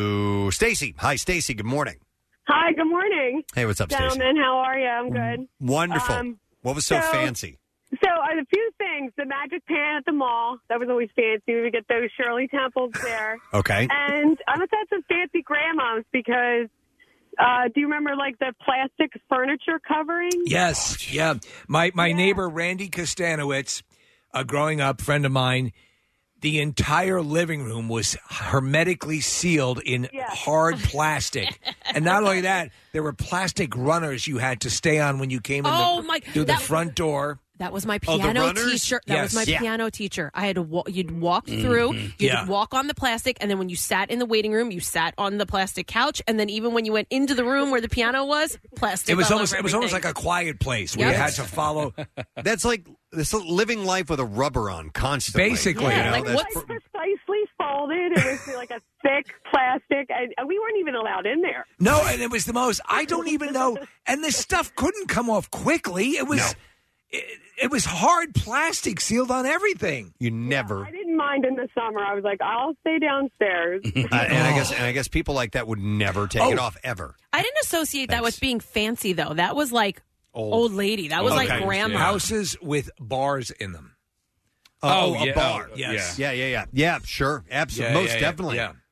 to Stacy. Hi, Stacy. Good morning. Hi, good morning. Hey, what's up, Stacy? Gentlemen, how are you? I'm good. Wonderful. Um, what was so, so- fancy? So, uh, a few things. The Magic Pan at the mall. That was always fancy. We would get those Shirley Temples there. Okay. And I must have some fancy grandmoms because, uh, do you remember, like, the plastic furniture covering? Yes, yeah. My my neighbor Randy Kostanowitz, a growing up friend of mine, the entire living room was hermetically sealed in hard plastic, and not only that, there were plastic runners you had to stay on when you came in Oh, the, my- through the that- front door. That was my Oh, the piano runners? teacher. That Yes. was my Yeah. piano teacher. I had to wa- you'd walk through, Mhm. you'd Yeah. walk on the plastic, and then when you sat in the waiting room, you sat on the plastic couch, and then even when you went into the room where the piano was, plastic. It was all almost over it was almost like everything. a quiet place where you Yes. had to follow. That's like this living life with a rubber on constantly. Basically, you know, like, that's what's precisely folded? It was like a thick plastic, and, and we weren't even allowed in there. No, and it was the most. I don't even know. And this stuff couldn't come off quickly. It was. It, it was hard plastic sealed on everything. You never. I didn't mind in the summer. I was like, I'll stay downstairs. Uh, and I guess and I guess people like that would never take Oh. it off ever. I didn't associate that with being fancy though. That was like old, lady. That was like grandma. Houses with bars in them. Oh, Oh, a yeah. bar. Oh, yes. Yeah, yeah, yeah. Yeah, sure. Absolutely. Yeah, Most yeah, yeah. definitely. Yeah.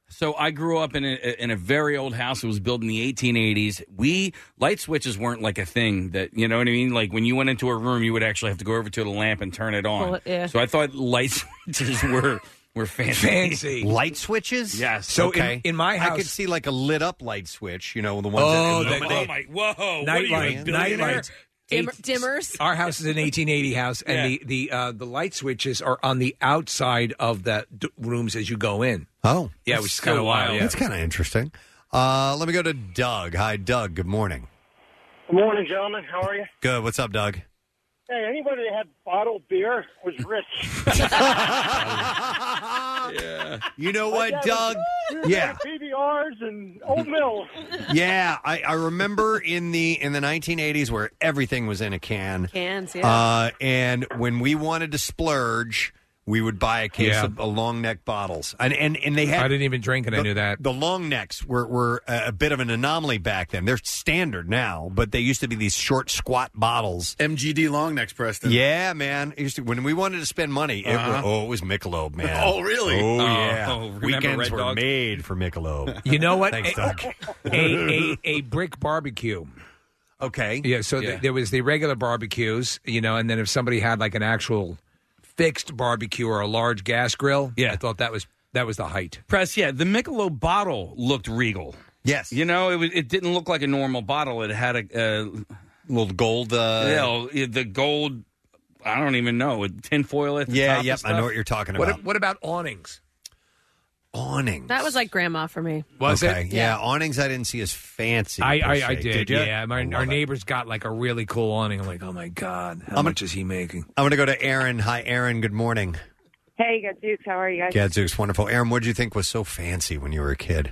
So I grew up in a, in a very old house. It was built in the eighteen eighties. We light switches weren't like a thing that, you know what I mean? Like when you went into a room, you would actually have to go over to the lamp and turn it on. Well, yeah. So I thought light switches were were fancy. Fancy. Light switches? Yes. So okay. in, in my house, I could see like a lit up light switch, you know, the ones Oh, that that- Oh my! Whoa! night what are you, light, a night billionaire? lights. Dimmer, Eight- dimmers. Our house is an eighteen eighty house, and Yeah. the the uh, the light switches are on the outside of the d- rooms as you go in. Oh, Yeah, that's which is so kind of wild. Yeah. That's kind of interesting. Uh, let me go to Doug. Hi, Doug. Good morning. Good morning, gentlemen. How are you? Good. What's up, Doug? Hey, anybody that had bottled beer was rich. Yeah. You know what, Like, Doug? Yeah, Yeah. P B Rs and Old Mill. Yeah, I, I remember in the in the nineteen eighties where everything was in a can. Cans, yeah. Uh, and when we wanted to splurge, we would buy a case Yeah. of uh, long neck bottles, and and, and they had. I didn't even drink, and I the, knew that. the long necks were were a, a bit of an anomaly back then. They're standard now, but they used to be these short, squat bottles. M G D long necks, Preston. Yeah, man. It used to, when we wanted to spend money, it Uh-huh. was, oh, it was Michelob, man. Oh, really? Oh, Oh, yeah. oh, remember Weekends Red were Dog? made for Michelob. You know what? Thanks, a, Doug. a, a a brick barbecue. Okay. Yeah. So Yeah. th- there was the regular barbecues, you know, and then if somebody had like an actual fixed barbecue or a large gas grill, Yeah. I thought that was that was the height. Press, yeah. The Michelob bottle looked regal. Yes. You know, it was, it didn't look like a normal bottle. It had a, a little gold. Uh, you know, the gold. I don't even know tinfoil at the Yeah, top. yep. and stuff. I know what you're talking What about. what about awnings? Awnings. That was like grandma for me. Was okay. it? Yeah. awnings I didn't see as fancy. I, per I, se. I did, ya? yeah. My, I love our it. neighbors got like a really cool awning. I'm like, oh my god, how I'm- much is he making? I'm going to go to Aaron. Hi, Aaron. Good morning. Hey, Gadzooks, how are you guys? Gadzooks, wonderful. Aaron, what did you think was so fancy when you were a kid?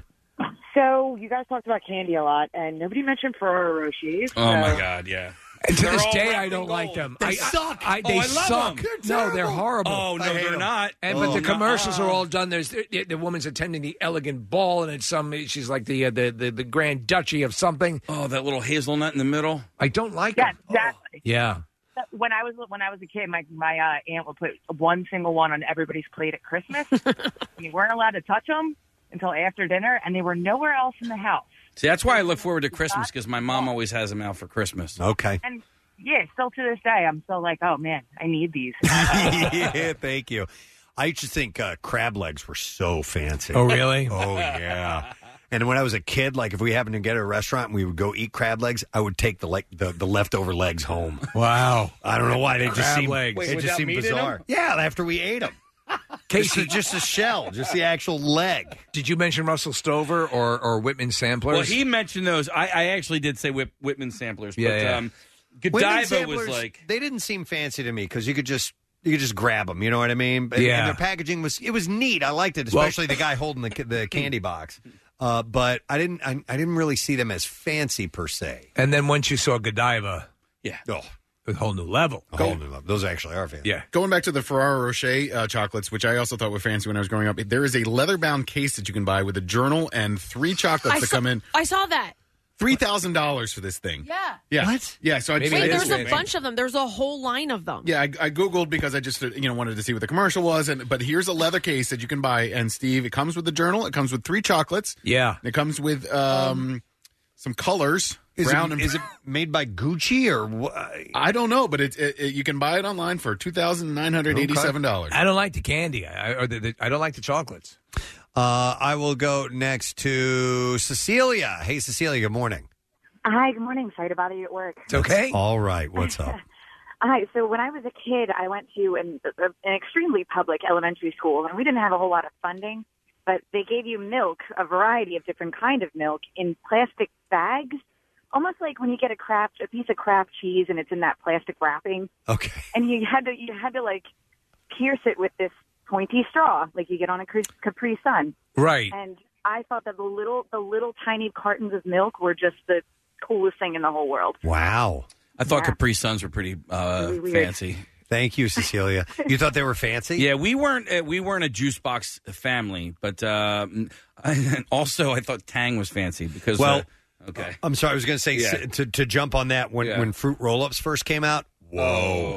So, you guys talked about candy a lot, and nobody mentioned Ferrero Rochers. Oh so- my god, yeah. And to They're this all day, wrapped I in don't like gold. them. They I, suck. I, I, Oh, they I love suck. them. No, they're horrible. Oh no, they're not. And oh, but the commercials nuh-uh. are all done. There's the, the woman's attending the elegant ball, and it's some. She's like the uh, the, the the Grand Duchy of something. Oh, that little hazelnut in the middle. I don't like Yeah, them. exactly. Yeah. When I was when I was a kid, my my uh, aunt would put one single one on everybody's plate at Christmas. You weren't allowed to touch them until after dinner, and they were nowhere else in the house. See, that's why I look forward to Christmas because my mom always has them out for Christmas. Okay. And yeah, still to this day, I'm still like, oh man, I need these. Yeah, thank you. I used to think uh, crab legs were so fancy. Oh, really? Oh, yeah. And when I was a kid, like if we happened to get at a restaurant and we would go eat crab legs, I would take the like the, the leftover legs home. Wow. I don't know why they just Crab seem legs. Wait, Wait, it just without seemed meat in bizarre. them? Yeah, after we ate them. Casey, just, just a shell, just the actual leg. Did you mention Russell Stover or or Whitman samplers? Well, he mentioned those. I, I actually did say Whip, Whitman samplers, but Yeah, yeah. um, Whitman Godiva was samplers, like they didn't seem fancy to me because you could just you could just grab them. You know what I mean? And, Yeah. and their packaging was it was neat. I liked it, Well- especially the guy holding the the candy box. Uh, but I didn't I, I didn't really see them as fancy per se. And then once you saw Godiva, yeah, oh, a whole new level. a whole new level. Those actually are fancy. Yeah. Going back to the Ferrero Rocher uh, chocolates, which I also thought were fancy when I was growing up, there is a leather-bound case that you can buy with a journal and three chocolates I that saw, come in. I saw that. three thousand dollars for this thing. Yeah. Yeah. What? Yeah, so I Maybe just, Wait, it is there's a fancy. bunch of them. There's a whole line of them. Yeah, I, I Googled because I just uh, you know wanted to see what the commercial was, and but here's a leather case that you can buy, and Steve, it comes with the journal, it comes with three chocolates, Yeah. it comes with um, some colors, Is brown it, and is it made by Gucci or what? I don't know, but it, it, it you can buy it online for two thousand nine hundred eighty-seven dollars. I don't like the candy. I, or the, the, I don't like the chocolates. Uh, I will go next to Cecilia. Hey, Cecilia. Good morning. Hi, good morning. Sorry to bother you at work. It's okay. All right. What's up? Hi. So when I was a kid, I went to an, an extremely public elementary school, and we didn't have a whole lot of funding, but they gave you milk, a variety of different kind of milk, in plastic bags, almost like when you get a Kraft, a piece of Kraft cheese, and it's in that plastic wrapping, Okay. and you had to you had to like pierce it with this pointy straw, like you get on a Capri- Capri Sun. Right. And I thought that the little the little tiny cartons of milk were just the coolest thing in the whole world. Wow. I thought Yeah. Capri Suns were pretty uh, Really weird. fancy. Thank you, Cecilia. You thought they were fancy? Yeah, we weren't uh, we weren't a juice box family, but uh, and also I thought Tang was fancy because Well, uh, okay. I'm sorry. I was going to say Yeah. s- to to jump on that when Yeah. when fruit roll-ups first came out. Whoa.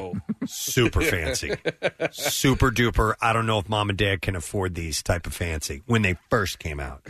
Super fancy. Super duper. I don't know if mom and dad can afford these type of fancy when they first came out.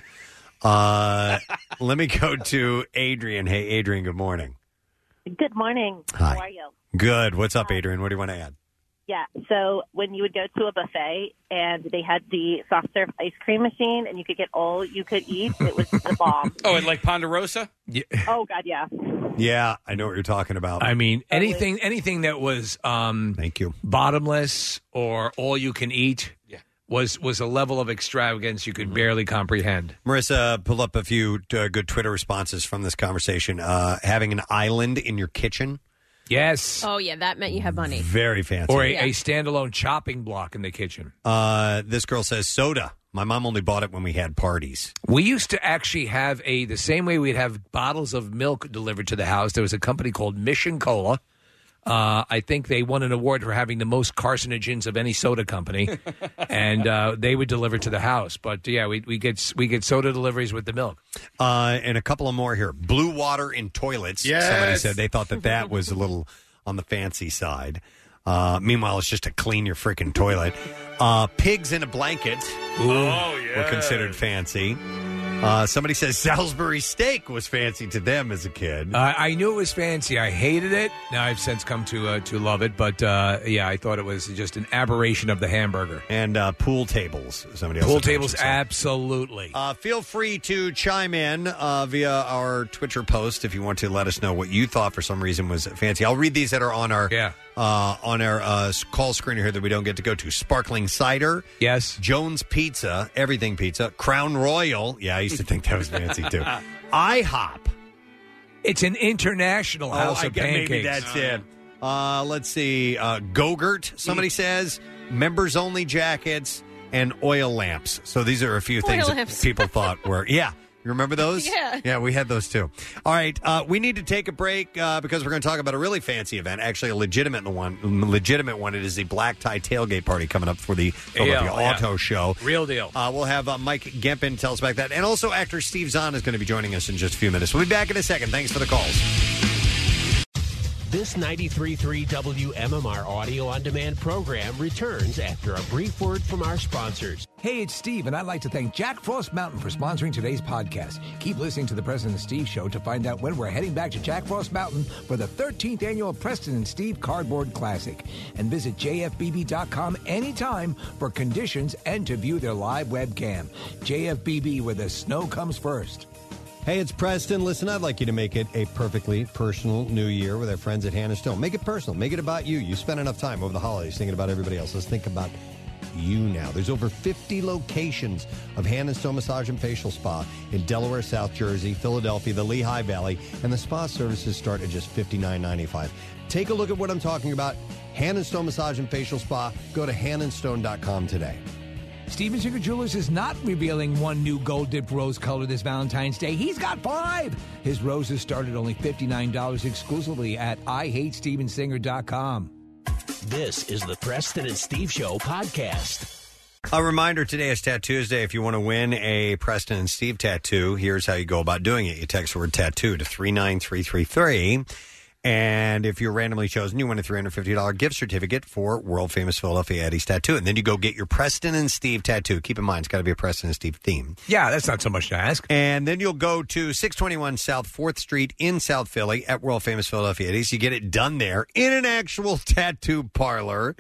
Uh, let me go to Adrian. Hey, Adrian, good morning. Good morning. Hi. How are you? Good. What's up, Adrian? What do you want to add? Yeah, so when you would go to a buffet and they had the soft serve ice cream machine and you could get all you could eat, it was the bomb. Oh, and like Ponderosa? Yeah. Oh, God, yeah. Yeah, I know what you're talking about. I mean, anything anything that was um, thank you bottomless or all you can eat was was a level of extravagance you could barely comprehend. Marissa, pull up a few uh, good Twitter responses from this conversation. Uh, having an island in your kitchen. Yes. Oh, yeah, that meant you have money. Very fancy. Or a, Yeah. a standalone chopping block in the kitchen. Uh, this girl says soda. My mom only bought it when we had parties. We used to actually have a, the same way we'd have bottles of milk delivered to the house. There was a company called Mission Cola. Uh, I think they won an award for having the most carcinogens of any soda company, and uh, they would deliver to the house. But yeah, we we get we get soda deliveries with the milk. Uh, and a couple of more here. Blue water in toilets. Yes. Somebody said they thought that that was a little on the fancy side. Uh, meanwhile, it's just to clean your freaking toilet. Uh, pigs in a blanket. Ooh. Oh, yeah. Were considered fancy. Uh, somebody says Salisbury steak was fancy to them as a kid. Uh, I knew it was fancy. I hated it. Now I've since come to uh, to love it. But uh, yeah, I thought it was just an aberration of the hamburger. And uh, pool tables. Somebody else Pool had tables, mentioned, so. absolutely. Uh, feel free to chime in uh, via our Twitter post if you want to let us know what you thought for some reason was fancy. I'll read these that are on our yeah. uh, on our uh, call screener here that we don't get to go to. Sparkling cider. Yes. Jones Pizza. Everything Pizza. Crown Royal. Yeah, I used to think that was fancy too. IHOP. It's an international house oh, I of guess pancakes. maybe that's it. Uh, let's see. Uh, Go-Gurt, somebody says. Members-only jackets and oil lamps. So these are a few things Oil that lamps. people thought were... Yeah. You remember those? Yeah. Yeah, we had those too. All right. Uh, we need to take a break uh, because we're going to talk about a really fancy event. Actually, a legitimate one. Legitimate one. It is the Black Tie Tailgate Party coming up for the Philadelphia Yeah, yeah. Auto Show. Real deal. Uh, we'll have uh, Mike Gempin tell us about that. And also actor Steve Zahn is going to be joining us in just a few minutes. We'll be back in a second. Thanks for the calls. This ninety-three point three W M M R audio on demand program returns after a brief word from our sponsors. Hey, it's Steve, and I'd like to thank Jack Frost Mountain for sponsoring today's podcast. Keep listening to the Preston and Steve Show to find out when we're heading back to Jack Frost Mountain for the thirteenth annual Preston and Steve Cardboard Classic. And visit J F B B dot com anytime for conditions and to view their live webcam. J F B B, where the snow comes first. Hey, it's Preston. Listen, I'd like you to make it a perfectly personal new year with our friends at Hannah Stone. Make it personal. Make it about you. You spend enough time over the holidays thinking about everybody else. Let's think about you now. There's over fifty locations of Hannah Stone Massage and Facial Spa in Delaware, South Jersey, Philadelphia, the Lehigh Valley, and the spa services start at just fifty-nine ninety-five. Take a look at what I'm talking about. Hannah Stone Massage and Facial Spa. Go to hannah stone dot com today. Steven Singer Jewelers is not revealing one new gold-dipped rose color this Valentine's Day. He's got five. His roses start at only fifty-nine dollars exclusively at I hate steven singer dot com. This is the Preston and Steve Show podcast. A reminder, today is Tattoo Tuesday. If you want to win a Preston and Steve tattoo, here's how you go about doing it. You text the word tattoo to three nine three three three. And if you're randomly chosen, you win a three hundred fifty dollars gift certificate for world-famous Philadelphia Eddie's Tattoo. And then you go get your Preston and Steve tattoo. Keep in mind, it's got to be a Preston and Steve theme. Yeah, that's not so much to ask. And then you'll go to six twenty-one South fourth Street in South Philly at world-famous Philadelphia Eddie's. You get it done there in an actual tattoo parlor.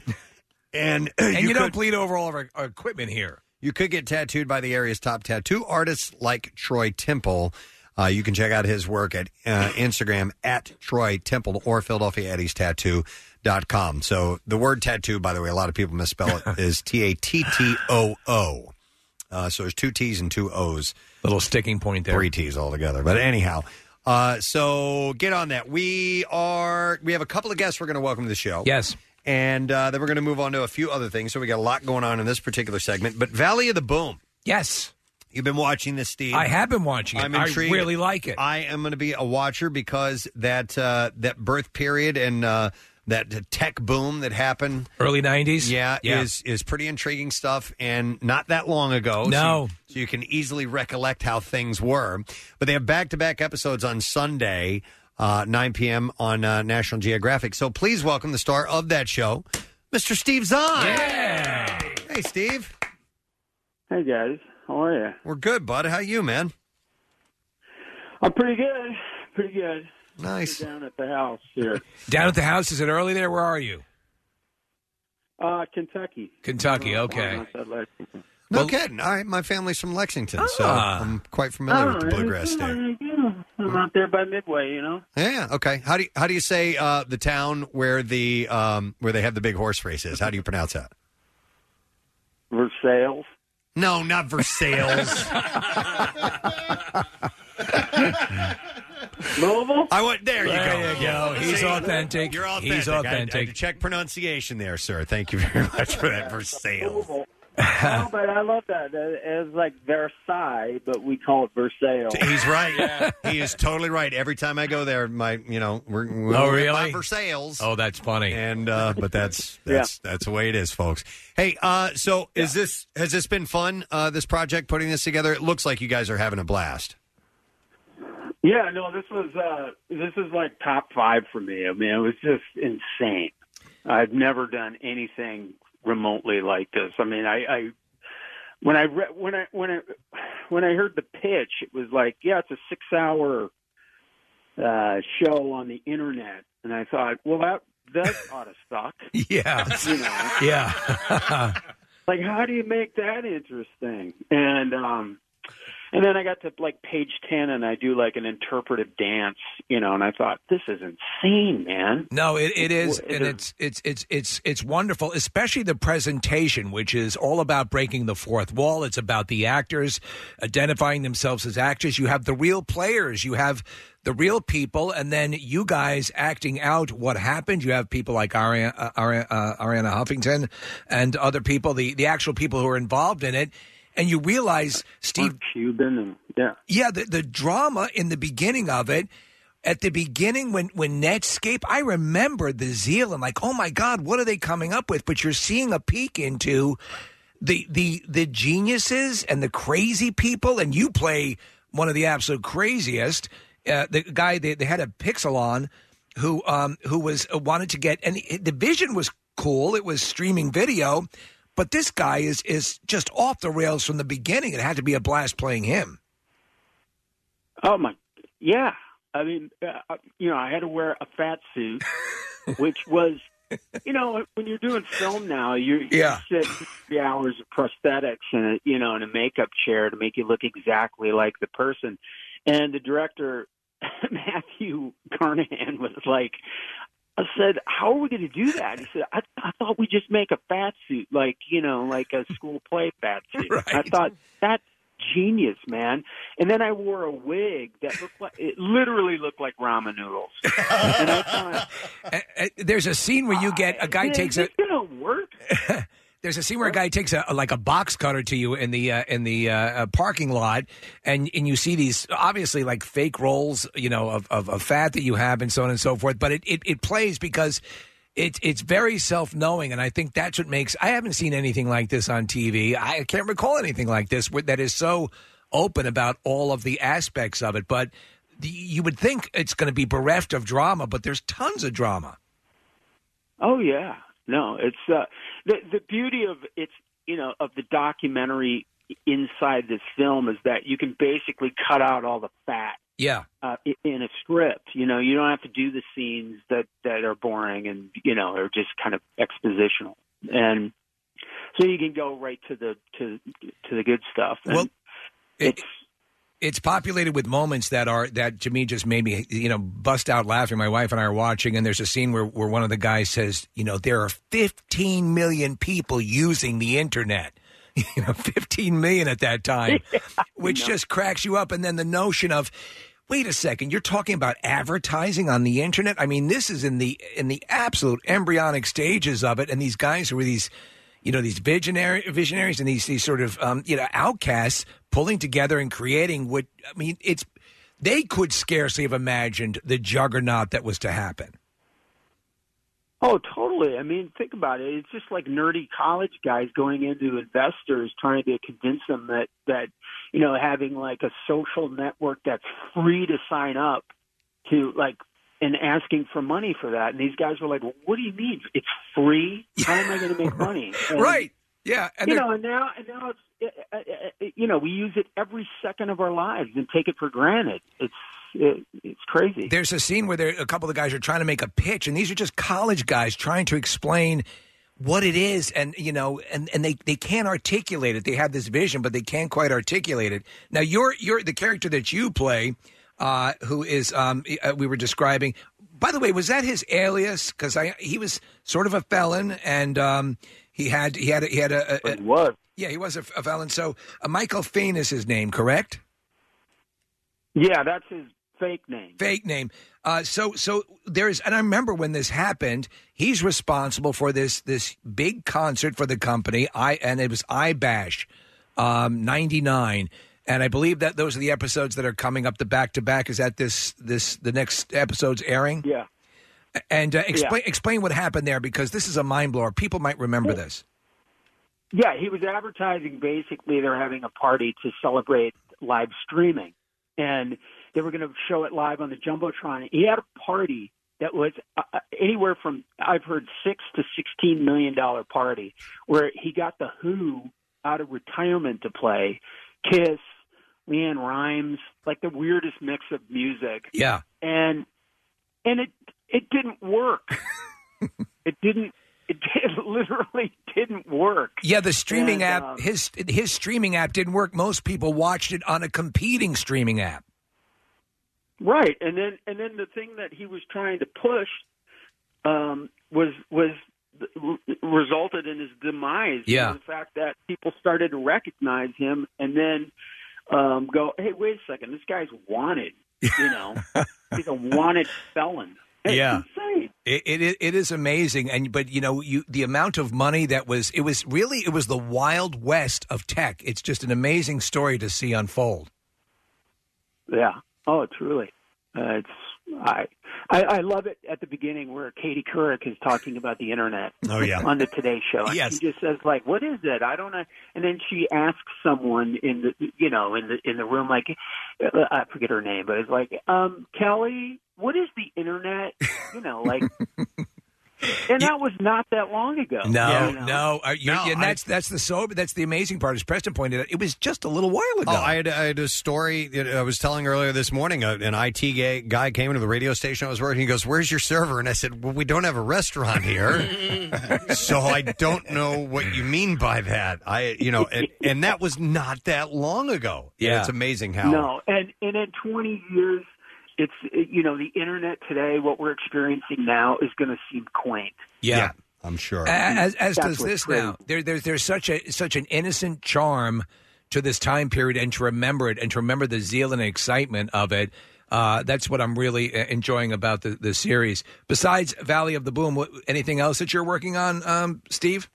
And, And you, you don't could- bleed over all of our, our equipment here. You could get tattooed by the area's top tattoo artists like Troy Temple. Uh, you can check out his work at uh, Instagram at Troy Temple or Philadelphia Eddie's Tattoo dot com. So the word tattoo, by the way, a lot of people misspell it, is T A T T O O. Uh, so there's two T's and two O's. Little sticking point there. Three T's altogether. But anyhow, uh, so get on that. We are, we have a couple of guests we're going to welcome to the show. Yes. And uh, then we're going to move on to a few other things. So we got a lot going on in this particular segment. But Valley of the Boom. Yes. You've been watching this, Steve. I have been watching it. I'm I intrigued. really like it. I am going to be a watcher because that uh, that birth period and uh, that tech boom that happened early nineties, yeah, Yeah. is is pretty intriguing stuff, and not that long ago. No. so, so you can easily recollect how things were. But they have back to back episodes on Sunday. uh, nine p.m. on uh, National Geographic. So please welcome the star of that show, Mister Steve Zahn. Yeah. Hey, Steve. Hey, guys. How are you? We're good, bud. How you, man? I'm pretty good. Pretty good. Nice. Down at the house here. Down at the house? Is it early there? Where are you? Uh, Kentucky. Kentucky, okay. No kidding. All right, my family's from Lexington, so Ah. I'm quite familiar Oh, with the Bluegrass State. I'm out there by Midway, you know. Yeah. Okay. How do you, how do you say uh, the town where the um, where they have the big horse race is? How do you pronounce that? Versailles. No, not Versailles. Louisville. I went there. You There go. you go. He's See? authentic. You're authentic. He's I- I, authentic. had to check pronunciation there, sir. Thank you very much for that. Versailles. Oh, but I love that. It's like Versailles, but we call it Versailles. He's right. He is totally right. Every time I go there, my you know we're, we're Oh, we're really? by Versailles. Oh, that's funny. And uh, but that's that's that's the way it is, folks. Hey, uh, so is this has this been fun? Uh, this project, putting this together, it looks like you guys are having a blast. Yeah, no, this was uh, this is like top five for me. I mean, it was just insane. I've never done anything remotely like this. I mean, I, I when I re- when I when I when I heard the pitch, it was like, yeah, it's a six-hour uh, show on the internet, and I thought, well, that that ought to suck. Yeah, you know, yeah. like how do you make that interesting? And um, and then I got to like page ten, and I do like an interpretive dance, you know, and I thought, this is insane, man. No, it, it is, It and is- it's it's it's it's it's wonderful, especially the presentation, which is all about breaking the fourth wall. It's about the actors identifying themselves as actors. You have the real players, you have the real people, and then you guys acting out what happened. You have people like Ariana, uh, Ari- uh, Ariana Huffington and other people, the the actual people who are involved in it. And you realize, Steve, Mark Cuban, and yeah, yeah, the, the drama in the beginning of it. At the beginning, when when Netscape, I remember the zeal and like, oh my God, what are they coming up with? But you're seeing a peek into the the the geniuses and the crazy people, and you play one of the absolute craziest. Uh, the guy they, they had a Pixelon who um who was uh, wanted to get, and the vision was cool. It was streaming video. But this guy is is just off the rails from the beginning. It had to be a blast playing him. oh my, yeah. I mean, uh, you know, I had to wear a fat suit, which was, you know, when you're doing film now, you, Yeah. you sit three hours of prosthetics and a, you know, in a makeup chair to make you look exactly like the person. And the director, Matthew Carnahan, was like, I said, how are we going to do that? He said, I, I thought we just make a fat suit, like, you know, like a school play fat suit. I thought, that's genius, man. And then I wore a wig that looked like, it literally looked like ramen noodles. And I thought, Uh, uh, There's a scene where you get a guy is takes a. this going to work? There's a scene where a guy takes a like a box cutter to you in the uh, in the uh, uh, parking lot, and and you see these obviously like fake rolls, you know, of, of, of fat that you have, and so on and so forth. But it, it, it plays because it's it's very self knowing, and I think that's what makes. I haven't seen anything like this on T V. I can't recall anything like this with- that is so open about all of the aspects of it. But the, you would think it's going to be bereft of drama, but there's tons of drama. Oh yeah, no, it's uh, the the beauty of it's you know of the documentary inside this film is that you can basically cut out all the fat Yeah. uh, i- in a script. You know, you don't have to do the scenes that that are boring and you know are just kind of expositional, and so you can go right to the to to the good stuff. And Well, it's it's populated with moments that are that to me just made me you know bust out laughing. My wife and I are watching, and there's a scene where, where one of the guys says, you know, there are fifteen million people using the internet. You know, fifteen million at that time, which just cracks you up. And then the notion of, wait a second, you're talking about advertising on the internet? I mean, this is in the in the absolute embryonic stages of it, and these guys who are these. You know, these visionary visionaries and these these sort of um, you know outcasts pulling together and creating what I mean. It's they could scarcely have imagined the juggernaut that was to happen. Oh, totally. I mean, think about it. It's just like nerdy college guys going into investors trying to convince them that, that, you know, having like a social network that's free to sign up to like and asking for money for that. And these guys were like, well, "What do you mean? It's free? How am I going to make money?" And, right? Yeah. And you they're- know, and now and now it's uh, uh, uh, you know we use it every second of our lives and take it for granted. It's it, it's crazy. There's a scene where there, a couple of guys are trying to make a pitch, and these are just college guys trying to explain what it is, and you know, and, and they, they can't articulate it. They have this vision, but they can't quite articulate it. Now, you're you're the character that you play, uh, who is um, we were describing. By the way, was that his alias? Because I he was sort of a felon, and um, he had he had a, he had a, a, a he was yeah he was a, a felon. So uh, Michael Fain is his name, correct? Yeah, that's his fake name. Fake name. Uh, so, so there's, and I remember when this happened. He's responsible for this this big concert for the company. I and it was iBash, um, ninety-nine, and I believe that those are the episodes that are coming up the back to back. Is that this this the next episode's airing? Yeah. And uh, explain Yeah. explain what happened there, because this is a mind blower. People might remember this. Yeah, he was advertising basically they're having a party to celebrate live streaming. And they were going to show it live on the Jumbotron. He had a party that was uh, anywhere from, I've heard, six to sixteen million dollar party, where he got the Who out of retirement to play, Kiss, Leanne Rimes, like the weirdest mix of music. Yeah, and and it it didn't work. it didn't. It, it literally didn't work. Yeah, the streaming And, app, um, his his streaming app didn't work. Most people watched it on a competing streaming app. Right, and then and then the thing that he was trying to push um, was was resulted in his demise. Yeah. The fact that people started to recognize him and then um, go, "Hey, wait a second, this guy's wanted." You know, he's a wanted felon. It's Yeah. insane. It, it it is amazing, and but you know you the amount of money that was it was really it was the Wild West of tech. It's just an amazing story to see unfold. Yeah. Oh, truly. Uh, it's I, I I love it at the beginning where Katie Couric is talking about the internet. Oh, yeah. On the Today Show. And Yes. She just says like, "What is it? I don't know." And then she asks someone in the you know in the in the room like uh, I forget her name, but it's like, um, "Kelly, what is the internet?" You know, like. And that was not that long ago. No, you know? no, uh, you're, No, and that's that's the sober. That's the amazing part. As Preston pointed out, it was just a little while ago. Oh, I had, I had a story that I was telling earlier this morning. Uh, an I T guy, guy came into the radio station I was working. He goes, "Where's your server?" And I said, "Well, we don't have a restaurant here, so I don't know what you mean by that." I, you know, and, and that was not that long ago. And Yeah. it's amazing how. No, and and in twenty years, it's you know the internet today. What we're experiencing now is going to seem quaint. Yeah. I'm sure. As, as That's does what's this crazy. now. There, there's there's such a such an innocent charm to this time period, and to remember it, and to remember the zeal and excitement of it. Uh, that's what I'm really uh, enjoying about the, the series. Besides Valley of the Boom, what, anything else that you're working on, um, Steve?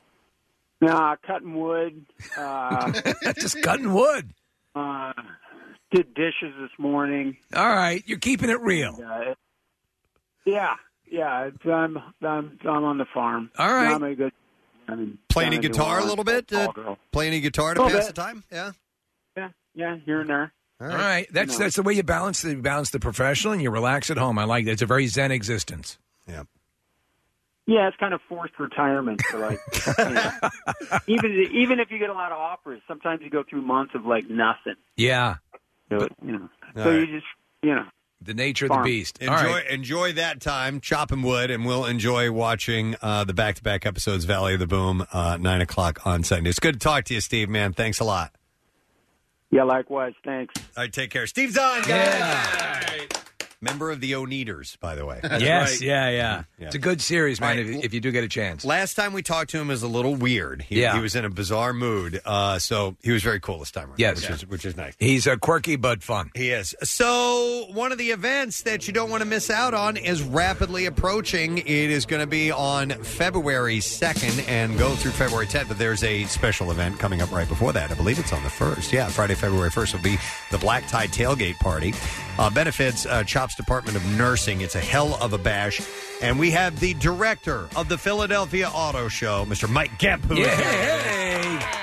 Nah, cutting wood. Uh, Just cutting wood. Uh, did dishes this morning. All right, you're keeping it real. Uh, yeah, yeah. It's, I'm I'm I'm on the farm. All right. I'm a good. I mean, Play any down in New guitar a Orleans, little bit? Uh, Tall girl. play any guitar to Little pass bit. the time? Yeah. Yeah, yeah, here and there. All right, that's You know. that's the way you balance the you balance the professional and you relax at home. I like that. It's a very zen existence. Yeah. Yeah, it's kind of forced retirement for like, you know, even even if you get a lot of offers, sometimes you go through months of like nothing. Yeah. So, you know, All so right. you just you know, The nature of the Farm. beast. Enjoy, All right. enjoy that time chopping wood, and we'll enjoy watching uh, the back-to-back episodes, Valley of the Boom, uh, nine o'clock on Sunday. It's good to talk to you, Steve, man. Thanks a lot. yeah, likewise. Thanks. All right, take care. Steve Zahn, guys. Member of the O-Neaters, by the way. yes, yeah, yeah, Yeah. It's a good series, man, All right. if, if you do get a chance. Last time we talked to him was a little weird. He, Yeah. he was in a bizarre mood, uh, so he was very cool this time around. Yes. which is, which is nice. He's uh, quirky but fun. He is. So, one of the events that you don't want to miss out on is rapidly approaching. It is going to be on February second and go through February tenth, but there's a special event coming up right before that. I believe it's on the first. Yeah, Friday, February first will be the Black Tie Tailgate Party. Uh, benefits uh, CHOPS Department of Nursing. It's a hell of a bash. And we have the director of the Philadelphia Auto Show, Mister Mike Gep, who is here. Hey, Good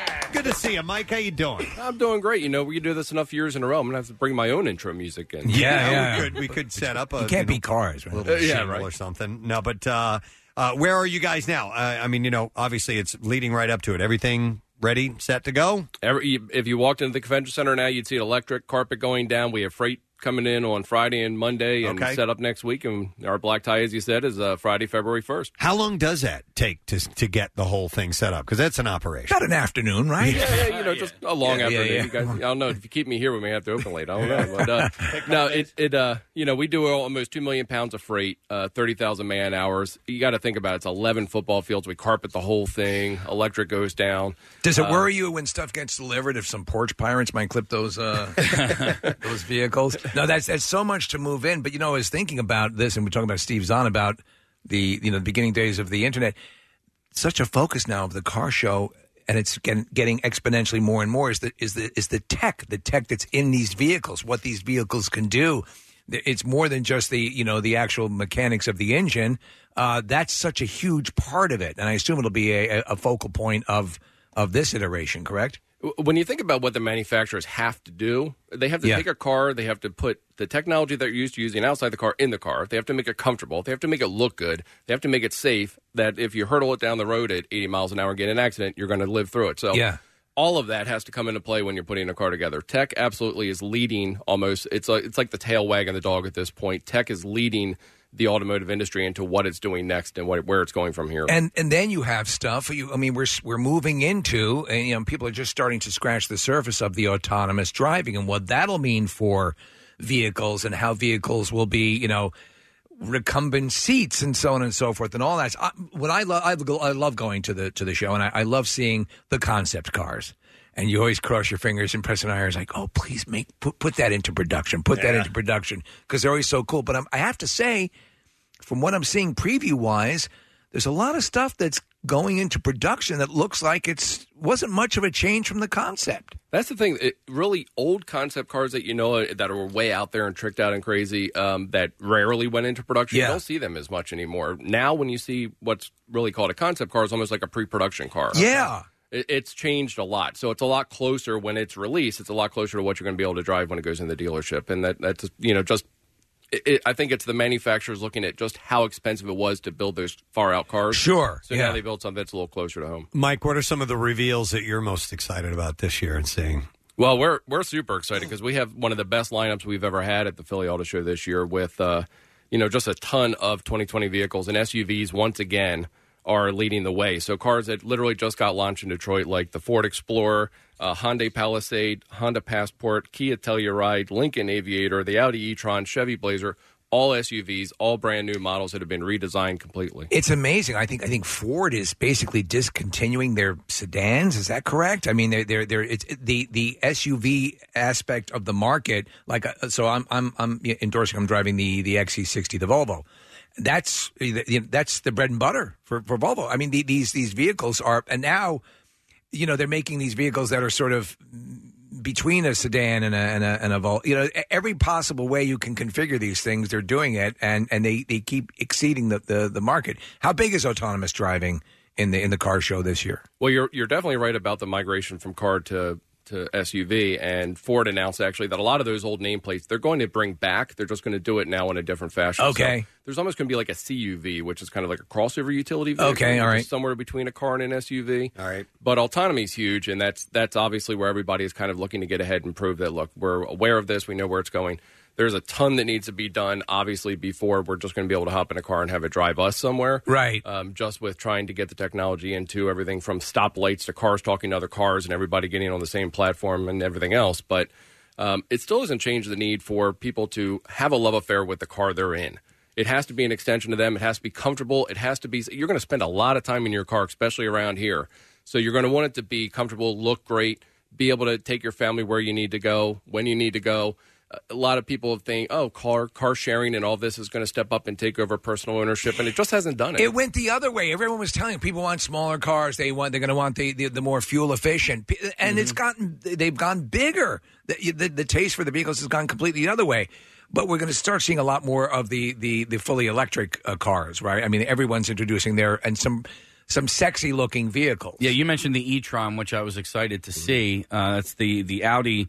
to see you, Mike. How you doing? I'm doing great. You know, we do this enough years in a row. I'm gonna have to bring my own intro music in. Yeah, yeah. We could we could set up a You can't know, beat cars, right? little Uh, yeah, jingle right. or something. No, but uh, uh, where are you guys now? Uh, I mean, you know, obviously it's leading right up to it. Everything ready, set to go? Every, if you walked into the convention center now, you'd see an electric carpet going down. We have freight coming in on Friday and Monday and Okay. set up next week. And our black tie, as you said, is uh, Friday, February first. How long does that take to to get the whole thing set up? Because that's an operation. About an afternoon, right? Yeah, yeah, you know, just a long Yeah, yeah, afternoon. yeah. You guys, I don't know. If you keep me here, we may have to open late. I don't know. But, uh, no, it, it, uh, you know, we do almost two million pounds of freight, uh, thirty thousand man hours. You got to think about it. It's eleven football fields. We carpet the whole thing. Electric goes down. Does it Uh, worry you when stuff gets delivered if some porch pirates might clip those uh, those vehicles? No, that's that's so much to move in. But you know, I was thinking about this, and we're talking about Steve Zahn about the you know the beginning days of the internet. Such a focus now of the car show, and it's getting, getting exponentially more and more. Is the is the is the tech, the tech that's in these vehicles, what these vehicles can do. It's more than just the you know the actual mechanics of the engine. Uh, that's such a huge part of it, and I assume it'll be a, a focal point of of this iteration. Correct? When you think about what the manufacturers have to do, they have to Yeah. take a car, they have to put the technology they're used to using outside the car in the car. They have to make it comfortable. They have to make it look good. They have to make it safe that if you hurdle it down the road at eighty miles an hour and get in an accident, you're going to live through it. So Yeah. all of that has to come into play when you're putting a car together. Tech absolutely is leading almost. It's like, it's like the tail wagging the dog at this point. Tech is leading the automotive industry into what it's doing next and what, where it's going from here. And and then you have stuff. You, I mean, we're we're moving into, and you know, people are just starting to scratch the surface of the autonomous driving and what that'll mean for vehicles and how vehicles will be, you know, recumbent seats and so on and so forth and all that. I, what I love, I, I love going to the to the show, and I, I love seeing the concept cars. And you always cross your fingers and press an iron. It's like, oh, please make put put that into production. Put that Yeah. into production because they're always so cool. But I'm, I have to say, from what I'm seeing preview wise, there's a lot of stuff that's going into production that looks like it's wasn't much of a change from the concept. That's the thing. It, really old concept cars that you know uh, that are way out there and tricked out and crazy um, that rarely went into production. Yeah. You don't see them as much anymore. Now, when you see what's really called a concept car, it's almost like a pre-production car. Yeah. It, it's changed a lot. So it's a lot closer when it's released. It's a lot closer to what you're going to be able to drive when it goes in the dealership. And that that's you know just. It, it, I think it's the manufacturers looking at just how expensive it was to build those far out cars. Sure. So yeah. now they built something that's a little closer to home. Mike, what are some of the reveals that you're most excited about this year and seeing? Well, we're we're super excited because we have one of the best lineups we've ever had at the Philly Auto Show this year with, uh, you know, just a ton of twenty twenty vehicles, and S U Vs once again are leading the way. So cars that literally just got launched in Detroit, like the Ford Explorer, uh, Hyundai Palisade, Honda Passport, Kia Telluride, Lincoln Aviator, the Audi e-tron, Chevy Blazer, all S U Vs, all brand new models that have been redesigned completely. It's amazing. I think I think Ford is basically discontinuing their sedans. Is that correct? I mean, they're they're, they're it's the the S U V aspect of the market. Like, uh, so I'm I'm I'm endorsing. I'm driving the the X C sixty, the Volvo. That's you know, that's the bread and butter for for Volvo. I mean, the, these these vehicles are, and now, you know, they're making these vehicles that are sort of between a sedan and a and a, and a Volvo. You know, every possible way you can configure these things, they're doing it, and, and they, they keep exceeding the, the, the market. How big is autonomous driving in the in the car show this year? Well, you're you're definitely right about the migration from car to to S U V, and Ford announced actually that a lot of those old nameplates they're going to bring back. They're just going to do it now in a different fashion. Okay. So there's almost going to be like a C U V, which is kind of like a crossover utility vehicle. Okay, all which right. is somewhere between a car and an S U V. All right. But autonomy is huge, and that's that's obviously where everybody is kind of looking to get ahead and prove that, look, we're aware of this, we know where it's going. There's a ton that needs to be done, obviously, before we're just going to be able to hop in a car and have it drive us somewhere. Right. Um, just with trying to get the technology into everything from stoplights to cars talking to other cars and everybody getting on the same platform and everything else. But um, it still doesn't change the need for people to have a love affair with the car they're in. It has to be an extension to them. It has to be comfortable. It has to be – you're going to spend a lot of time in your car, especially around here. So you're going to want it to be comfortable, look great, be able to take your family where you need to go, when you need to go. A lot of people think, oh, car car sharing and all this is going to step up and take over personal ownership, and it just hasn't done it. It went the other way. Everyone was telling people want smaller cars. They want they're going to want the, the the more fuel efficient, and Mm-hmm. it's gotten they've gone bigger. The, the the taste for the vehicles has gone completely the other way. But we're going to start seeing a lot more of the the the fully electric uh, cars, right? I mean, everyone's introducing their and some. some sexy looking vehicles. Yeah, you mentioned the e-tron, which I was excited to see. Uh, that's the the Audi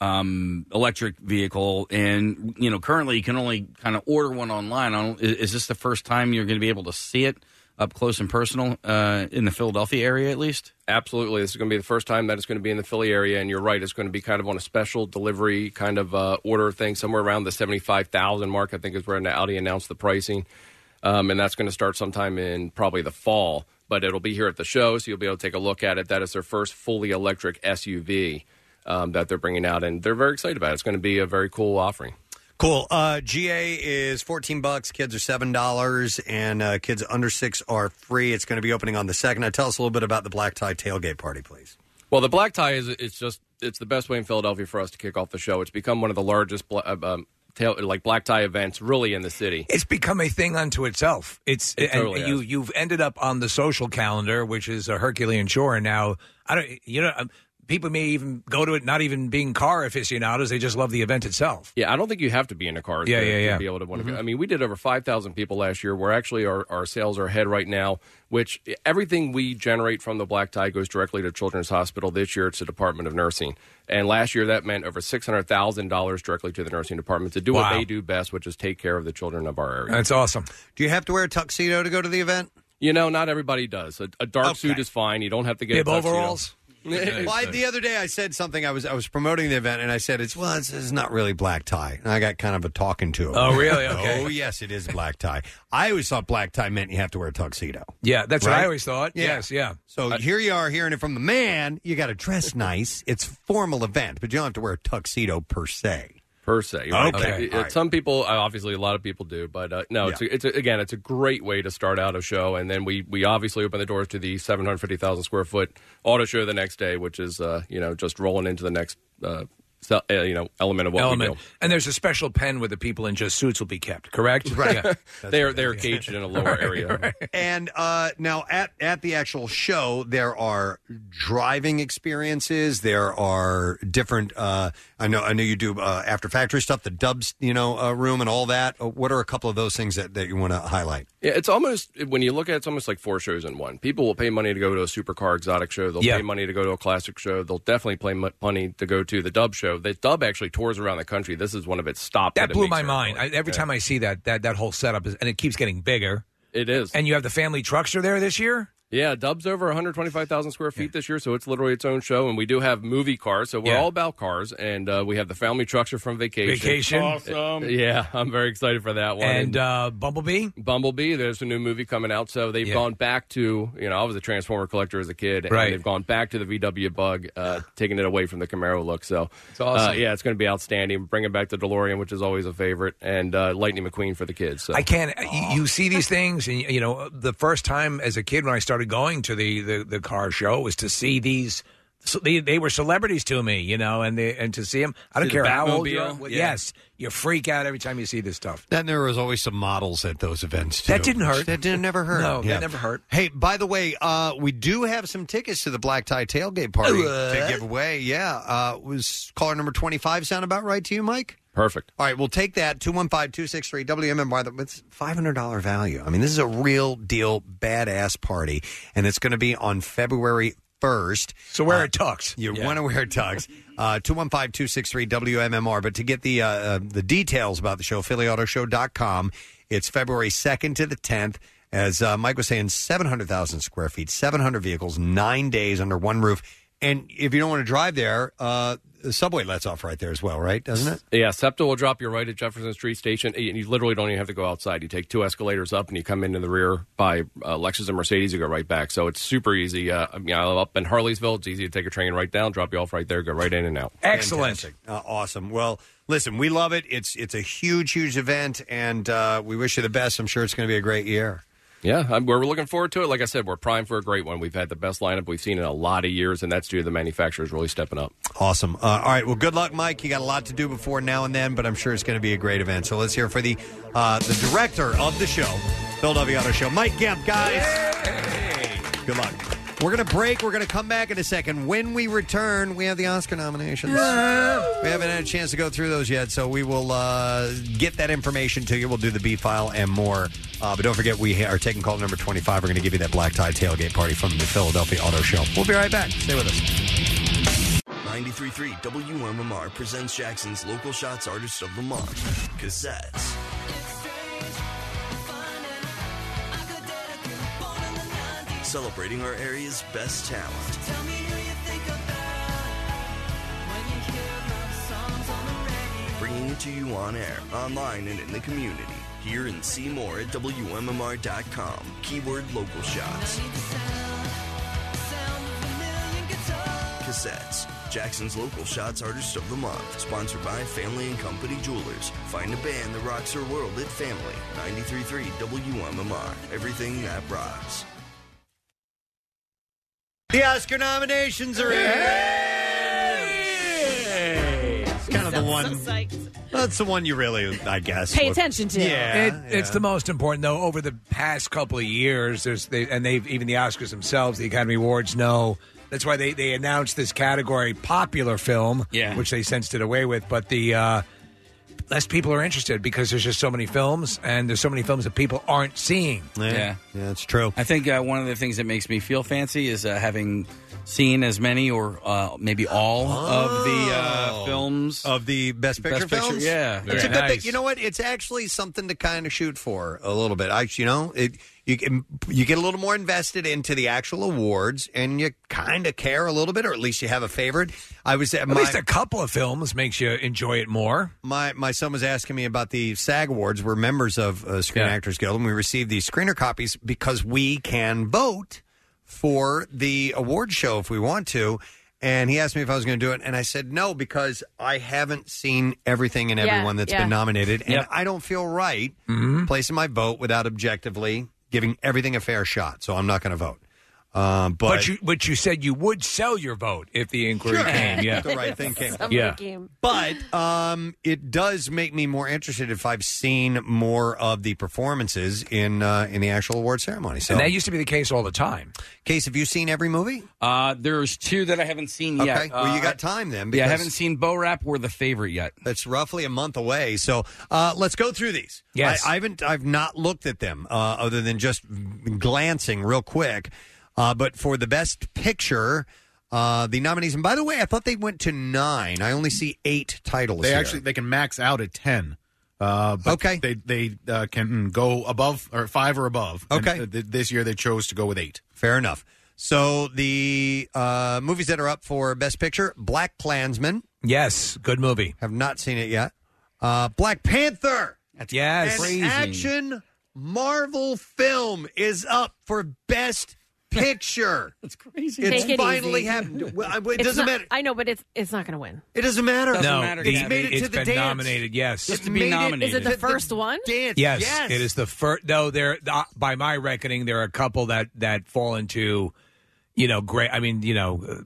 um, electric vehicle, and you know, currently you can only kind of order one online. I don't, is, is this the first time you're going to be able to see it up close and personal uh, in the Philadelphia area, at least? Absolutely. This is going to be the first time that it's going to be in the Philly area, and you're right, it's going to be kind of on a special delivery kind of uh, order thing, somewhere around the seventy-five thousand mark, I think is where Audi announced the pricing, um, and that's going to start sometime in probably the fall, but it'll be here at the show, so you'll be able to take a look at it. That is their first fully electric S U V um, that they're bringing out, and they're very excited about it. It's going to be a very cool offering. Cool. Uh, G A is fourteen bucks. Kids are seven dollars, and uh, kids under six are free. It's going to be opening on the second. Now, tell us a little bit about the Black Tie Tailgate Party, please. Well, the Black Tie is it's just it's the best way in Philadelphia for us to kick off the show. It's become one of the largest bla- um, tail, like black tie events really in the city. It's become a thing unto itself. It's It totally and you has. you've ended up on the social calendar, which is a Herculean chore. And now I don't you know. Um, People may even go to it not even being car aficionados. They just love the event itself. Yeah, I don't think you have to be in a car Yeah, to, yeah, to yeah. be able to want to Mhm. go. I mean, we did over five thousand people last year. We're actually, our, our sales are ahead right now, which everything we generate from the Black Tie goes directly to Children's Hospital. This year, it's the Department of Nursing. And last year, that meant over six hundred thousand dollars directly to the nursing department to do what Wow. they do best, which is take care of the children of our area. That's awesome. Do you have to wear a tuxedo to go to the event? You know, not everybody does. A, a dark suit is fine. You don't have to get Bib a tuxedo. overalls? Well, I- the other day I said something. I was I was promoting the event, and I said it's well, it's, it's not really black tie. And I got kind of a talking to. Oh, really? Okay. Oh, yes, it is black tie. I always thought black tie meant you have to wear a tuxedo. Yeah, that's what Right? I always thought. Yes, yeah. So here you are hearing it from the man. You got to dress nice. It's a formal event, but you don't have to wear a tuxedo per se. Per se. Right? Okay. Like, it- All right. Some people, uh, obviously, a lot of people do, but uh, no, it's, a, it's a, again, it's a great way to start out a show. And then we, we obviously open the doors to the seven hundred fifty thousand square foot auto show the next day, which is, uh, you know, just rolling into the next, uh, se- uh, you know, element of what Element. we do. And there's a special pen where the people in just suits will be kept, correct? Right. Yeah. they are they are caged in a lower area. And uh, now at, at the actual show, there are driving experiences. There are different. Uh, I know. I know you do uh, after factory stuff, the Dubs, you know, uh, room and all that. Uh, What are a couple of those things that, that you want to highlight? Yeah, it's almost, when you look at it, it's almost like four shows in one. People will pay money to go to a supercar exotic show. They'll Yeah. pay money to go to a classic show. They'll definitely pay mo- money to go to the Dub show. The Dub actually tours around the country. This is one of its stops. That it blew makes my here. mind. I, every Yeah. time I see that, that that whole setup is, and it keeps getting bigger. It is. And you have the family truckster there this year? Yeah, Dub's over one hundred twenty-five thousand square feet this year, so it's literally its own show. And we do have movie cars, so we're Yeah. all about cars. And uh, we have the family truckster from Vacation. Vacation. Awesome. Yeah, I'm very excited for that one. And uh, Bumblebee? Bumblebee, there's a new movie coming out. So they've Yeah. gone back to, you know, I was a Transformer collector as a kid. And Right. they've gone back to the V W Bug, uh, taking it away from the Camaro look. So It's awesome. uh, yeah, it's going to be outstanding. Bringing back the DeLorean, which is always a favorite, and uh, Lightning McQueen for the kids. So. I can't. You, you see these things, and you know, the first time as a kid when I started going to the the, the car show was to see these. So they, they were celebrities to me, you know, and they, and to see them. I don't See the care how old you are. Batmobile? Well, Yeah. Yes, you freak out every time you see this stuff. Then there was always some models at those events too. That didn't hurt. That didn't never hurt. No, Yeah. that never hurt. Hey, by the way, uh, we do have some tickets to the Black Tie Tailgate Party to What? give away. Yeah, uh, was caller number twenty-five sound about right to you, Mike? Perfect. All right, we'll take that. two one five, two six three, W M M R. It's five hundred dollars value. I mean, this is a real deal badass party, and it's going to be on February first. So wear Uh, a tux. You Yeah. want to wear a tux. Uh, two one five, two six three, W M M R. But to get the uh, uh, the details about the show, Philly Auto Show dot com. It's February second to the tenth. As uh, Mike was saying, seven hundred thousand square feet, seven hundred vehicles, nine days under one roof. And if you don't want to drive there, uh, the subway lets off right there as well, right? Doesn't it? Yeah, SEPTA will drop you right at Jefferson Street Station. And you literally don't even have to go outside. You take two escalators up and you come into the rear by uh, Lexus and Mercedes. You go right back. So it's super easy. Uh, I mean, I live up in Harleysville. It's easy to take a train right down, drop you off right there, go right in and out. Fantastic. Uh, awesome. Well, listen, we love it. It's it's a huge, huge event, and uh, we wish you the best. I'm sure it's going to be a great year. Yeah, I'm, we're looking forward to it. Like I said, we're primed for a great one. We've had the best lineup we've seen in a lot of years, and that's due to the manufacturers really stepping up. Awesome. Uh, all right. Well, good luck, Mike. You got a lot to do before now and then, but I'm sure it's going to be a great event. So let's hear for the uh, the director of the show, Philadelphia Auto Show, Mike Gemp, guys. Good luck. We're going to break. We're going to come back in a second. When we return, we have the Oscar nominations. We haven't had a chance to go through those yet, so we will uh, get that information to you. We'll do the B-file and more. Uh, but don't forget, we are taking call number twenty-five. We're going to give you that black tie tailgate party from the Philadelphia Auto Show. We'll be right back. Stay with us. ninety-three point three W M M R presents Jackson's Local Shots Artist of the Month, Cassettes. Celebrating our area's best talent. Bringing it to you on air, online, and in the community. Hear and see more at W M M R dot com. Keyword Local Shots. Cassettes. Jackson's Local Shots Artist of the Month. Sponsored by Family and Company Jewelers. Find a band that rocks her world at Family. ninety-three point three W M M R. Everything that rocks. The Oscar nominations are in. It's kind of the one. That's the one you really, I guess, Pay would- attention to. Yeah, It, It's yeah. the most important, though. Over the past couple of years, there's they, and they've even the Oscars themselves, the Academy Awards know. That's why they, they announced this category, popular film, Yeah. which they since did away with. But the uh, less people are interested because there's just so many films, and there's so many films that people aren't seeing. Yeah, Yeah. yeah, it's true. I think uh, one of the things that makes me feel fancy is uh, having seen as many or uh, maybe all of the uh, films of the Best Picture Best Picture, films. yeah. It's Very a good nice. thing. You know what? It's actually something to kind of shoot for a little bit. I, you know, it you can you get a little more invested into the actual awards, and you kind of care a little bit, or at least you have a favorite. I was at At my, least a couple of films makes you enjoy it more. My my son was asking me about the SAG Awards. We're members of uh, Screen Yeah. Actors Guild, and we receive these screener copies because we can vote for the award show if we want to. And he asked me if I was going to do it, and I said no because I haven't seen everything and Yeah, everyone that's yeah. been nominated, and Yep. I don't feel right Mm-hmm. placing my vote without objectively giving everything a fair shot. So I'm not going to vote. Um, but, But, you but you said you would sell your vote if the inquiry Sure. came. Yeah, the right thing came. Somebody Yeah. came. But um, it does make me more interested if I've seen more of the performances in uh, in the actual award ceremony. So, and that used to be the case all the time. Case, have you seen every movie? Uh, there's two that I haven't seen Okay, yet. well, you Uh, got time then. Yeah, I because haven't seen Bo Rap or The Favorite yet. That's roughly a month away. So uh, let's go through these. Yes. I, I haven't. I've not looked at them uh, other than just glancing real quick. Uh, but for the best picture, uh, the nominees. And by the way, I thought they went to nine. I only see eight titles. They here. actually they can max out at ten. Uh, but Okay. They they uh, can go above or five or above. And, Okay. uh, th- this year they chose to go with eight. Fair enough. So the uh, movies that are up for Best Picture: Black Klansman. Yes, good movie. Have not seen it yet. Uh, Black Panther. Yes, An action Marvel film is up for Best Picture. That's crazy. It's Take it finally easy. happened. Well, It It's doesn't not- matter. I know, but it's it's not going to win. It doesn't matter. Doesn't no, matter, It's Gabby. made it to it's the been dance. nominated. Yes, Just to made be it- nominated. Is it the The- the first one? Dance. Yes, Yes. it is the first. No, there. Uh, by my reckoning, there are a couple that that fall into, you know, great. I mean, you know, uh,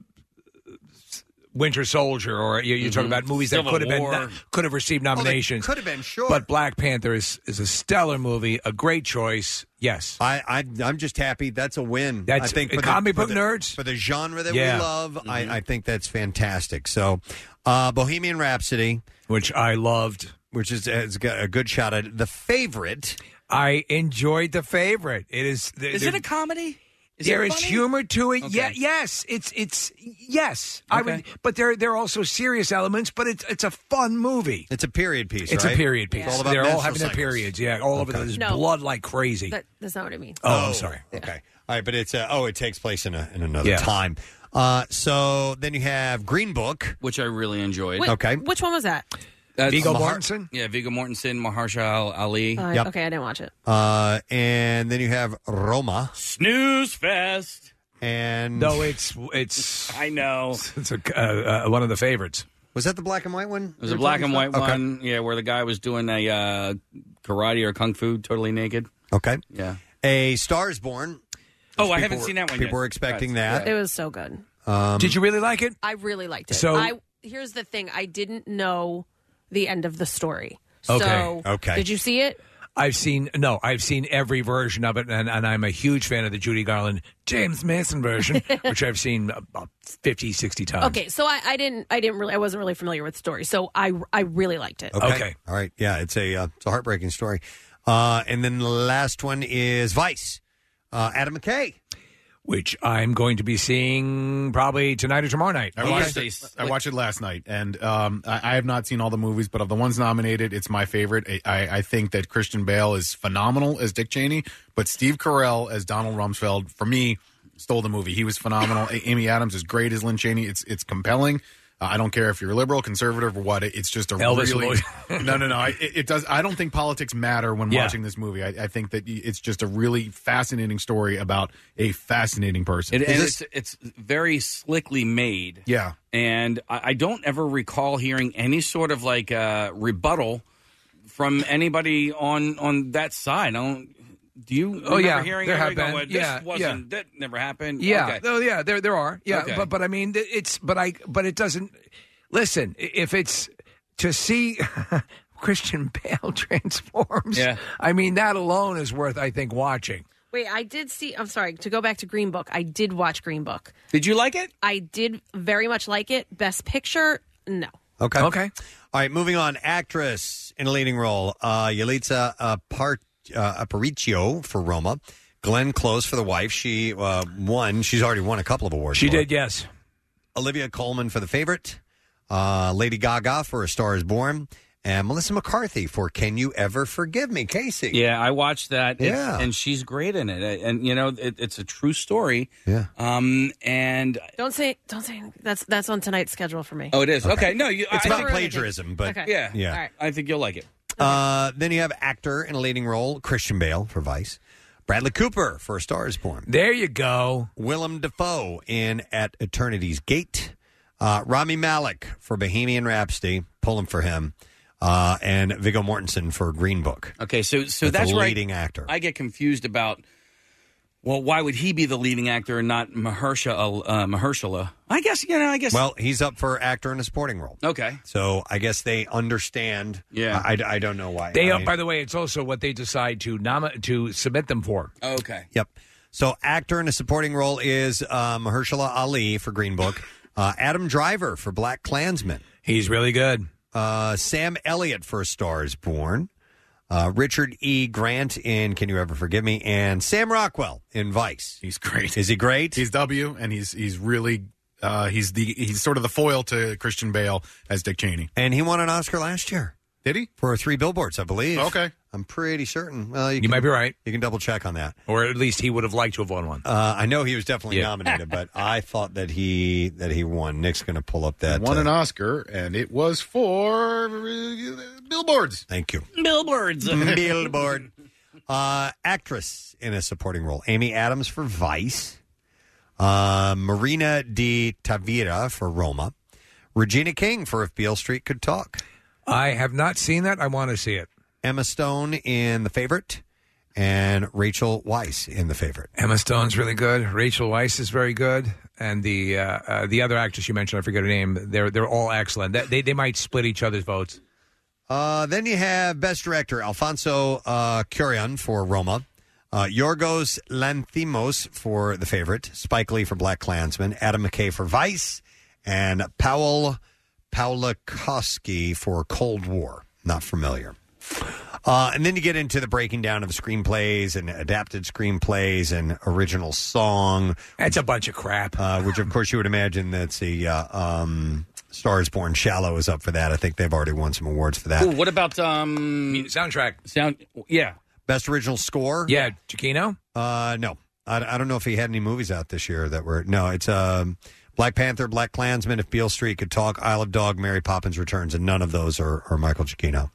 Winter Soldier, or you, you talk about movies that Civil could have been War. no- could have received Oh, they nominations. could have been, sure. But Black Panther is is a stellar movie, a great choice. Yes, I, I I'm just happy that's a win. That's- I think uh, for comic the, book for the- nerds? for the genre that Yeah. we love. I, I think that's fantastic. So, uh, Bohemian Rhapsody, which I loved. which is has got a good shot at it. The Favorite. I enjoyed The Favorite. It is. Is it a comedy? Is there it is funny? humor to it. Okay. Yeah, yes, it's it's yes. I Okay. would, but there there are also serious elements. But it's it's a fun movie. It's a period piece. It's right? a period piece. It's all about They're all menstrual having their cycles. periods. Yeah, all over. There's No. blood like crazy. That, that's not what I mean. oh, I'm sorry. Okay. All right, but it's uh, oh, it takes place in a in another Yeah. time. Uh, so then you have Green Book. Which I really enjoyed. Wait, Okay. Which one was that? That's Viggo Mahar- Mortensen? Yeah, Viggo Mortensen, Mahershala Ali. Uh, Yep. Okay, I didn't watch it. Uh, and then you have Roma. Snooze Fest. And No, it's it's I know. it's a, uh, uh, one of the favorites. was that the black and white one? It was a black and white Okay. one, yeah, where the guy was doing a uh, karate or kung fu totally naked. Okay. Yeah. A Star is Born. Oh, I People haven't were- seen that one People yet. were expecting Right. that. It was so good. Um, Did you really like it? I really liked it. So- I here's the thing: I didn't know the end of the story. Okay, So, okay. Did you see it? I've seen no, I've seen every version of it, and, and I'm a huge fan of the Judy Garland James Mason version, which I've seen about fifty, sixty times. Okay, so I, I didn't, I didn't really, I wasn't really familiar with the story, so I, I really liked it. Okay. All right. Yeah, it's a uh, it's a heartbreaking story. Uh, and then the last one is Vice. Uh, Adam McKay. Which I'm going to be seeing probably tonight or tomorrow night. I watched, it, I watched it last night, and um, I, I have not seen all the movies, but of the ones nominated, it's my favorite. I, I think that Christian Bale is phenomenal as Dick Cheney, but Steve Carell as Donald Rumsfeld, for me, stole the movie. He was phenomenal. Amy Adams is great as Lynn Cheney. It's it's compelling. Uh, I don't care if you're liberal, conservative, or what. It, it's just a Elvis really no, no, no. I, it, it does. I don't think politics matter when Yeah. watching this movie. I, I think that it's just a really fascinating story about a fascinating person. It, Is and this- it's, it's very slickly made. Yeah. And I, I don't ever recall hearing any sort of like uh, rebuttal from anybody on on that side. I don't. Do you? Oh, remember yeah, hearing there have everybody go, been. "Well, this Yeah, wasn't that never happened." Yeah, Okay. oh yeah, there there are. Yeah, Okay. but but I mean, it's but I but it doesn't. Listen, if it's to see Christian Bale transforms, Yeah. I mean that alone is worth, I think, watching. Wait, I did see. I'm sorry to go back to Green Book. I did watch Green Book. Did you like it? I did very much like it. Best Picture, no. Okay. Okay. All right, moving on. Actress in a leading role. Uh, Yalitza Apar- uh, Aparicio for Roma. Glenn Close for The Wife. She uh, won. She's already won a couple of awards. She for it. did, yes. Olivia Colman for The Favorite. Uh, Lady Gaga for A Star Is Born. And Melissa McCarthy for Can You Ever Forgive Me, Casey. Yeah, I watched that. It's- Yeah. and she's great in it. And you know, it, it's a true story. Yeah. Um, and Don't say, don't say. That's that's on tonight's schedule for me. oh, it is okay. No, you, It's I about think- plagiarism, but Okay. yeah, yeah. All right. I think you'll like it. Uh, then you have actor in a leading role, Christian Bale for Vice. Bradley Cooper for A Star Is Born. There you go. Willem Dafoe in At Eternity's Gate. Uh, Rami Malek for Bohemian Rhapsody. Pulling for him. Uh, and Viggo Mortensen for Green Book. Okay, so so With the that's right. leading actor. I get confused about. Well, why would he be the leading actor and not Mahershala? Uh, Mahershala? I guess you know. I guess. Well, he's up for actor in a supporting role. Okay. So I guess they understand. Yeah. I, I don't know why. They, I uh, mean- by the way, it's also what they decide to nom- to submit them for. Okay. Yep. So actor in a supporting role is uh, Mahershala Ali for Green Book. Uh, Adam Driver for Black Klansman. He's really good. Uh, Sam Elliott for A Star Is Born. Uh, Richard E. Grant in Can You Ever Forgive Me? And Sam Rockwell in Vice. He's great. Is he great? He's W, and he's he's really uh, he's the he's sort of the foil to Christian Bale as Dick Cheney. And he won an Oscar last year. Did he? For Three Billboards, I believe. Okay. I'm pretty certain. Well, you, You can- might be right. You can double check on that. Or at least he would have liked to have won one. Uh, I know he was definitely Yeah. nominated, but I thought that he that he won. Nick's going to pull up that. Won uh, an Oscar, and it was for uh, Billboards. Thank you. Billboards. Billboard. Uh, actress in a supporting role. Amy Adams for Vice. Uh, Marina Di Tavira for Roma. Regina King for If Beale Street Could Talk. I have not seen that. I want to see it. Emma Stone in The Favorite. And Rachel Weisz in The Favorite. Emma Stone's really good. Rachel Weisz is very good, and the uh, uh, the other actress you mentioned, I forget her name. They're they're all excellent. That, they they might split each other's votes. Uh, then you have Best Director Alfonso uh, Cuarón for Roma. Uh, Yorgos Lanthimos for The Favorite. Spike Lee for Black Klansman. Adam McKay for Vice. And Powell Pawlikowski for Cold War. Not familiar. Uh, and then you get into the breaking down of screenplays and adapted screenplays and original song. That's a bunch of crap. Uh, which, of course, you would imagine that's a uh, um, Star Is Born. Shallow is up for that. I think they've already won some awards for that. Ooh, what about um soundtrack? Sound, yeah. Best original score? Yeah, Giacchino? Uh, no. I, I don't know if he had any movies out this year that were. No, it's um, Black Panther, Black Klansman, If Beale Street Could Talk, Isle of Dog, Mary Poppins Returns, and none of those are, are Michael Giacchino.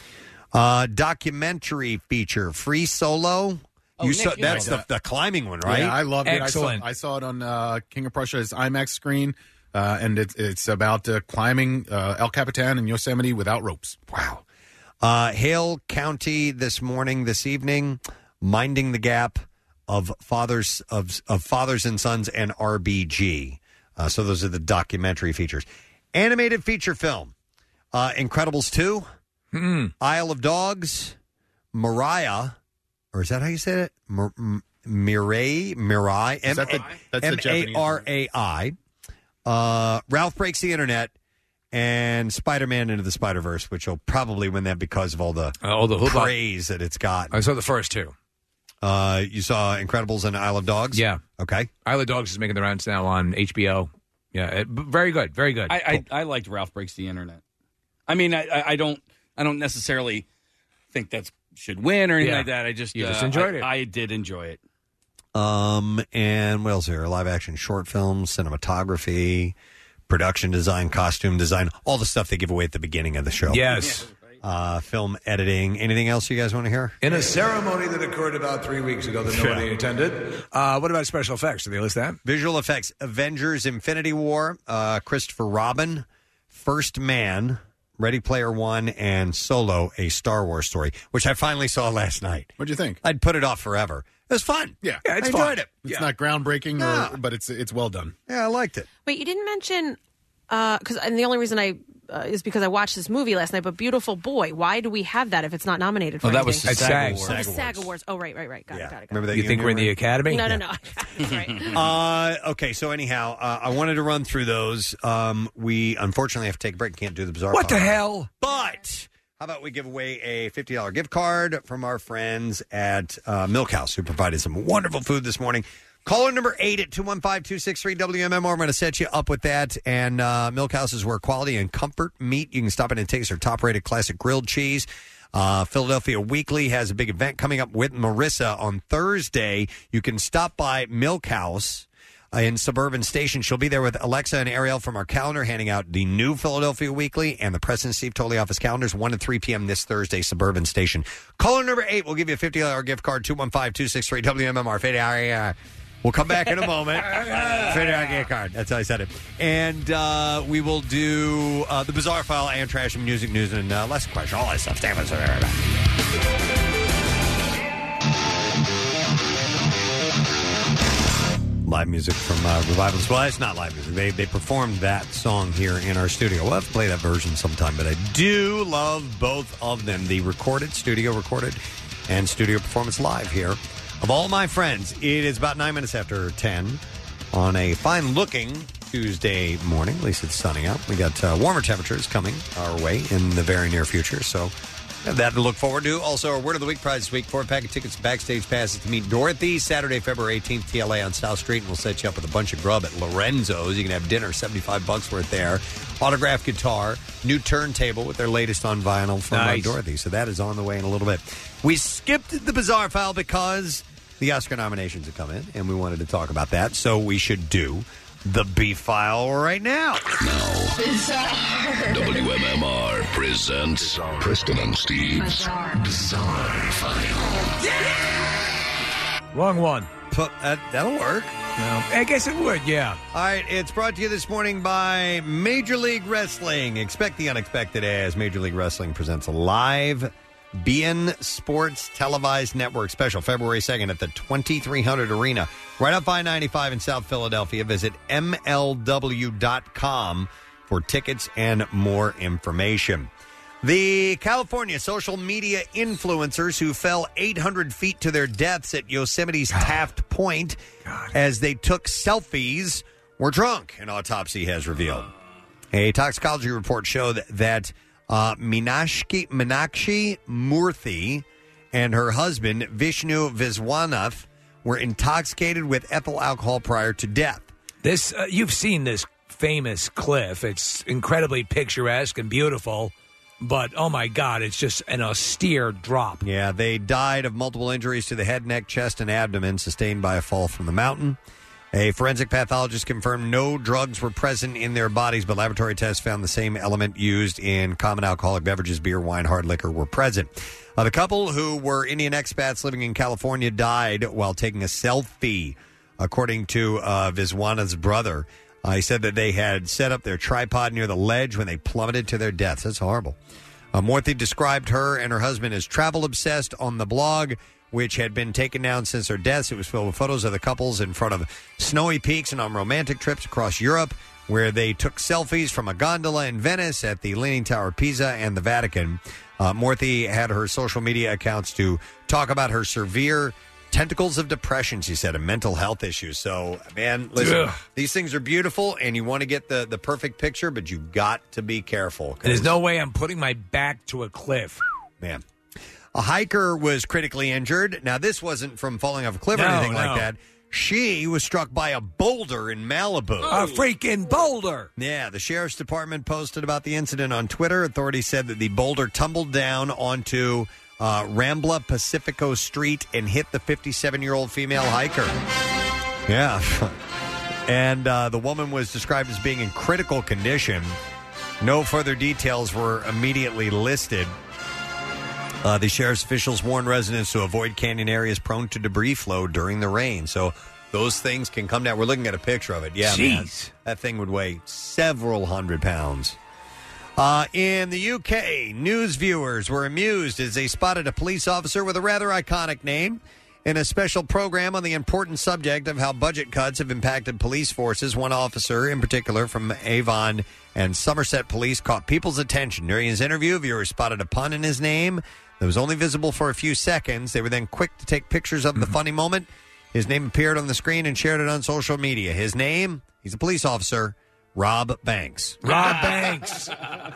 Uh, documentary feature, Free Solo. Oh, you Nick, saw, you that's know the, the climbing one, right? Yeah, I loved it. Excellent. I saw, I saw it on uh, King of Prussia's IMAX screen, uh, and it's it's about uh, climbing uh, El Capitan in Yosemite without ropes. Wow. Uh, Hale County this morning, this evening, Minding the Gap of fathers of of fathers and sons and R B G. Uh, so those are the documentary features. Animated feature film, uh, Incredibles two, Mm. Isle of Dogs, Mariah, or is that how you say it? Mir- M- Mirai, Mirai, Is that the- that's the M Japanese A R A I. Uh, Ralph Breaks the Internet, and Spider-Man Into the Spider-Verse, which will probably win that because of all the, Uh, all the hoopla. praise that it's got. I saw the first two. Uh, you saw Incredibles and Isle of Dogs? Yeah. Okay. Isle of Dogs is making the rounds now on H B O. Yeah, it, b- very good, very good. I, I I liked Ralph Breaks the Internet. I mean, I, I I don't I don't necessarily think that should win or anything Yeah. like that. I just You just uh, enjoyed I, it. I did enjoy it. Um, and what else here? Live action short films, cinematography, production design, costume design, all the stuff they give away at the beginning of the show. Yes. Uh, film editing. Anything else you guys want to hear? In a ceremony that occurred about three weeks ago that nobody attended. Uh, what about special effects? Did they list that? Visual effects: Avengers: Infinity War, uh, Christopher Robin, First Man, Ready Player One, and Solo: A Star Wars Story, which I finally saw last night. What'd you think? I'd put it off forever. It was fun. Yeah, I enjoyed it. It's Yeah. not groundbreaking, No. or, but it's it's well done. Yeah, I liked it. Wait, you didn't mention because and the only reason I uh, is because I watched this movie last night. But Beautiful Boy, why do we have that if it's not nominated for Oh, that anything? was the SAG Oh, Awards. the SAG Awards. Oh, right, right, right. Got it, got it. Got Remember that? You think we're in the Academy? No, no, Yeah. no. That's right. Uh, okay, so anyhow, uh, I wanted to run through those. Um, we unfortunately have to take a break. Can't do the bizarre. What the file. hell? But how about we give away a fifty dollars gift card from our friends at uh, Milk House, who provided some wonderful food this morning. Caller number eight at two one five, two six three, W M M R. I'm going to set you up with that. And uh, Milk House is where quality and comfort meet. You can stop in and taste their top-rated classic grilled cheese. Uh, Philadelphia Weekly has a big event coming up with Marissa on Thursday. You can stop by Milk House uh, in Suburban Station. She'll be there with Alexa and Ariel from our calendar, handing out the new Philadelphia Weekly and the President Steve Totally Office calendars, one to three p.m. this Thursday, Suburban Station. Caller number eight will give you a fifty dollars gift card, two one five, two six three, W M M R. We'll come back in a moment. fifty dollars gift card. That's how I said it. And uh, we will do uh, the Bizarre File and Trash and Music News and uh, Lesson Question. All that stuff. Stand by. Live music from uh, Revivals. Well, it's not live music. They they performed that song here in our studio. We'll have to play that version sometime, but I do love both of them. The recorded, studio recorded, and studio performance live here of all my friends. It is about nine minutes after ten on a fine-looking Tuesday morning. At least it's sunny out. We got uh, warmer temperatures coming our way in the very near future, so we have that to look forward to. Also, our Word of the Week prize this week, four-pack of tickets, backstage passes to meet Dorothy, Saturday, February eighteenth, T L A on South Street, and we'll set you up with a bunch of grub at Lorenzo's. You can have dinner, seventy-five bucks worth there. Autographed guitar, new turntable with their latest on vinyl from uh, Nice. Dorothy. So that is on the way in a little bit. We skipped the Bizarre File because the Oscar nominations have come in, and we wanted to talk about that, so we should do the B-File right now. W M M R presents Preston and Steve's Bizarre, File. Wrong one. Put, uh, that'll work. No, I guess it would, yeah. All right, it's brought to you this morning by Major League Wrestling. Expect the unexpected as Major League Wrestling presents a live B N Sports televised network special February second at the twenty-three hundred Arena, right off I ninety-five in South Philadelphia. Visit M L W dot com for tickets and more information. The California social media influencers who fell eight hundred feet to their deaths at Yosemite's Taft Point as they took selfies were drunk, an autopsy has revealed. A toxicology report showed that uh, Meenakshi, Meenakshi Murthy and her husband, Vishnu Viswanath, were intoxicated with ethyl alcohol prior to death. This uh, you've seen this famous cliff. It's incredibly picturesque and beautiful, but oh my God, it's just an austere drop. Yeah, they died of multiple injuries to the head, neck, chest, and abdomen sustained by a fall from the mountain. A forensic pathologist confirmed no drugs were present in their bodies, but laboratory tests found the same element used in common alcoholic beverages, beer, wine, hard liquor, were present. Uh, the couple, who were Indian expats living in California, died while taking a selfie, according to uh, Viswana's brother. Uh, he said that they had set up their tripod near the ledge when they plummeted to their deaths. That's horrible. Uh, Morthy described her and her husband as travel-obsessed on the blog, which had been taken down since their deaths. It was filled with photos of the couples in front of snowy peaks and on romantic trips across Europe, where they took selfies from a gondola in Venice, at the Leaning Tower of Pisa, and the Vatican. Uh, Morthy had her social media accounts to talk about her severe tentacles of depression, she said, and mental health issues. So, man, listen, Ugh. these things are beautiful, and you want to get the, the perfect picture, but you've got to be careful. There's no way I'm putting my back to a cliff. Man. A hiker was critically injured. Now, this wasn't from falling off a cliff or No, anything no. like that. She was struck by a boulder in Malibu. A freaking boulder. Yeah, the sheriff's department posted about the incident on Twitter. Authorities said that the boulder tumbled down onto uh, Rambla Pacifico Street and hit the fifty-seven-year-old female hiker. Yeah. And uh, the woman was described as being in critical condition. No further details were immediately listed. Uh, the sheriff's officials warned residents to avoid canyon areas prone to debris flow during the rain. So those things can come down. We're looking at a picture of it. Yeah, man. Jeez. That thing would weigh several hundred pounds. Uh, in the U K, news viewers were amused as they spotted a police officer with a rather iconic name. In a special program on the important subject of how budget cuts have impacted police forces, one officer in particular from Avon and Somerset Police caught people's attention. During his interview, viewers spotted a pun in his name that was only visible for a few seconds. They were then quick to take pictures of the funny moment. His name appeared on the screen and shared it on social media. His name, he's a police officer, Rob Banks. Rob Banks.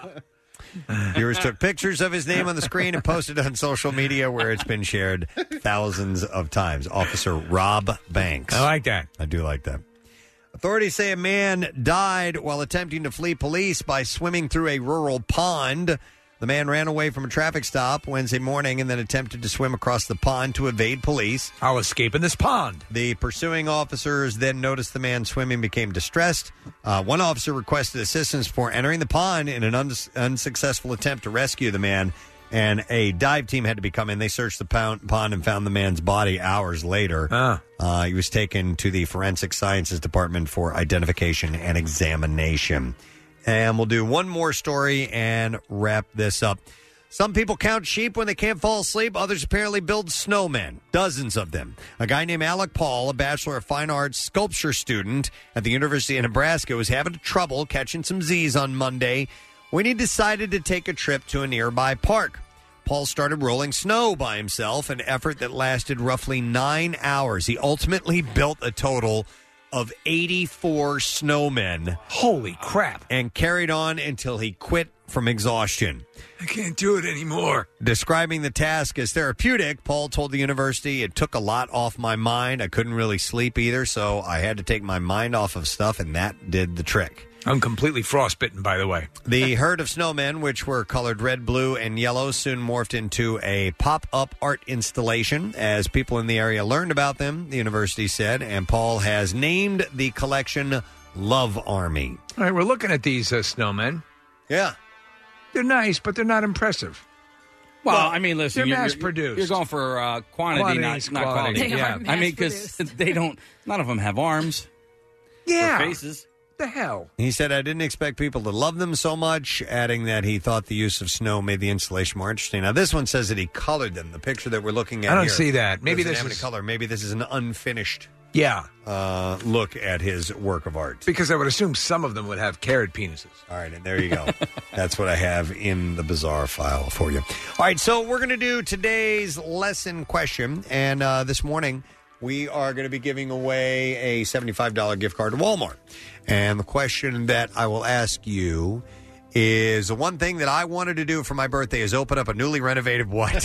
Viewers took pictures of his name on the screen and posted it on social media where it's been shared thousands of times. Officer Rob Banks. I like that. I do like that. Authorities say a man died while attempting to flee police by swimming through a rural pond. The man ran away from a traffic stop Wednesday morning and then attempted to swim across the pond to evade police. I'll escape in this pond. The pursuing officers then noticed the man swimming, became distressed. Uh, one officer requested assistance before entering the pond in an un- unsuccessful attempt to rescue the man, and a dive team had to be come in. They searched the pound, pond and found the man's body hours later. Ah. Uh, he was taken to the Forensic Sciences Department for identification and examination. And we'll do one more story and wrap this up. Some people count sheep when they can't fall asleep. Others apparently build snowmen, dozens of them. A guy named Alec Paul, a Bachelor of Fine Arts sculpture student at the University of Nebraska, was having trouble catching some Z's on Monday when he decided to take a trip to a nearby park. Paul started rolling snow by himself, an effort that lasted roughly nine hours. He ultimately built a total of eighty-four snowmen. Holy crap. And carried on until he quit from exhaustion. I can't do it anymore. Describing the task as therapeutic, Paul told the university, it took a lot off my mind. I couldn't really sleep either, so I had to take my mind off of stuff, and that did the trick. I'm completely frostbitten, by the way. The herd of snowmen, which were colored red, blue, and yellow, soon morphed into a pop-up art installation. As people in the area learned about them, the university said, and Paul has named the collection Love Army. All right, we're looking at these uh, snowmen. Yeah. They're nice, but they're not impressive. Well, I mean, listen, they're you're, mass you're, produced. You're going for uh, quantity, Quantities, not, not quality. quality. They are I mean, because they don't. None of them have arms. Yeah. Or faces. The hell? He said, I didn't expect people to love them so much, adding that he thought the use of snow made the installation more interesting. Now, this one says that he colored them. The picture that we're looking at I don't here see that. Maybe doesn't this have any is- color. Maybe this is an unfinished Yeah. uh, look at his work of art. Because I would assume some of them would have carrot penises. All right, and there you go. That's what I have in the bizarre file for you. All right, so we're going to do today's lesson question, and uh, this morning we are going to be giving away a seventy-five dollars gift card to Walmart. And the question that I will ask you is the one thing that I wanted to do for my birthday is open up a newly renovated what?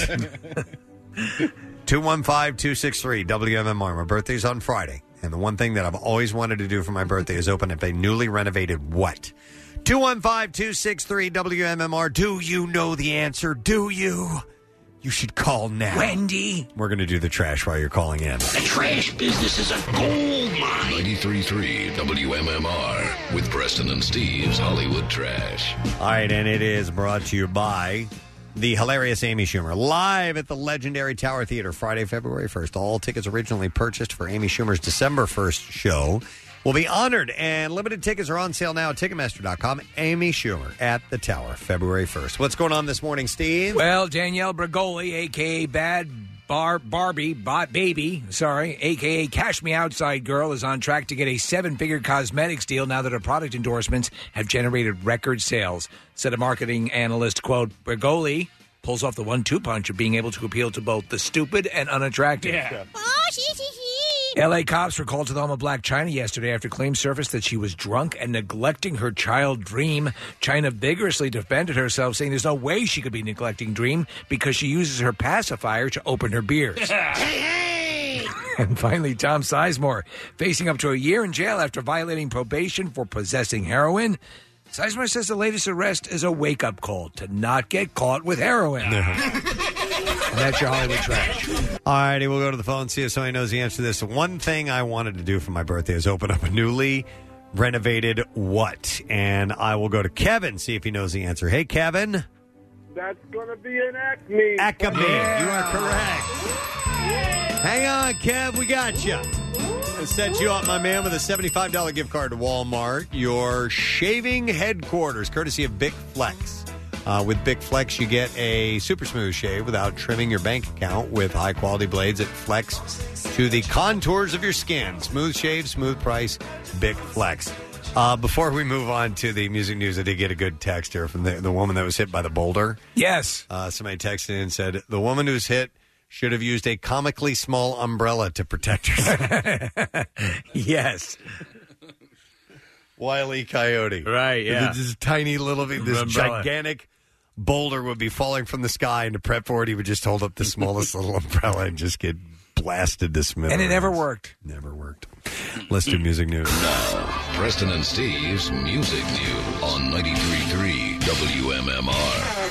two one five, two six three, W M M R. My birthday's on Friday. And the one thing that I've always wanted to do for my birthday is open up a newly renovated what? two one five, two six three, W M M R. Do you know the answer? Do you? You should call now. Wendy. We're going to do the trash while you're calling in. The trash business is a gold mine. ninety-three point three W M M R with Preston and Steve's Hollywood Trash. All right, and it is brought to you by the hilarious Amy Schumer, live at the legendary Tower Theater Friday, February first. All tickets originally purchased for Amy Schumer's December first show will be honored, and limited tickets are on sale now at Ticketmaster dot com. Amy Schumer at the Tower, February first. What's going on this morning, Steve? Well, Danielle Bregoli, a k a. Bad Bar Barbie Bot Baby, sorry, a k a. Cash Me Outside Girl, is on track to get a seven-figure cosmetics deal now that her product endorsements have generated record sales. Said a marketing analyst, quote, Bregoli pulls off the one two punch of being able to appeal to both the stupid and unattractive. Yeah. L A cops were called to the home of Blac Chyna yesterday after claims surfaced that she was drunk and neglecting her child Dream. Chyna vigorously defended herself, saying there's no way she could be neglecting Dream because she uses her pacifier to open her beers. And finally, Tom Sizemore, facing up to a year in jail after violating probation for possessing heroin. Sizemore says the latest arrest is a wake-up call to not get caught with heroin. And that's your Hollywood trash. All righty, we'll go to the phone and see if somebody knows the answer to this. One thing I wanted to do for my birthday is open up a newly renovated what? And I will go to Kevin, see if he knows the answer. Hey, Kevin. That's going to be an Acme. Acme, you are correct. Hang on, Kev, we got you. I set you up, my man, with a seventy-five dollars gift card to Walmart. Your shaving headquarters, courtesy of Bic Flex. Uh, with Bic Flex, you get a super smooth shave without trimming your bank account with high-quality blades that flex to the contours of your skin. Smooth shave, smooth price, Bic Flex. Uh, before we move on to the music news, I did get a good text here from the, the woman that was hit by the boulder. Yes. Uh, somebody texted in and said, the woman who's hit should have used a comically small umbrella to protect herself. Yes. Wile E. Coyote. Right, yeah. This, this tiny little, this Umbrella. gigantic boulder would be falling from the sky, and to prep for it, he would just hold up the smallest little umbrella and just get blasted to smithereens. And it never worked. Never worked. Let's do music news. Now, Preston and Steve's Music News on ninety-three point three W M M R.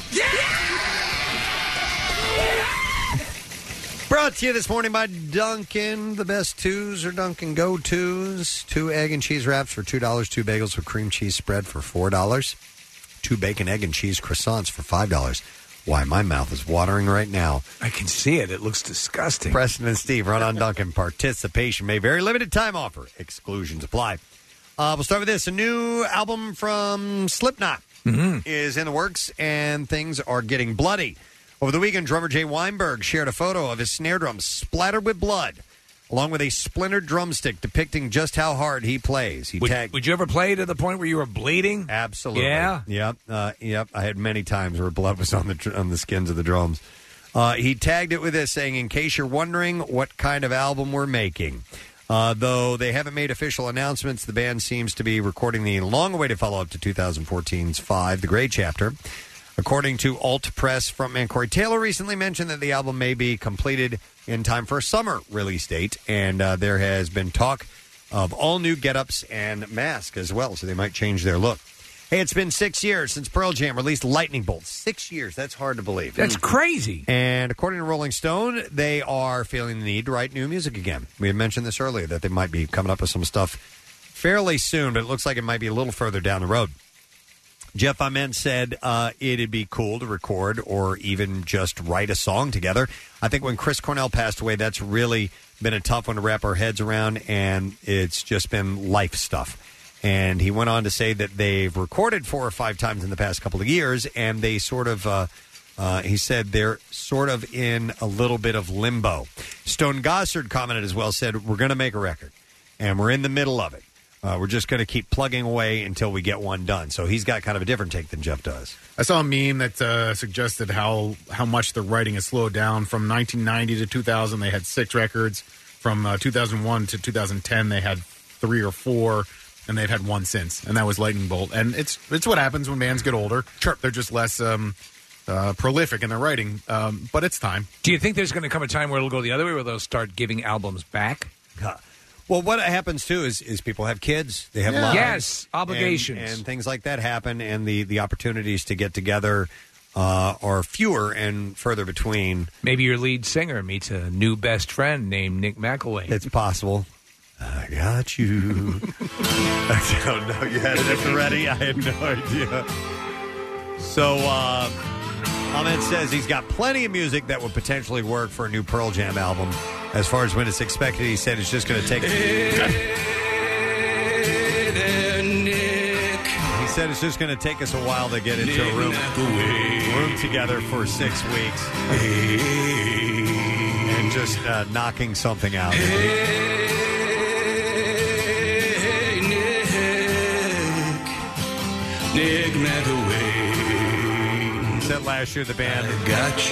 Brought to you this morning by Dunkin'. The best twos are Dunkin' go-tos. Two egg and cheese wraps for two dollars. Two bagels with cream cheese spread for four dollars. Two bacon, egg, and cheese croissants for five dollars. Why, my mouth is watering right now. I can see it. It looks disgusting. Preston and Steve, run on Dunkin'. Participation may vary. Limited time offer. Exclusions apply. Uh, we'll start with this. A new album from Slipknot mm-hmm. is in the works, and things are getting bloody. Over the weekend, drummer Jay Weinberg shared a photo of his snare drum splattered with blood, along with a splintered drumstick depicting just how hard he plays. He Would, tagged. would you ever play to the point where you were bleeding? Absolutely. Yeah? Yep. Uh, yep. I had many times where blood was on the dr- on the skins of the drums. Uh, he tagged it with this, saying, "In case you're wondering what kind of album we're making." Uh, though they haven't made official announcements, the band seems to be recording the long-awaited follow-up to twenty fourteen's Five, The Gray Chapter. According to Alt Press, frontman Corey Taylor recently mentioned that the album may be completed in time for a summer release date, and uh, there has been talk of all new get-ups and masks as well, so they might change their look. Hey, it's been six years since Pearl Jam released Lightning Bolt. Six years. That's hard to believe. That's crazy. And according to Rolling Stone, they are feeling the need to write new music again. We had mentioned this earlier, that they might be coming up with some stuff fairly soon, but it looks like it might be a little further down the road. Jeff Ament said uh, it'd be cool to record or even just write a song together. I think when Chris Cornell passed away, that's really been a tough one to wrap our heads around, and it's just been life stuff. And he went on to say that they've recorded four or five times in the past couple of years, and they sort of, uh, uh, he said they're sort of in a little bit of limbo. Stone Gossard commented as well, said, we're going to make a record, and we're in the middle of it. Uh, we're just going to keep plugging away until we get one done. So he's got kind of a different take than Jeff does. I saw a meme that uh, suggested how, how much the writing has slowed down. From nineteen ninety to two thousand, they had six records. From uh, two thousand one to two thousand ten, they had three or four, and they've had one since, and that was Lightning Bolt. And it's it's what happens when bands get older. Sure. They're just less um, uh, prolific in their writing, um, but it's time. Do you think there's going to come a time where it'll go the other way, where they'll start giving albums back? Uh, Well, what happens, too, is, is people have kids. They have Yeah. lives. Yes, obligations. And, and things like that happen, and the, the opportunities to get together uh, are fewer and further between. Maybe your lead singer meets a new best friend named Nick McElwain. It's possible. I got you. I don't know. You had it ready? I had no idea. So, uh, Ahmed says he's got plenty of music that would potentially work for a new Pearl Jam album. As far as when it's expected, he said it's just going to take... He said it's just going to take us a while to get into a room, room together for six weeks. And just uh, knocking something out. Nick McElwain. He said it last year. The band got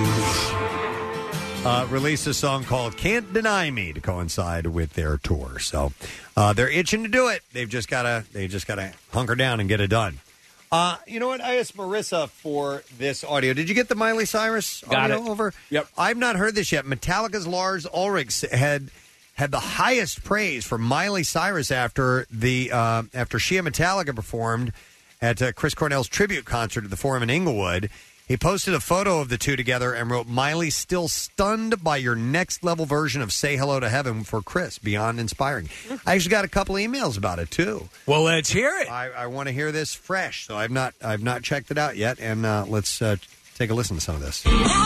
you. Uh, released a song called "Can't Deny Me" to coincide with their tour. So uh, they're itching to do it. They've just gotta they just gotta hunker down and get it done. Uh, you know what? I asked Marissa for this audio. Did you get the Miley Cyrus Got audio it. over? Yep. I've not heard this yet. Metallica's Lars Ulrich had had the highest praise for Miley Cyrus after the uh, after she and Metallica performed at uh, Chris Cornell's tribute concert at the Forum in Inglewood. He posted a photo of the two together and wrote, "Miley, still stunned by your next level version of Say Hello to Heaven for Chris. Beyond inspiring." I actually got a couple of emails about it too. Well, let's hear it. I, I want to hear this fresh, so I've not I've not checked it out yet, and uh, let's uh, take a listen to some of this.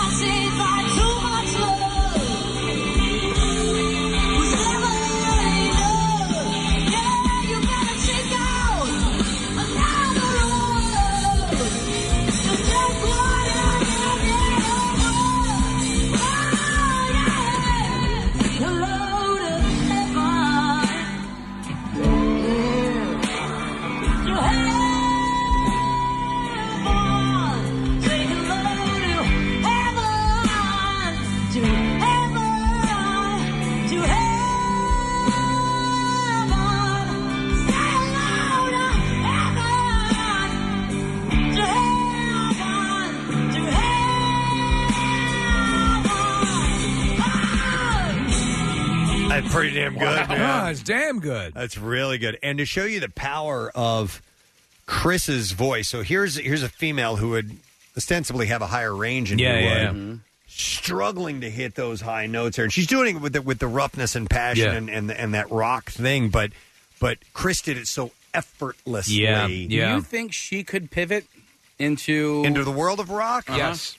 That's pretty damn good, Wow. man. It's damn good. That's really good. And to show you the power of Chris's voice, so here's here's a female who would ostensibly have a higher range than Yeah, you yeah, would, yeah. struggling to hit those high notes here. And she's doing it with the, with the roughness and passion Yeah. and, and and that rock thing, but but Chris did it so effortlessly. Do you think she could pivot into into the world of rock? Uh-huh. Yes.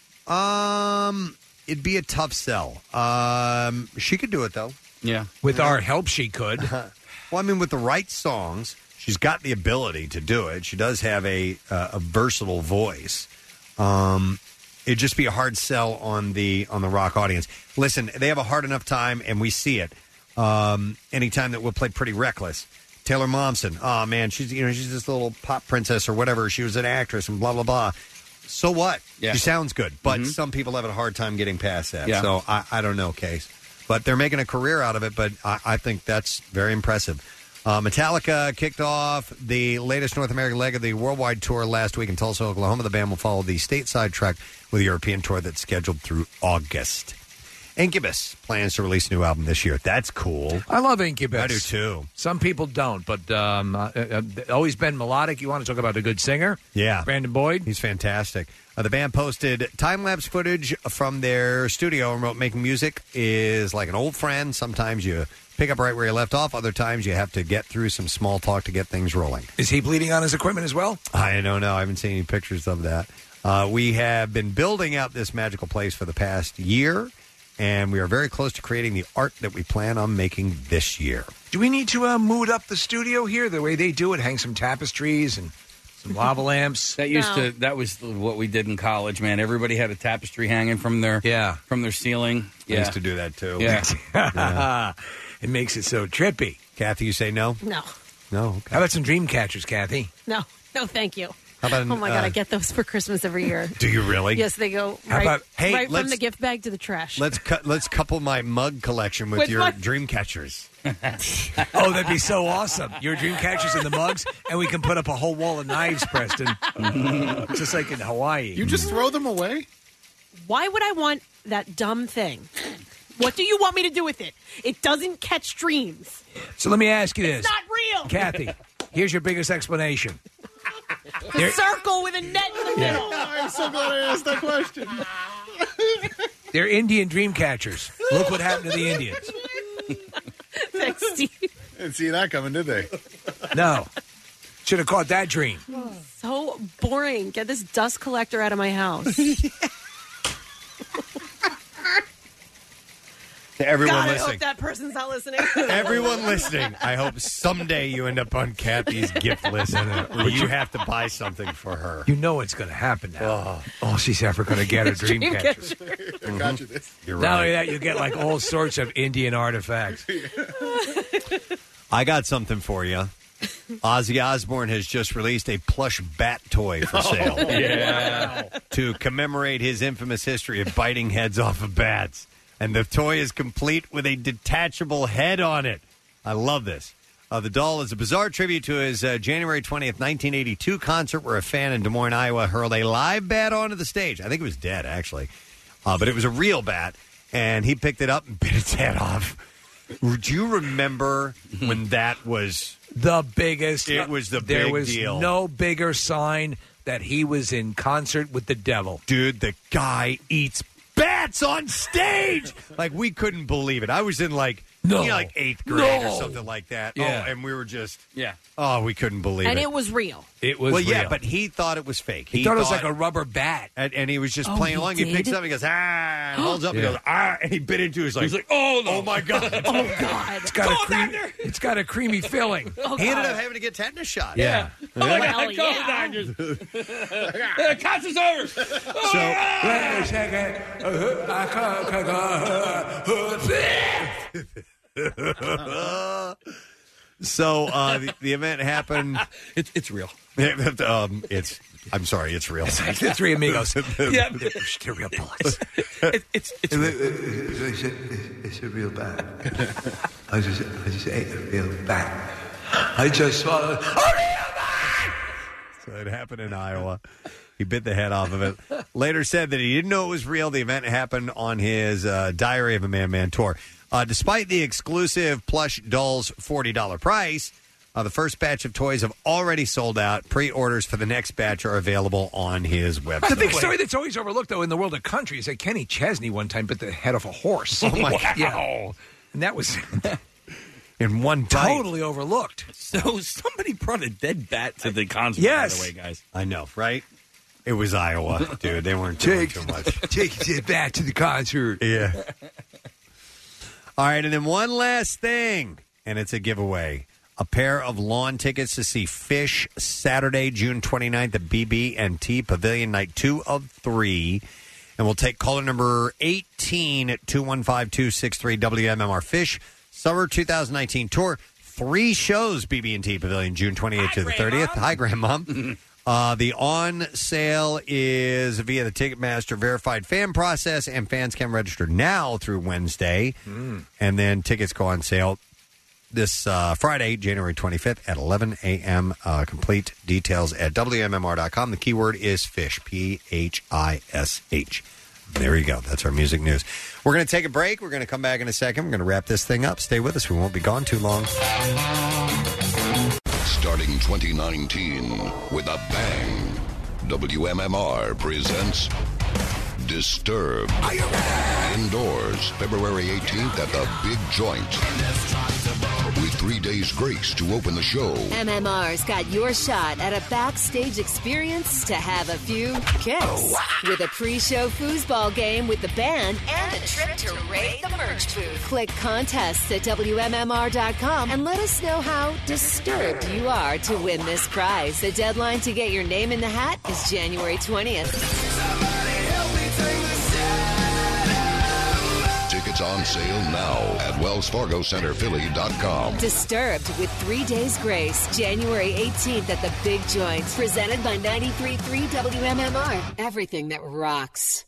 Um, it'd be a tough sell. Um, she could do it though. Yeah, with our help, she could. Well, I mean, with the right songs, she's got the ability to do it. She does have a uh, a versatile voice. Um, it'd just be a hard sell on the on the rock audience. Listen, they have a hard enough time, and we see it. Um, anytime that we'll play Pretty Reckless, Taylor Momsen. Oh man, she's you know she's this little pop princess or whatever. She was an actress and blah blah blah. So what? Yeah. She sounds good, but Mhm. some people have a hard time getting past that. Yeah. So I, I don't know, Case. But they're making a career out of it, but I, I think that's very impressive. Uh, Metallica kicked off the latest North American leg of the worldwide tour last week in Tulsa, Oklahoma. The band will follow the stateside track with a European tour that's scheduled through August. Incubus plans to release a new album this year. That's cool. I love Incubus. I do too. Some people don't, but um, uh, uh, always been melodic. You want to talk about a good singer? Yeah. Brandon Boyd. He's fantastic. Uh, the band posted time-lapse footage from their studio and wrote, "Making music is like an old friend. Sometimes you pick up right where you left off. Other times you have to get through some small talk to get things rolling." Is he bleeding on his equipment as well? I don't know. I haven't seen any pictures of that. Uh, we have been building out this magical place for the past year, and we are very close to creating the art that we plan on making this year. Do we need to uh, mood up the studio here the way they do it? Hang some tapestries and some lava lamps. That used No. to that was what we did in college, man. Everybody had a tapestry hanging from their yeah from their ceiling. I Yeah. used to do that too. Yeah. Yeah. It makes it so trippy. Kathy, you say no? No, No. Okay. How about some dream catchers, Kathy? no, no, thank you. How about an, oh my god, uh, I get those for Christmas every year. Do you really? Yes, they go How right, about- hey, right from let's- the gift bag to the trash. Let's cut. Let's couple my mug collection with, With your my- dream catchers. Oh, that'd be so awesome. Your dream catchers in the mugs, and we can put up a whole wall of knives, Preston. Just like in Hawaii. You just throw them away? Why would I want that dumb thing? What do you want me to do with it? It doesn't catch dreams. So let me ask you this. It's not real. Kathy, here's your biggest explanation. The There- circle with a net in the Yeah. middle. I'm so glad I asked that question. They're Indian dream catchers. Look what happened to the Indians. Thanks, Steve. Didn't see that coming, did they? No. Should have caught that dream. So boring. Get this dust collector out of my house. To everyone God, I listening. hope that person's not listening. Everyone listening, I hope someday you end up on Kathy's gift list where you have to buy something for her. You know it's going to happen now. Oh, she's ever going to get a dream, Dream catcher. I got you this. You're Not only right. that, you get like all sorts of Indian artifacts. I got something for you. Ozzy Osbourne has just released a plush bat toy for sale. Oh, yeah. To commemorate his infamous history of biting heads off of bats. And the toy is complete with a detachable head on it. I love this. Uh, the doll is a bizarre tribute to his uh, January twentieth, nineteen eighty-two concert where a fan in Des Moines, Iowa hurled a live bat onto the stage. I think it was dead, actually. Uh, but it was a real bat. And he picked it up and bit its head off. Do you remember when that was the biggest? It was the there big was deal. No bigger sign that he was in concert with the devil. Dude, the guy eats bats on stage. Like, we couldn't believe it. I was in like No. you know, like eighth grade No. or something like that. Yeah. Oh, and we were just yeah. Oh, we couldn't believe And it. it was real. It was well, yeah, real. but he thought it was fake. He, thought it was like a rubber bat, and, and he was just Oh, playing he along. He did? picks it up, he goes ah, and holds up, Yeah. and goes ah, and he bit into his like, He's like, oh, no. oh my god, Oh, God. It's got a cream, it's got a creamy filling. Oh, he ended God. up having to get tetanus shot. Yeah. Oh, my Well, God. yeah. The concert's over. So Wait a second. I so uh, the, the event happened. It's it's real. um, it's. I'm sorry, it's real. It's the three amigos. Yeah. They're real bullets. It, it's it's real. It's a, it's a real bat. I just, I just ate a real bat. I just swallowed a real bat. So it happened in Iowa. He bit the head off of it. Later said that he didn't know it was real. The event happened on his uh, Diary of a Madman tour. Uh, despite the exclusive plush doll's forty dollars price, uh, the first batch of toys have already sold out. Pre-orders for the next batch are available on his website. The big story that's always overlooked, though, in the world of country is that Kenny Chesney one time bit the head off a horse. Oh, my Wow. God. And that was In one bite. totally overlooked. So somebody brought a dead bat to the concert, Yes. by the way, guys. I know, right? It was Iowa, dude. They weren't doing too much. Take it back to the concert. Yeah. All right, and then one last thing, and it's a giveaway. A pair of lawn tickets to see Fish Saturday, June twenty-ninth at B B and T Pavilion, night two of three. And we'll take caller number eighteen at two one five, two six three W M M R. Fish Summer twenty nineteen Tour. Three shows, B B and T Pavilion, June twenty-eighth to the thirtieth. Hi, Grandma. Uh, the on sale is via the Ticketmaster verified fan process, and fans can register now through Wednesday. Mm. And then tickets go on sale this uh, Friday, January twenty-fifth at eleven a.m. Uh, complete details at W M M R dot com. The keyword is fish, P H I S H. There you go. That's our music news. We're going to take a break. We're going to come back in a second. We're going to wrap this thing up. Stay with us. We won't be gone too long. Starting twenty nineteen with a bang, W M M R presents Disturbed. Indoors, February eighteenth at the Big Joint. With three days grace to open the show. M M R's got your shot at a backstage experience to have a few kicks. With a pre-show foosball game with the band and a trip to raid the merch booth. Click contests at W M M R dot com and let us know how disturbed you are to win this prize. The deadline to get your name in the hat is January twentieth. Tickets on sale now at wells fargo center philly dot com. Disturbed with three days grace, January eighteenth at the Big Joint. Presented by ninety-three point three W M M R. Everything that rocks.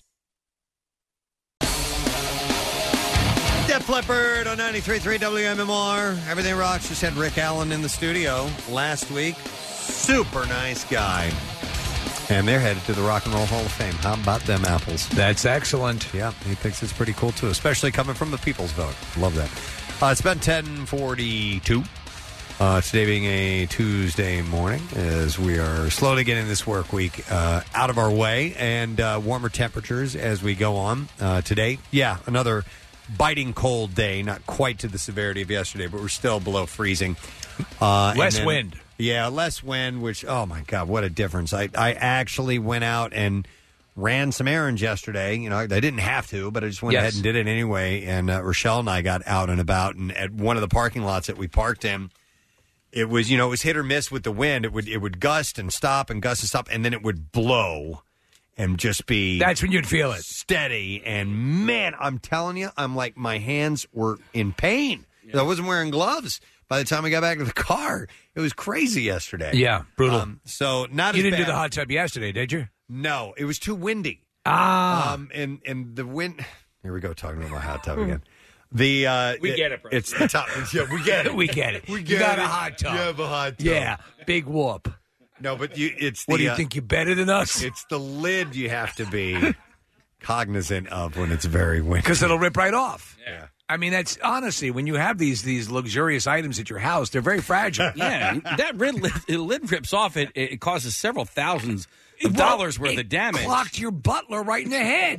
Def Leppard on ninety-three point three W M M R. Everything Rocks. Just had Rick Allen in the studio last week. Super nice guy. And they're headed to the Rock and Roll Hall of Fame. How about them apples? That's excellent. Yeah, he thinks it's pretty cool, too, especially coming from the people's vote. Love that. Uh, it's about ten forty-two. Uh, today being a Tuesday morning as we are slowly getting this work week uh, out of our way and uh, warmer temperatures as we go on. Uh, today, yeah, another biting cold day, not quite to the severity of yesterday, but we're still below freezing. Uh, Less and then- wind. Yeah, less wind, which, oh my God, what a difference. I, I actually went out and ran some errands yesterday. You know, I didn't have to, but I just went Yes. ahead and did it anyway. And uh, Rochelle and I got out and about, and at one of the parking lots that we parked in, it was, you know, it was hit or miss with the wind. It would it would gust and stop and gust and stop, and then it would blow and just be... That's when you'd feel it. Steady. And man, I'm telling you, I'm like, my hands were in pain. I wasn't wearing gloves, by the time we got back to the car. It was crazy yesterday. Yeah, brutal. Um, so not You as didn't do bad. the hot tub yesterday, did you? No, it was too windy. Ah. Um, and, and the wind. Here we go, talking about my hot tub again. The uh, We get it, bro. It's the top. Yeah, we get it. We get it. We You get got it. a hot tub. You have a hot tub. Yeah, big whoop. No, but you, it's the. What do you uh, think? You're better than us? It's the lid you have to be cognizant of when it's very windy. Because it'll rip right off. Yeah. I mean, that's honestly, when you have these these luxurious items at your house, they're very fragile. Yeah, that lid, the lid rips off. It it causes several thousands of Well, dollars worth it of damage. Clocked your butler right in the head.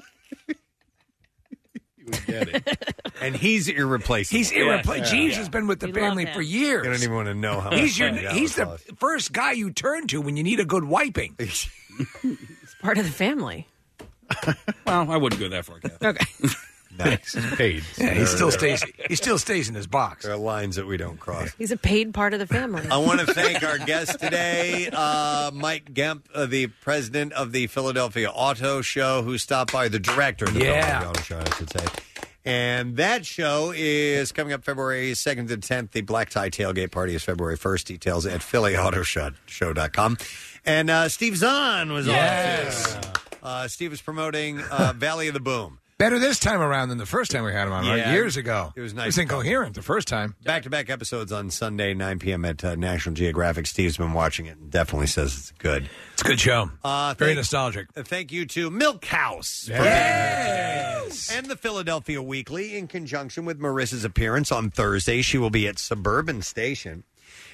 Get it. And he's irreplaceable. He's irreplaceable. Jeeves has been with the We family love for him. years. You don't even want to know how He's much your. money that He's would the cost. first guy you turn to when you need a good wiping. It's part of the family. Well, I wouldn't go that far, Kath. Okay. Nice. Paid. Yeah, he still stays. He still stays in his box. There are lines that we don't cross. He's a paid part of the family. I want to thank our guest today, uh, Mike Gemp, uh, the president of the Philadelphia Auto Show, who stopped by, the director of the Yeah. Philadelphia Auto Show, I should say. And that show is coming up February second to tenth. The Black Tie Tailgate Party is February first. Details at philly auto show dot com. And uh, Steve Zahn was Yes. on, too. Uh, Steve is promoting uh, Valley of the Boom. Better this time around than the first time we had him on, right? Yeah. Years ago. It was It nice was to talk. incoherent the first time. Back-to-back episodes on Sunday, nine p.m. at uh, National Geographic. Steve's been watching it and definitely says it's good. It's a good show. Uh, Very thank- nostalgic. uh, Thank you to Milk House. for Yes. being here. And the Philadelphia Weekly in conjunction with Marissa's appearance on Thursday. She will be at Suburban Station.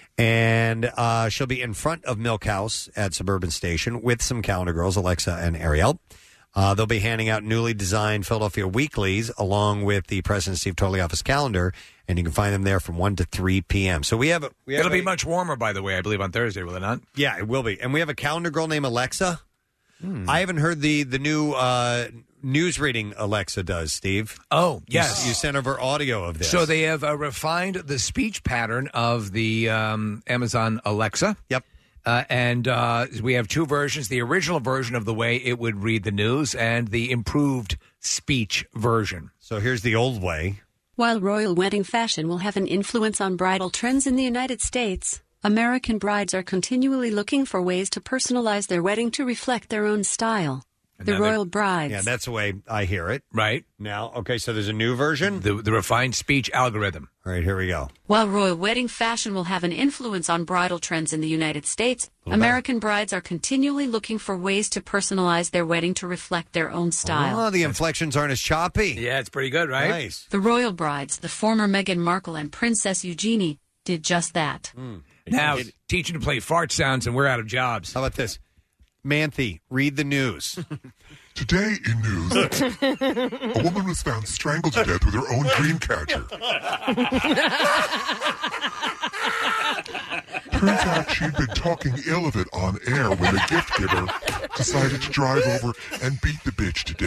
And uh, she'll be in front of Milk House at Suburban Station with some calendar girls, Alexa and Ariel. Uh, they'll be handing out newly designed Philadelphia Weeklies along with the President Steve Totally Office calendar, and you can find them there from one to three p.m. So we have, a- we have It'll be a- much warmer, by the way, I believe, on Thursday, will it not? Yeah, it will be. And we have a calendar girl named Alexa. I haven't heard the the new uh, news reading Alexa does, Steve. Oh, You- yes. You, sent over audio of this. So they have uh, refined the speech pattern of the um, Amazon Alexa. Yep. Uh, and uh, we have two versions, the original version of the way it would read the news and the improved speech version. So here's the old way. While royal wedding fashion will have an influence on bridal trends in the United States, American brides are continually looking for ways to personalize their wedding to reflect their own style. The Now they're- royal brides. Yeah, that's the way I hear it. Right. Now, okay, so there's a new version? The, the refined speech algorithm. All right, here we go. While royal wedding fashion will have an influence on bridal trends in the United States, American brides are continually looking for ways to personalize their wedding to reflect their own style. Oh, the inflections aren't as choppy. Yeah, it's pretty good, right? Nice. The royal brides, the former Meghan Markle and Princess Eugenie, did just that. Now, teaching to play fart sounds and we're out of jobs. How about this? Manthe, read the news. Today in news, a woman was found strangled to death with her own dream catcher. Turns out she'd been talking ill of it on air when the gift giver decided to drive over and beat the bitch to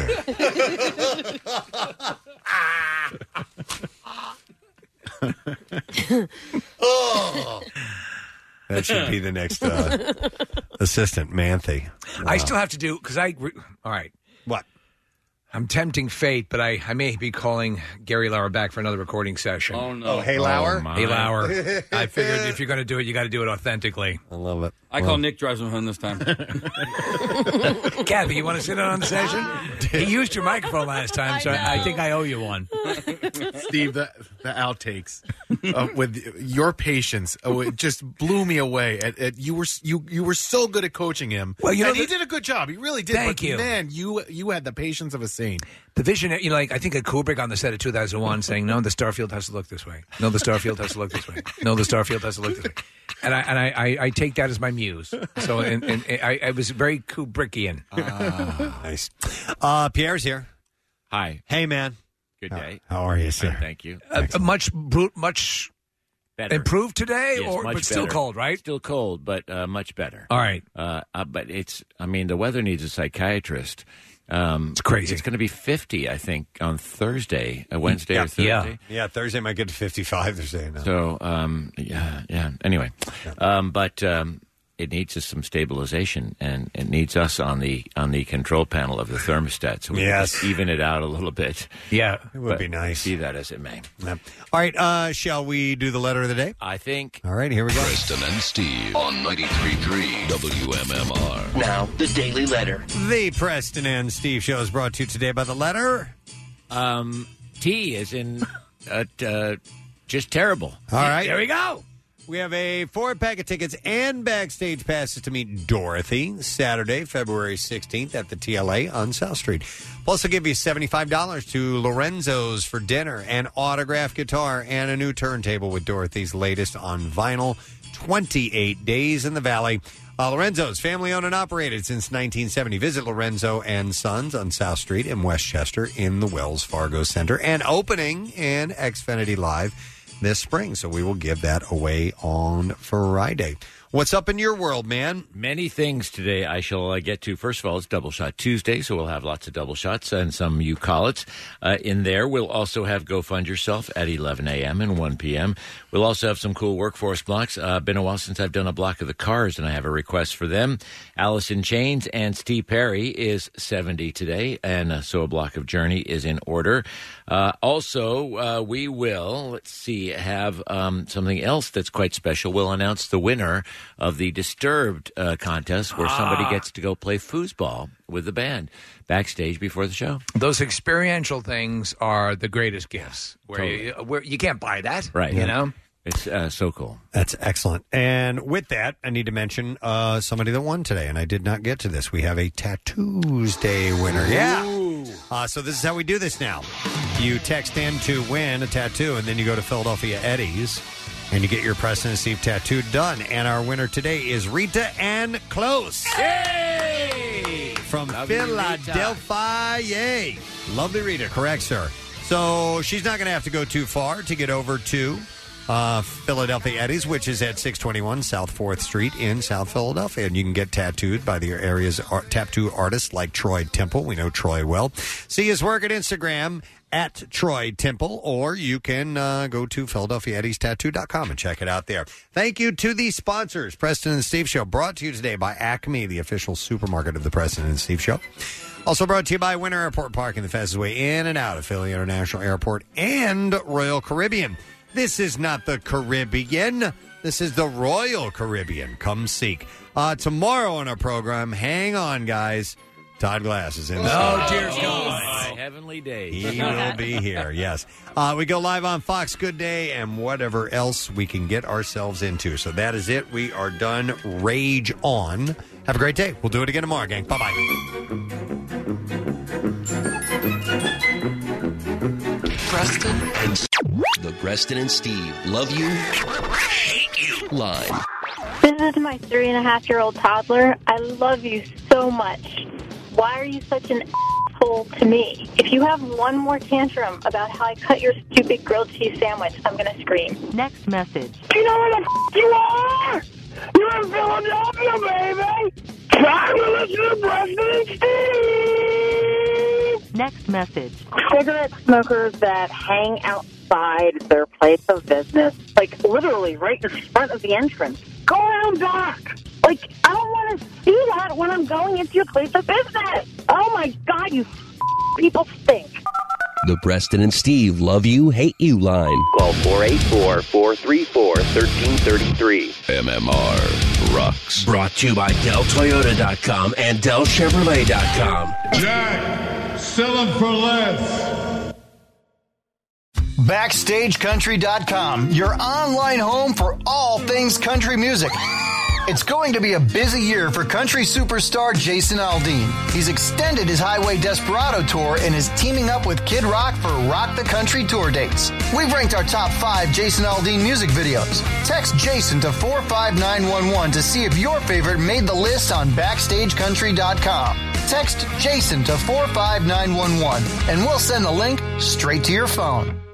death. Oh. That should be the next uh, assistant, Manthe. I Wow. still have to do, because I, re- all right. What? I'm tempting fate, but I, I may be calling Gary Lauer back for another recording session. Oh, no. Oh, hey, Lauer? Oh, my. Hey, Lauer. I figured if you're going to do it, you got to do it authentically. I love it. I call Nick drives him home this time. Kathy, you want to sit in on the session? He used your microphone last time, so I, I think I owe you one. Steve, the, the outtakes uh, with your patience, oh, it just blew me away. At, at, you were you you were so good at coaching him. Well, you know, and he the- did a good job. He really did. Thank but you. man. You you had the patience of a saint. The vision, you know, like I think of Kubrick on the set of two thousand one saying, "No, the Starfield has to look this way. No, the Starfield has to look this way. No, the Starfield has to look this way." And I and I, I, I take that as my muse. So and, and, and I, I was very Kubrickian. Nice. Uh, Pierre's here. Hi. Hey, man. Good day. How are you, sir? Fine, thank you. Uh, much brute, much Better. improved today, Yes, or much but still better. cold, right? Still cold, but uh, much better. All right. Uh, uh, but it's, I mean, the weather needs a psychiatrist. Um, it's crazy. It's going to be fifty, I think, on Thursday, uh, Wednesday yeah, or Thursday. Yeah. yeah, Thursday might get to fifty-five, they're saying now. So, um, yeah, yeah. Anyway, um, but um, it needs just some stabilization, and it needs us on the on the control panel of the thermostat, so we Yes. can just even it out a little bit. Yeah, it would be nice. Be that as it may. Yep. All right, uh, shall we do the letter of the day? I think. All right, here we go. Preston and Steve on ninety-three point three W M M R. Now, the Daily Letter. The Preston and Steve Show is brought to you today by the letter Um, T is in uh, uh, just terrible. All right. There we go. We have a four-pack of tickets and backstage passes to meet Dorothy Saturday, February sixteenth at the T L A on South Street. Plus, I'll give you seventy-five dollars to Lorenzo's for dinner, an autographed guitar, and a new turntable with Dorothy's latest on vinyl, twenty-eight Days in the Valley. Uh, Lorenzo's, family-owned and operated since nineteen seventy. Visit Lorenzo and Sons on South Street in Westchester in the Wells Fargo Center, and opening in Xfinity Live this spring, so we will give that away on Friday. What's up in your world, man? Many things today I shall uh, get to. First of all, it's Double Shot Tuesday, so we'll have lots of double shots and some you call it uh, in there. We'll also have Go Fund Yourself at eleven a.m. and one p.m. We'll also have some cool workforce blocks. Uh, been a while since I've done a block of the Cars, and I have a request for them. Alice in Chains and Steve Perry is seventy today, and uh, so a block of Journey is in order. Uh, also, uh, we will, let's see, have um, something else that's quite special. We'll announce the winner of the Disturbed uh, contest, where somebody Ah. gets to go play foosball with the band backstage before the show. Those experiential things are the greatest gifts. Where, you, where you can't buy that, Right. You know. It's uh, so cool. That's excellent. And with that, I need to mention uh, somebody that won today, and I did not get to this. We have a Tattoos Day winner. Yeah. Uh, so this is how we do this now. You text in to win a tattoo, and then you go to Philadelphia Eddie's, and you get your Preston and Steve tattoo done. And our winner today is Rita Ann Close. Yay! From Lovely Philadelphia. Yay. Lovely Rita. Correct, sir. So she's not going to have to go too far to get over to uh, Philadelphia Eddie's, which is at six twenty-one South fourth Street in South Philadelphia. And you can get tattooed by the area's art, tattoo artists like Troy Temple. We know Troy well. See his work at Instagram at Troy Temple, or you can uh, go to Philadelphia Eddies Tattoo dot com and check it out there. Thank you to the sponsors. Preston and Steve Show, brought to you today by Acme, the official supermarket of the Preston and Steve Show. Also brought to you by Winter Airport Parking, the fastest way in and out of Philly International Airport, and Royal Caribbean. This is not the Caribbean. This is the Royal Caribbean. Come seek. Uh, tomorrow on our program, hang on, guys. Todd Glass is in the Oh, studio. dear God. My heavenly days. He will be here, yes. Uh, we go live on Fox Good Day and whatever else we can get ourselves into. So that is it. We are done. Rage on. Have a great day. We'll do it again tomorrow, gang. Bye-bye. Preston and the Preston and Steve love you, hate you line. This is my three and a half year old toddler. I love you so much. Why are you such an asshole to me? If you have one more tantrum about how I cut your stupid grilled cheese sandwich, I'm going to scream. Next message. You know where the f*** you are? You're in Philadelphia, baby! Time to listen to Preston and Steve! Next message. Cigarette smokers that hang outside their place of business, like literally right in front of the entrance. Go around back. Like, I don't want to see that when I'm going into your place of business. Oh my God, you people stink. The Preston and Steve love you, hate you line. Call four eight four, four three four, one three three three. M M R rocks. Brought to you by Del Toyota dot com and Del Chevrolet dot com. Jack, sell them for less. Backstage Country dot com, your online home for all things country music. It's going to be a busy year for country superstar Jason Aldean. He's extended his Highway Desperado tour and is teaming up with Kid Rock for Rock the Country tour dates. We've ranked our top five Jason Aldean music videos. Text Jason to four five nine one one to see if your favorite made the list on Backstage Country dot com. Text Jason to four five nine one one and we'll send the link straight to your phone.